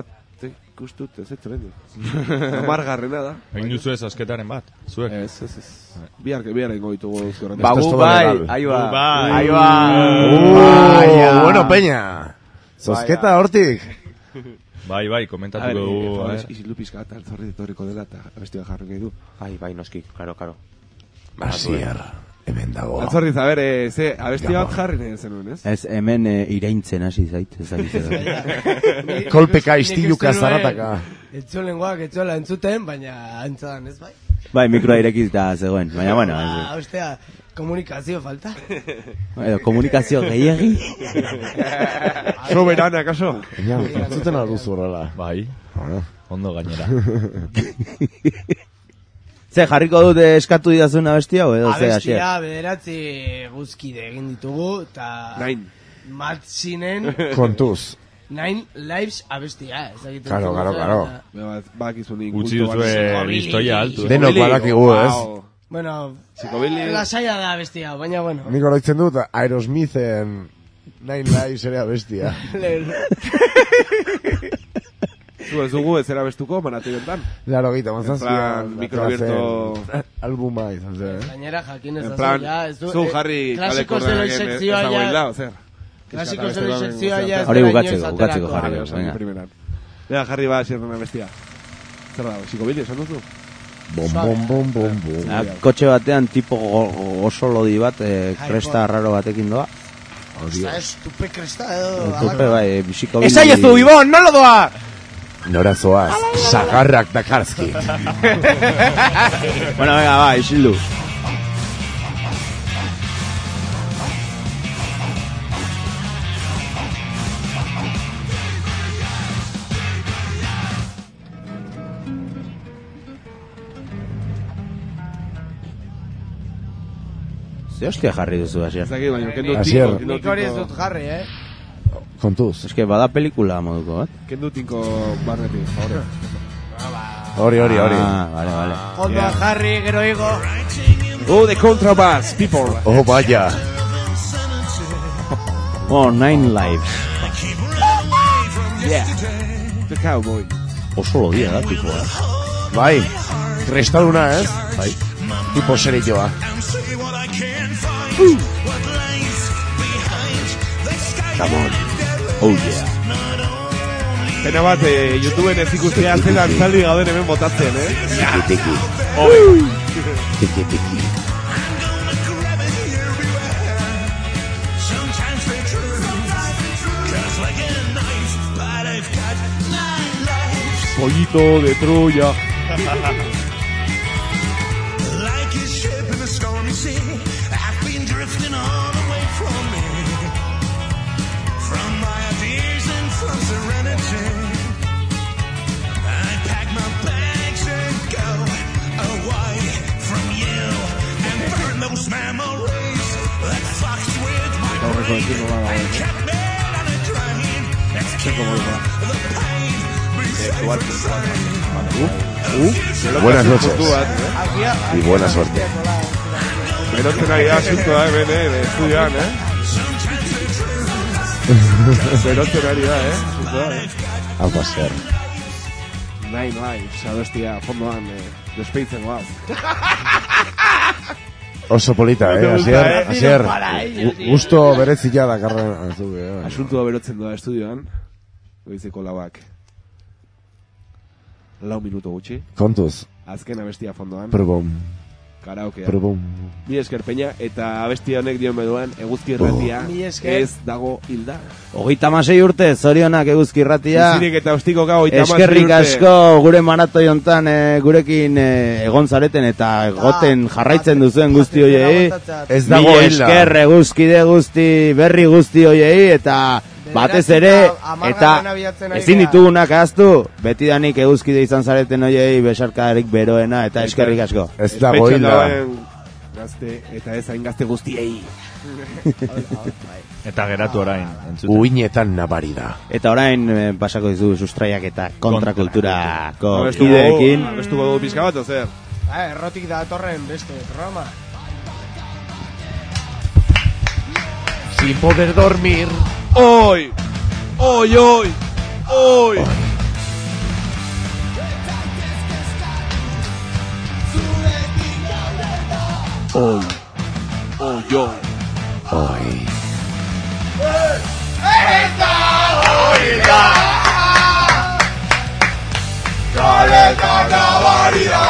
Te ikustut ez etxoren. Amargarrena da. Egin duzu ez asketaren bat, zuek? Ez, ez, ez. Biar, biar egingo ditugu zurren. Ba, gu bai, ahi ba. Ahi ba. Uh, bueno, Peña. Zozketa hortik. Bai, bai, komentatuko dugu. Izilu pizka eta altzorri detorriko dela eta abestia jarri nahi du. Bai, bai, noski, karo, karo. Asier, hemen dago. Altzorri, a ber, eh, ze, abestia bat jarri nahi zenuen, ez? Ez, hemen eh, iraintzen hasi zait, ez ari Kolpeka istiluka zarataka. Etxolengoak etxola entzuten, baina antzadan ez bai? Bai, mikroa irekizta zegoen, baina bueno. Ah, ostea, komunikazio falta. Edo, komunikazio gehiagi. Soberana, akaso? Ja, entzuten alduzu horrela. Bai, ondo gainera. Ze, jarriko dute eskatu didazun abestia, o edo ze, Asier? Abestia, bederatzi guzkide egin ditugu, eta... Nain. Matzinen... Kontuz. Nine Lives abestia, ez egiten. Karo, karo, karo. Bakizu nik. Gutxi duzue listoia altu. Denok badakigu, ez? Bueno, Psikobili... lasaia da abestia, baina bueno. Nik oroitzen dut, Aerosmithen Nine Lives ere abestia. Zu ez dugu ez erabestuko, manatu jontan. Laro gita, mazazpia. Mikro abierto... Albuma izan zen, eh? Gainera jakin ez En da plan, ja, ez du... zu jarri kaleko ordenagen ez dago hilda, ozer. Klasiko zero sekzioa ja ez hori dela bukatzeko, inoiz bukatzeko aterako. jarri, venga. Primeran. Lea, jarri ba, zierren bestia. Zer dago, psikobili, esan duzu? Bom, bom, bom, bom, bom. Ah, kotxe batean tipo go, oso lodi bat, eh, kresta raro batekin doa. Esta ez tupe kresta edo... Tupe bai, psikobili... Esa jezu, Ibon, no lo doa! Nora zoaz, sagarrak dakarski. Bueno, venga, va, isildu. Ze hostia jarri duzu, Asier? Ez dakit, baina, kendu Asier. tinko. Nik hori ez dut jarri, eh? Kontuz. Ez que bada pelikula moduko, bat? Kendu tinko barretik, favore. Hori, hori, hori. Ah, vale, vale. Fondoa jarri, gero higo. Oh, the contrabass, people. Oh, vaya. Oh, Nine Lives. Yeah. The cowboy. Oso lodia da, tipo, eh? Bai, kristalduna, ez? Bai. Tipo serilloa. Come on. Oh, yeah. Pena bat, eh, YouTubeen ez ikustea zen antzaldi gauden hemen botatzen, eh? Tiki, tiki. Oi! Tiki, tiki. Pollito de Troya. Buenas noches y buena suerte. Berotzen ari da asuntoa hemen, eh, estudioan, eh? Berotzen ari da, eh? Asuntoa, eh? Hau da zer. Nine Lives, abestia, fondoan, eh, despeitzen guau. Oso polita, eh, Asier, Asier. Gusto berezila da karren. Asuntoa berotzen doa estudioan, goizeko lauak. Lau minuto gutxi. Kontuz. Azken abestia fondoan. Probom. Karaokea. Probom. Mi esker Peña, eta abestia honek dion beduan, eguzki irratia ez dago hilda. Hogeita masei urte, zorionak eguzki irratia. Izirik eta ostiko gau, hogeita masei urte. Eskerrik asko gure maratoi hontan e, gurekin e, egon zareten eta egoten jarraitzen duzuen guzti hoiei. Ez dago hilda. Esker eguzkide guzti, berri guzti hoiei eta... Batez ere, eta ezin ditugunak ahaztu, betidanik eguzkide izan zareten hoiei besarkarik beroena, eta eskerrik asko. Ez dago hilda. Gazte, eta ez hain gazte guztiei. Eta geratu orain. Entzuten. Uinetan nabari da. Eta orain eh, pasako dizu sustraiak eta kontrakulturako Abestuko kideekin. Abestuko dugu pizka bat, ozer? Ah, errotik da atorren beste programa. Sin poder dormir. Hoy, hoy, hoy, hoy. Oi. Oi, oi. Oi. Eta goila Kaletan nabari da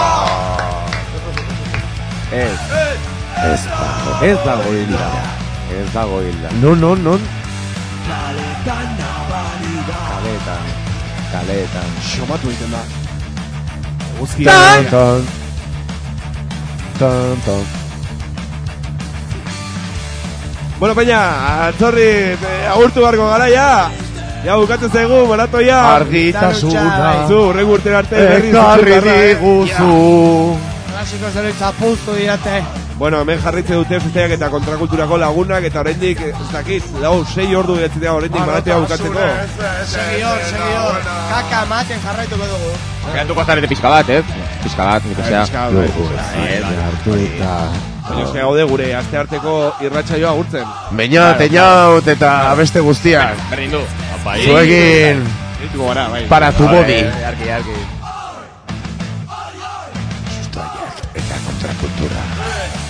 Ez. Ez dago. Ez dago hilda. Ez dago hilda. Non, non, non. Kaletan nabari da Kaletan. Kaletan. Xomatu egiten da. Eguzki. Tan, tan. Tan, tan. Bueno, peña, atzorri, eh, agurtu barko gara, ya. Ja, bukatzen zaigu, maratoia. Argitasuna. Zu, urrengo urtera arte. berriz Ekarri zuzutarra, eh. diguzu. Klasiko zero zapuztu dirate. Bueno, hemen jarritze dute festeak eta kontrakulturako lagunak, eta oraindik, ez dakit, lau, sei ordu behatzitea oraindik maratoia bukatzeko. Segior, segior. Kaka maten jarraituko dugu. Geratuko zarete pizka bat, eh? Pizka bat, nik esea. Baina ze gaude gure aste arteko irratsaioa agurtzen. Beñat, eñaut eta beste guztiak. Berdin du. Zuegin. Para tu body. Arki, arki. Sustoaiak eta kontrakultura.